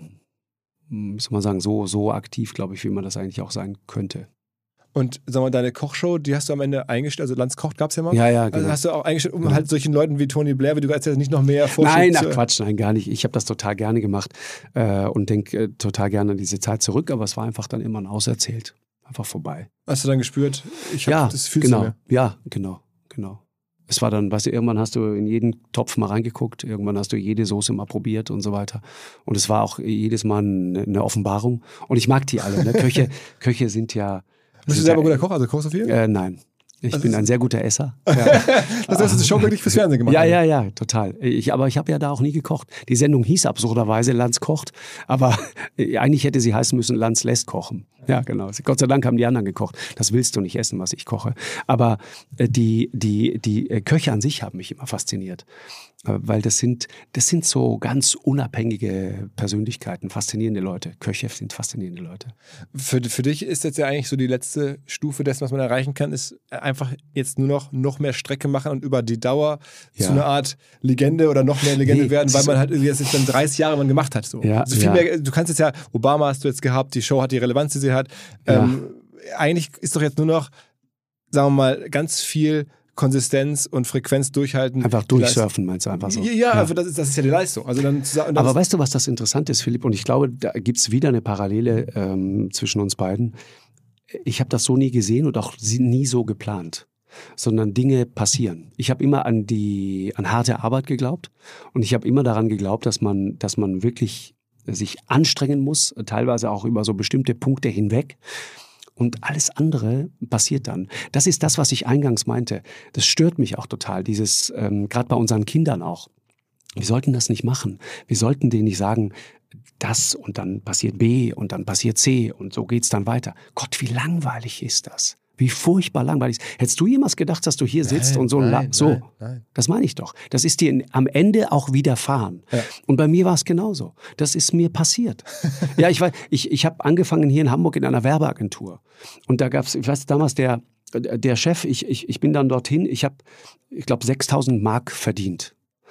wie soll man sagen, so, so aktiv, glaube ich, wie man das eigentlich auch sein könnte. Und sag mal, deine Kochshow, die hast du am Ende eingestellt, also Lanz kocht gab es ja mal. Ja, ja, genau. Also hast du auch eingestellt, um ja. halt solchen Leuten wie Tony Blair, wie du erzählst, nicht noch mehr Vorschläge. Nein, ach Quatsch, nein, gar nicht. Ich habe das total gerne gemacht äh, und denke äh, total gerne an diese Zeit zurück, aber es war einfach dann immer ein Auserzählt. Einfach vorbei. Hast du dann gespürt, ich habe ja, das Gefühl genau. zu mir? Ja, genau, genau. Es war dann, weißt du, irgendwann hast du in jeden Topf mal reingeguckt, irgendwann hast du jede Soße mal probiert und so weiter. Und es war auch jedes Mal eine, eine Offenbarung. Und ich mag die alle. Ne? Köche, Köche sind ja... Bist du selber guter Koch? Also kochst du viel? Äh, nein. Ich also bin ein sehr guter Esser. Ja. Das hast du schon wirklich fürs Fernsehen gemacht? Ja, ja, ja, total. Ich, aber ich habe ja da auch nie gekocht. Die Sendung hieß absurderweise Lanz kocht, aber eigentlich hätte sie heißen müssen Lanz lässt kochen. Ja, genau. Gott sei Dank haben die anderen gekocht. Das willst du nicht essen, was ich koche. Aber die, die, die Köche an sich haben mich immer fasziniert. Weil das sind, das sind so ganz unabhängige Persönlichkeiten, faszinierende Leute. Köche sind faszinierende Leute. Für, für dich ist jetzt ja eigentlich so die letzte Stufe dessen, was man erreichen kann, ist einfach jetzt nur noch, noch mehr Strecke machen und über die Dauer ja. zu einer Art Legende oder noch mehr Legende nee, werden, weil man halt jetzt dann dreißig Jahre man gemacht hat. So. Ja, also viel ja. mehr, du kannst jetzt ja, Obama hast du jetzt gehabt, die Show hat die Relevanz, die sie hat. Ja. Ähm, eigentlich ist doch jetzt nur noch, sagen wir mal, ganz viel Konsistenz und Frequenz durchhalten. Einfach durchsurfen, meinst du einfach so? Ja, ja. Also das, ist, das ist ja die Leistung. Also dann, dann Aber weißt du, was das Interessante ist, Philipp? Und ich glaube, da gibt es wieder eine Parallele ähm, zwischen uns beiden. Ich habe das so nie gesehen und auch nie so geplant, sondern Dinge passieren. Ich habe immer an die an harte Arbeit geglaubt und ich habe immer daran geglaubt, dass man, dass man wirklich sich anstrengen muss, teilweise auch über so bestimmte Punkte hinweg. Und alles andere passiert dann. Das ist das, was ich eingangs meinte. Das stört mich auch total, dieses, ähm, gerade bei unseren Kindern auch. Wir sollten das nicht machen. Wir sollten denen nicht sagen, das und dann passiert B und dann passiert C und so geht's dann weiter. Gott, wie langweilig ist das? Wie furchtbar langweilig. Hättest du jemals gedacht, dass du hier sitzt nein, und so... Nein, so, nein, nein. Das meine ich doch. Das ist dir am Ende auch widerfahren. Ja. Und bei mir war es genauso. Das ist mir passiert. ja, ich weiß, ich, ich habe angefangen hier in Hamburg in einer Werbeagentur. Und da gab es, ich weiß, damals der, der Chef, ich, ich, ich bin dann dorthin, ich habe, ich glaube, sechstausend Mark verdient.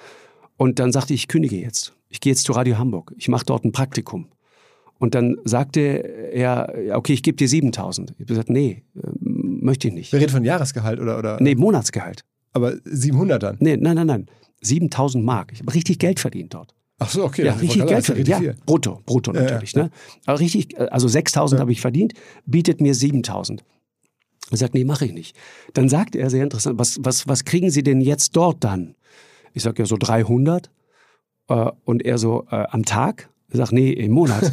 Und dann sagte ich, ich kündige jetzt. Ich gehe jetzt zu Radio Hamburg. Ich mache dort ein Praktikum. Und dann sagte er, okay, ich gebe dir siebentausend. Ich habe gesagt, nee, möchte ich nicht. Wir reden von Jahresgehalt oder? oder? Nee, Monatsgehalt. Aber siebenhundert dann? Nee, nein, nein, nein. siebentausend Mark. Ich habe richtig Geld verdient dort. Ach so, okay. Ja, richtig Geld verdient. Ja, brutto, brutto natürlich. Ja, ja. Ne? Aber richtig, also sechstausend ja. habe ich verdient, bietet mir siebentausend. Er sagt, nee, mache ich nicht. Dann sagt er, sehr interessant, was, was, was kriegen Sie denn jetzt dort dann? Ich sage, ja, so dreihundert. Und er so, äh, am Tag? Er sagt, nee, im Monat.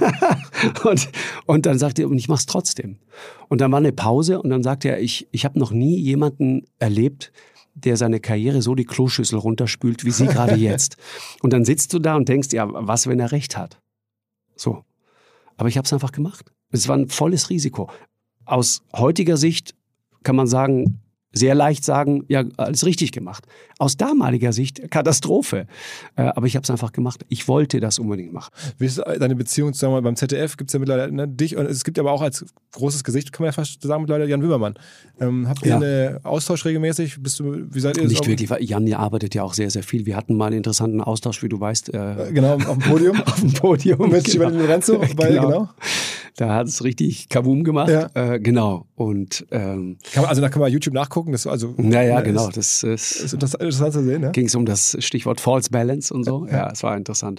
und, und dann sagt er, und ich mach's trotzdem. Und dann war eine Pause und dann sagt er, ich, ich habe noch nie jemanden erlebt, der seine Karriere so die Kloschüssel runterspült, wie Sie gerade jetzt. Und dann sitzt du da und denkst, ja, was, wenn er recht hat? So. Aber ich habe es einfach gemacht. Es war ein volles Risiko. Aus heutiger Sicht kann man sagen, sehr leicht sagen, ja, alles richtig gemacht. Aus damaliger Sicht Katastrophe. Äh, aber ich habe es einfach gemacht. Ich wollte das unbedingt machen. Wie ist deine Beziehung, sagen wir mal, beim Z D F gibt es ja mittlerweile ne, dich und es gibt aber auch als großes Gesicht, kann man ja fast sagen, mittlerweile Jan Wimmermann. Ähm, habt ihr ja. einen Austausch regelmäßig? Bist du, wie seid ihr Nicht wirklich, weil Jan arbeitet ja auch sehr, sehr viel. Wir hatten mal einen interessanten Austausch, wie du weißt. Äh, genau, auf dem Podium. auf dem Podium. Mit genau. Lorenzo. Weil, genau. Da hat es richtig Kabum gemacht. Ja. Äh, genau. Und ähm, kann man, also da kann man YouTube nachgucken. Das, also, ja, ja, ist, genau. Das ist, ist interessant, interessant zu sehen. Ne? Ging es um das Stichwort False Balance und so. Ja, es war interessant.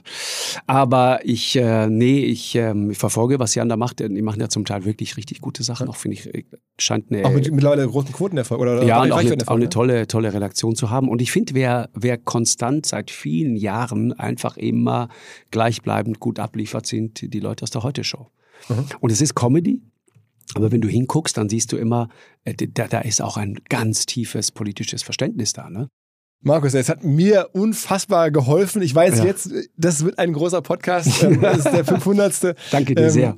Aber ich, äh, nee, ich, ähm, ich verfolge, was Jan da macht. Die machen ja zum Teil wirklich richtig gute Sachen. Auch finde ich, scheint eine... Auch mit mittlerweile großen Quotenerfolg. Oder ja, und auch eine, auch eine tolle, tolle Redaktion zu haben. Und ich finde, wer, wer konstant seit vielen Jahren einfach immer gleichbleibend gut abliefert, sind die Leute aus der Heute-Show. Mhm. Und es ist Comedy. Aber wenn du hinguckst, dann siehst du immer, da, da ist auch ein ganz tiefes politisches Verständnis da, ne? Markus, es hat mir unfassbar geholfen. Ich weiß ja. jetzt, das wird ein großer Podcast. Ähm, das ist der fünfhundertste. Danke dir ähm, sehr.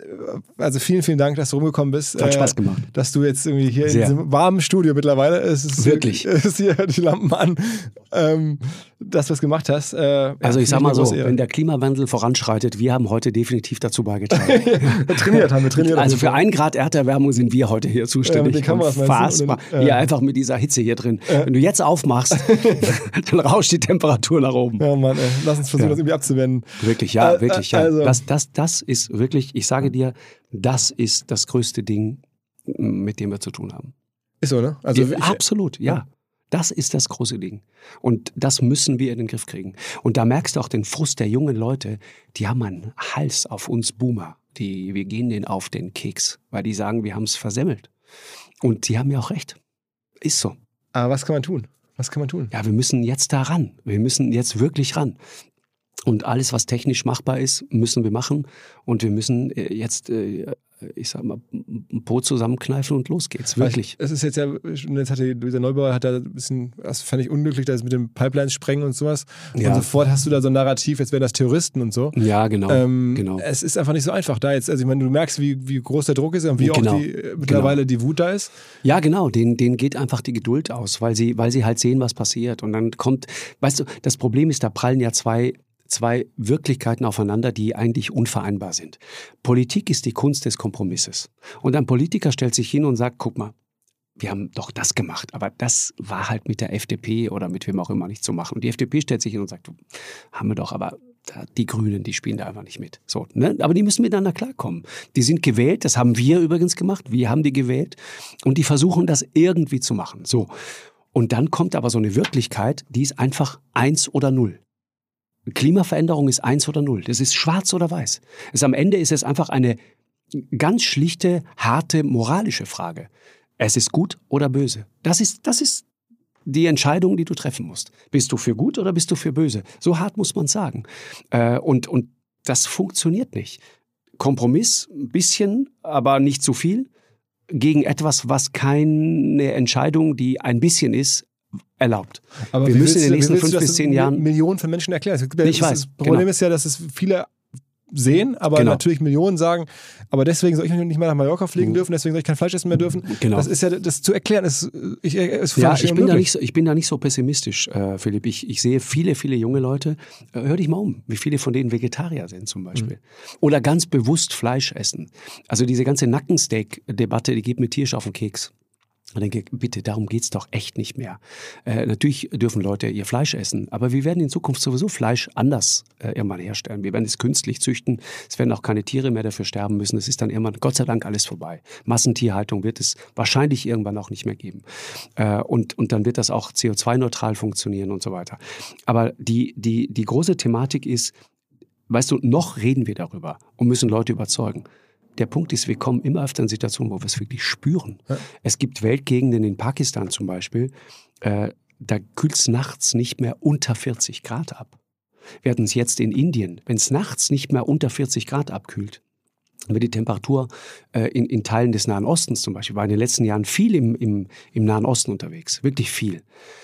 Also vielen, vielen Dank, dass du rumgekommen bist. Hat Spaß gemacht. Äh, dass du jetzt irgendwie hier sehr. in diesem warmen Studio mittlerweile, es ist wirklich, es ist hier die Lampen an, ähm, dass du es gemacht hast. Äh, also ja, ich sag mal so, wenn der Klimawandel voranschreitet, wir haben heute definitiv dazu beigetragen. wir trainiert haben wir trainiert. Also für einen Grad Erderwärmung sind wir heute hier zuständig. Ja, mit den Kameras Unfassbar. Und, äh, ja, einfach mit dieser Hitze hier drin. Äh, wenn du jetzt aufmachst, dann rauscht die Temperatur nach oben. Ja, Mann, ey. Lass uns versuchen, ja. das irgendwie abzuwenden. Wirklich, ja, äh, wirklich, ja. Also. Das, das, das ist wirklich, ich sage dir, das ist das größte Ding, mit dem wir zu tun haben. Ist so, ne? Also ja, absolut, ja. ja. Das ist das große Ding. Und das müssen wir in den Griff kriegen. Und da merkst du auch den Frust der jungen Leute, die haben einen Hals auf uns Boomer. Die, wir gehen denen auf den Keks, weil die sagen, wir haben es versemmelt. Und die haben ja auch recht. Ist so. Aber was kann man tun? Was kann man tun? Ja, wir müssen jetzt da ran. Wir müssen jetzt wirklich ran. Und alles, was technisch machbar ist, müssen wir machen. Und wir müssen jetzt, ich sag mal, ein Po zusammenkneifen und los geht's. Wirklich. Es ist jetzt ja, jetzt hatte Luisa Neubauer hat da ein bisschen, das fand ich unglücklich, das mit dem Pipelines sprengen und sowas. Ja. Und sofort hast du da so ein Narrativ, jetzt wären das Terroristen und so. Ja, genau. Ähm, genau. Es ist einfach nicht so einfach da jetzt. Also ich meine, du merkst, wie, wie groß der Druck ist und wie genau. auch die, mittlerweile genau. die Wut da ist. Ja, genau. Denen, denen geht einfach die Geduld aus, weil sie, weil sie halt sehen, was passiert. Und dann kommt, weißt du, das Problem ist, da prallen ja zwei zwei Wirklichkeiten aufeinander, die eigentlich unvereinbar sind. Politik ist die Kunst des Kompromisses. Und ein Politiker stellt sich hin und sagt, guck mal, wir haben doch das gemacht, aber das war halt mit der F D P oder mit wem auch immer nicht zu machen. Und die F D P stellt sich hin und sagt, haben wir doch, aber die Grünen, die spielen da einfach nicht mit. So, ne? Aber die müssen miteinander klarkommen. Die sind gewählt, das haben wir übrigens gemacht, wir haben die gewählt und die versuchen das irgendwie zu machen. So. Und dann kommt aber so eine Wirklichkeit, die ist einfach eins oder null. Klimaveränderung ist eins oder null. Das ist schwarz oder weiß. Es, am Ende ist es einfach eine ganz schlichte, harte, moralische Frage. Es ist gut oder böse. Das ist, das ist die Entscheidung, die du treffen musst. Bist du für gut oder bist du für böse? So hart muss man sagen. Äh, und, und das funktioniert nicht. Kompromiss, ein bisschen, aber nicht zu viel, gegen etwas, was keine Entscheidung, die ein bisschen ist, erlaubt. Aber wir müssen in den nächsten fünf bis zehn Jahren Millionen von Menschen erklären. Ja, ich weiß. Das Problem genau. ist ja, dass es viele sehen, aber genau. natürlich Millionen sagen, aber deswegen soll ich nicht mehr nach Mallorca fliegen dürfen, deswegen soll ich kein Fleisch essen mehr dürfen. Genau. Das ist ja, das zu erklären, ist, ich, ist ja, ich bin, da nicht so, ich bin da nicht so pessimistisch, äh, Philipp. Ich, ich sehe viele, viele junge Leute, äh, hör dich mal um, wie viele von denen Vegetarier sind zum Beispiel. Mhm. Oder ganz bewusst Fleisch essen. Also diese ganze Nackensteak-Debatte, die geht mir tierisch auf den Keks. Ich denke, bitte, darum geht's doch echt nicht mehr. Äh, natürlich dürfen Leute ihr Fleisch essen, aber wir werden in Zukunft sowieso Fleisch anders äh, irgendwann herstellen. Wir werden es künstlich züchten, es werden auch keine Tiere mehr dafür sterben müssen. Es ist dann irgendwann, Gott sei Dank, alles vorbei. Massentierhaltung wird es wahrscheinlich irgendwann auch nicht mehr geben. Äh, und, und dann wird das auch C O zwei neutral funktionieren und so weiter. Aber die, die, die große Thematik ist, weißt du, noch reden wir darüber und müssen Leute überzeugen. Der Punkt ist, wir kommen immer öfter in Situationen, wo wir es wirklich spüren. Ja. Es gibt Weltgegenden in Pakistan zum Beispiel, äh, da kühlt es nachts nicht mehr unter vierzig Grad ab. Wir hatten es jetzt in Indien, wenn es nachts nicht mehr unter vierzig Grad abkühlt, wird die Temperatur äh, in, in Teilen des Nahen Ostens zum Beispiel, war in den letzten Jahren viel im, im, im Nahen Osten unterwegs, wirklich viel.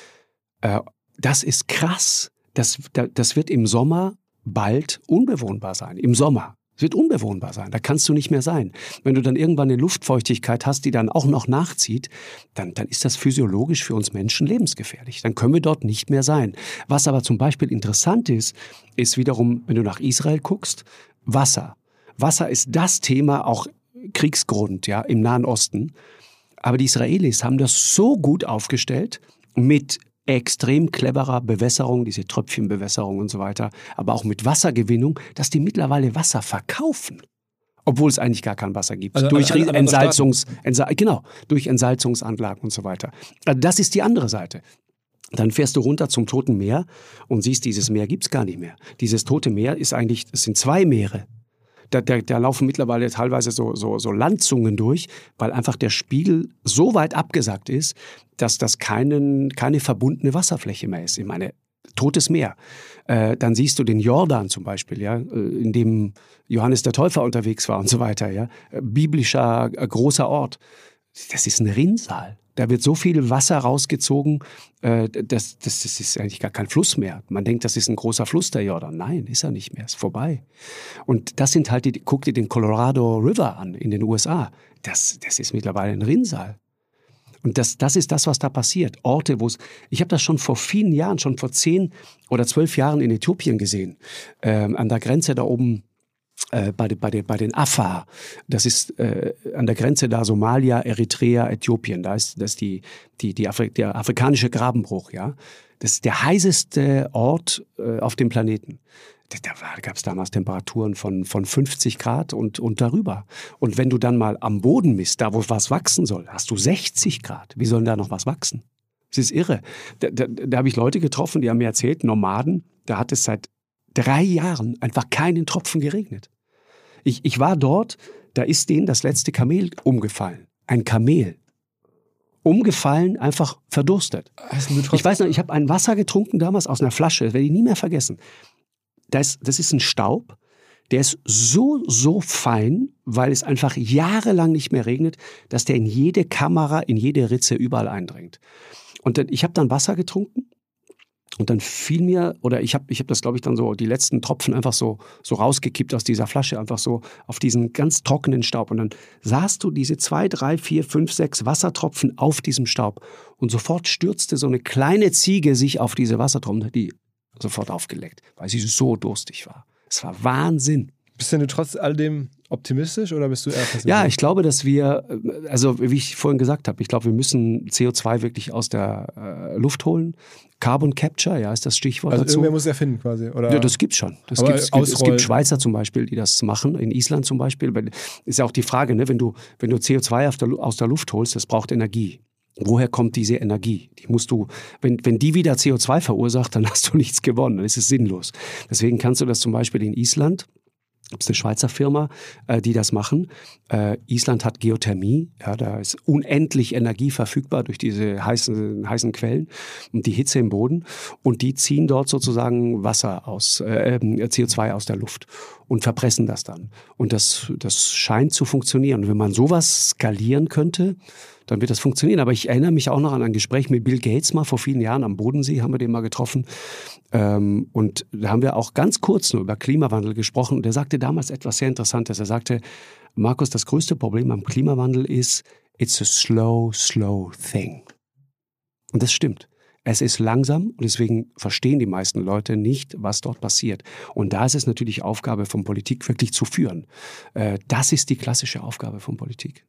Äh, das ist krass. Das, das wird im Sommer bald unbewohnbar sein, im Sommer. Es wird unbewohnbar sein, da kannst du nicht mehr sein. Wenn du dann irgendwann eine Luftfeuchtigkeit hast, die dann auch noch nachzieht, dann, dann ist das physiologisch für uns Menschen lebensgefährlich. Dann können wir dort nicht mehr sein. Was aber zum Beispiel interessant ist, ist wiederum, wenn du nach Israel guckst, Wasser. Wasser ist das Thema, auch Kriegsgrund, ja, im Nahen Osten. Aber die Israelis haben das so gut aufgestellt mit extrem cleverer Bewässerung, diese Tröpfchenbewässerung und so weiter, aber auch mit Wassergewinnung, dass die mittlerweile Wasser verkaufen. Obwohl es eigentlich gar kein Wasser gibt. Also durch an, an Entsalzungs, Entsal, genau, durch Entsalzungsanlagen und so weiter. Also das ist die andere Seite. Dann fährst du runter zum Toten Meer und siehst, dieses Meer gibt's gar nicht mehr. Dieses Tote Meer ist eigentlich, es sind zwei Meere. Da, da, da laufen mittlerweile teilweise so, so, so Landzungen durch, weil einfach der Spiegel so weit abgesackt ist, dass das keinen, keine verbundene Wasserfläche mehr ist. Ich meine, Totes Meer. Äh, dann siehst du den Jordan zum Beispiel, ja, in dem Johannes der Täufer unterwegs war und so weiter. Ja. Biblischer äh, großer Ort. Das ist ein Rinnsal. Da wird so viel Wasser rausgezogen, äh, das, das, das ist eigentlich gar kein Fluss mehr. Man denkt, das ist ein großer Fluss, der Jordan. Nein, ist er nicht mehr, ist vorbei. Und das sind halt die, guck dir den Colorado River an in den U S A. Das, das ist mittlerweile ein Rinnsal. Und das, das ist das, was da passiert. Orte, wo es, ich habe das schon vor vielen Jahren, schon vor zehn oder zwölf Jahren in Äthiopien gesehen, ähm, an der Grenze da oben. Äh, bei, de, bei, de, bei den Afar, das ist äh, an der Grenze da Somalia, Eritrea, Äthiopien, da ist das die, die, die Afri- der afrikanische Grabenbruch, ja. Das ist der heißeste Ort äh, auf dem Planeten. Da, da gab es damals Temperaturen von, von fünfzig Grad und, und darüber. Und wenn du dann mal am Boden misst, da wo was wachsen soll, hast du sechzig Grad. Wie soll da noch was wachsen? Das ist irre. Da, da, da habe ich Leute getroffen, die haben mir erzählt, Nomaden, da hat es seit drei Jahren einfach keinen Tropfen geregnet. Ich, ich war dort, da ist denen das letzte Kamel umgefallen. Ein Kamel. Umgefallen, einfach verdurstet. Ich weiß noch, ich habe ein Wasser getrunken damals aus einer Flasche, das werde ich nie mehr vergessen. Das, das ist ein Staub, der ist so, so fein, weil es einfach jahrelang nicht mehr regnet, dass der in jede Kamera, in jede Ritze überall eindringt. Und dann, ich habe dann Wasser getrunken. Und dann fiel mir, oder ich habe ich hab das, glaube ich, dann so, die letzten Tropfen einfach so, so rausgekippt aus dieser Flasche, einfach so auf diesen ganz trockenen Staub. Und dann sahst du diese zwei, drei, vier, fünf, sechs Wassertropfen auf diesem Staub. Und sofort stürzte so eine kleine Ziege sich auf diese Wassertropfen, die sofort aufgeleckt, weil sie so durstig war. Es war Wahnsinn. Bist denn du trotz all dem optimistisch oder bist du eher pessimistisch? Ja, ich glaube, dass wir, also wie ich vorhin gesagt habe, ich glaube, wir müssen C O zwei wirklich aus der äh, Luft holen. Carbon Capture, ja, ist das Stichwort also dazu. irgendwer muss es erfinden quasi, oder? Ja, das gibt's schon. Das Aber gibt's, es, gibt, es gibt Schweizer zum Beispiel, die das machen, in Island zum Beispiel. Ist ja auch die Frage, ne, wenn du, wenn du C O zwei auf der, aus der Luft holst, das braucht Energie. Woher kommt diese Energie? Die musst du, wenn, wenn die wieder C O zwei verursacht, dann hast du nichts gewonnen, dann ist es sinnlos. Deswegen kannst du das zum Beispiel in Island, das ist eine Schweizer Firma, äh, die das machen. Äh, Island hat Geothermie, ja, da ist unendlich Energie verfügbar durch diese heißen, heißen Quellen und die Hitze im Boden. Und die ziehen dort sozusagen Wasser aus, äh, C O zwei aus der Luft und verpressen das dann. Und das, das scheint zu funktionieren. Und wenn man sowas skalieren könnte, dann wird das funktionieren. Aber ich erinnere mich auch noch an ein Gespräch mit Bill Gates mal vor vielen Jahren am Bodensee, haben wir den mal getroffen. Ähm, und da haben wir auch ganz kurz nur über Klimawandel gesprochen. Und er sagte damals etwas sehr Interessantes. Er sagte, Markus, das größte Problem am Klimawandel ist, it's a slow, slow thing. Und das stimmt. Es ist langsam und deswegen verstehen die meisten Leute nicht, was dort passiert. Und da ist es natürlich Aufgabe von Politik, wirklich zu führen. Äh, das ist die klassische Aufgabe von Politik.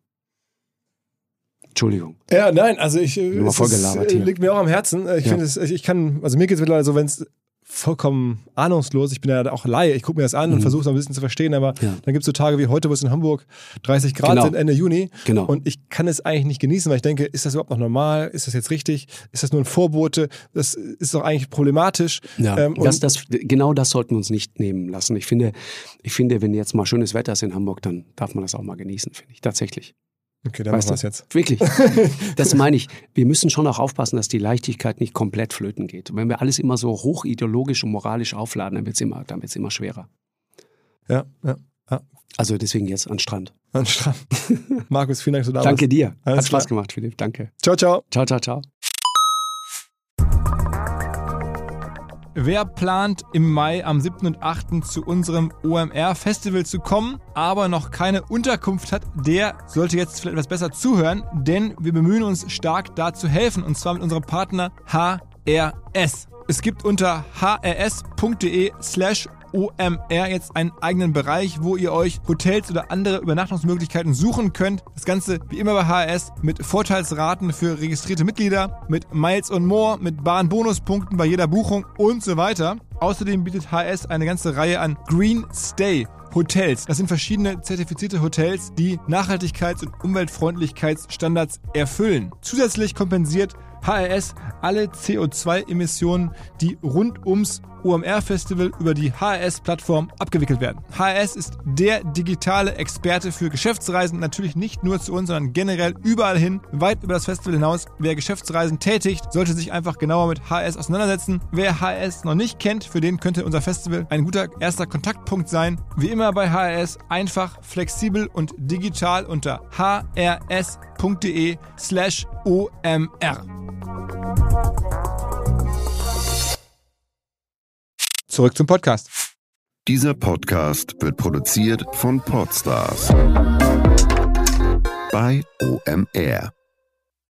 Entschuldigung. Ja, nein, also ich Nur es ist, liegt mir auch am Herzen. Ich ja. finde es, ich kann, also mir geht es mittlerweile so, wenn es vollkommen ahnungslos, ich bin ja auch Laie, ich gucke mir das an mhm. und versuche es ein bisschen zu verstehen, aber ja. dann gibt es so Tage wie heute, wo es in Hamburg dreißig Grad genau. sind, Ende Juni genau. und ich kann es eigentlich nicht genießen, weil ich denke, ist das überhaupt noch normal? Ist das jetzt richtig? Ist das nur ein Vorbote? Das ist doch eigentlich problematisch. Ja, ähm, das, das, genau das sollten wir uns nicht nehmen lassen. Ich finde, ich finde, wenn jetzt mal schönes Wetter ist in Hamburg, dann darf man das auch mal genießen, finde ich, tatsächlich. Okay, dann machen wir es jetzt. Wirklich. Das meine ich. Wir müssen schon auch aufpassen, dass die Leichtigkeit nicht komplett flöten geht. Und wenn wir alles immer so hochideologisch und moralisch aufladen, dann wird es immer, dann wird's immer schwerer. Ja, ja, ja. Also deswegen jetzt an den Strand. An den Strand. Markus, vielen Dank, dass du da warst. Danke dir. Alles Hat Spaß klar. gemacht, Philipp. Danke. Ciao, ciao. Ciao, ciao, ciao. Wer plant im Mai am siebten und achten zu unserem O M R-Festival zu kommen, aber noch keine Unterkunft hat, der sollte jetzt vielleicht etwas besser zuhören, denn wir bemühen uns stark da zu helfen, und zwar mit unserem Partner H R S. Es gibt unter hrs.de slash O M R jetzt einen eigenen Bereich, wo ihr euch Hotels oder andere Übernachtungsmöglichkeiten suchen könnt. Das Ganze wie immer bei H R S mit Vorteilsraten für registrierte Mitglieder, mit Miles und More, mit Bahnbonuspunkten bei jeder Buchung und so weiter. Außerdem bietet H R S eine ganze Reihe an Green Stay Hotels. Das sind verschiedene zertifizierte Hotels, die Nachhaltigkeits- und Umweltfreundlichkeitsstandards erfüllen. Zusätzlich kompensiert H R S alle C O zwei Emissionen, die rund ums O M R-Festival über die H R S-Plattform abgewickelt werden. H R S ist der digitale Experte für Geschäftsreisen, natürlich nicht nur zu uns, sondern generell überall hin, weit über das Festival hinaus. Wer Geschäftsreisen tätigt, sollte sich einfach genauer mit H R S auseinandersetzen. Wer H R S noch nicht kennt, für den könnte unser Festival ein guter erster Kontaktpunkt sein. Wie immer bei H R S einfach, flexibel und digital unter h r s punkt d e slash o m r. Zurück zum Podcast. Dieser Podcast wird produziert von Podstars bei O M R.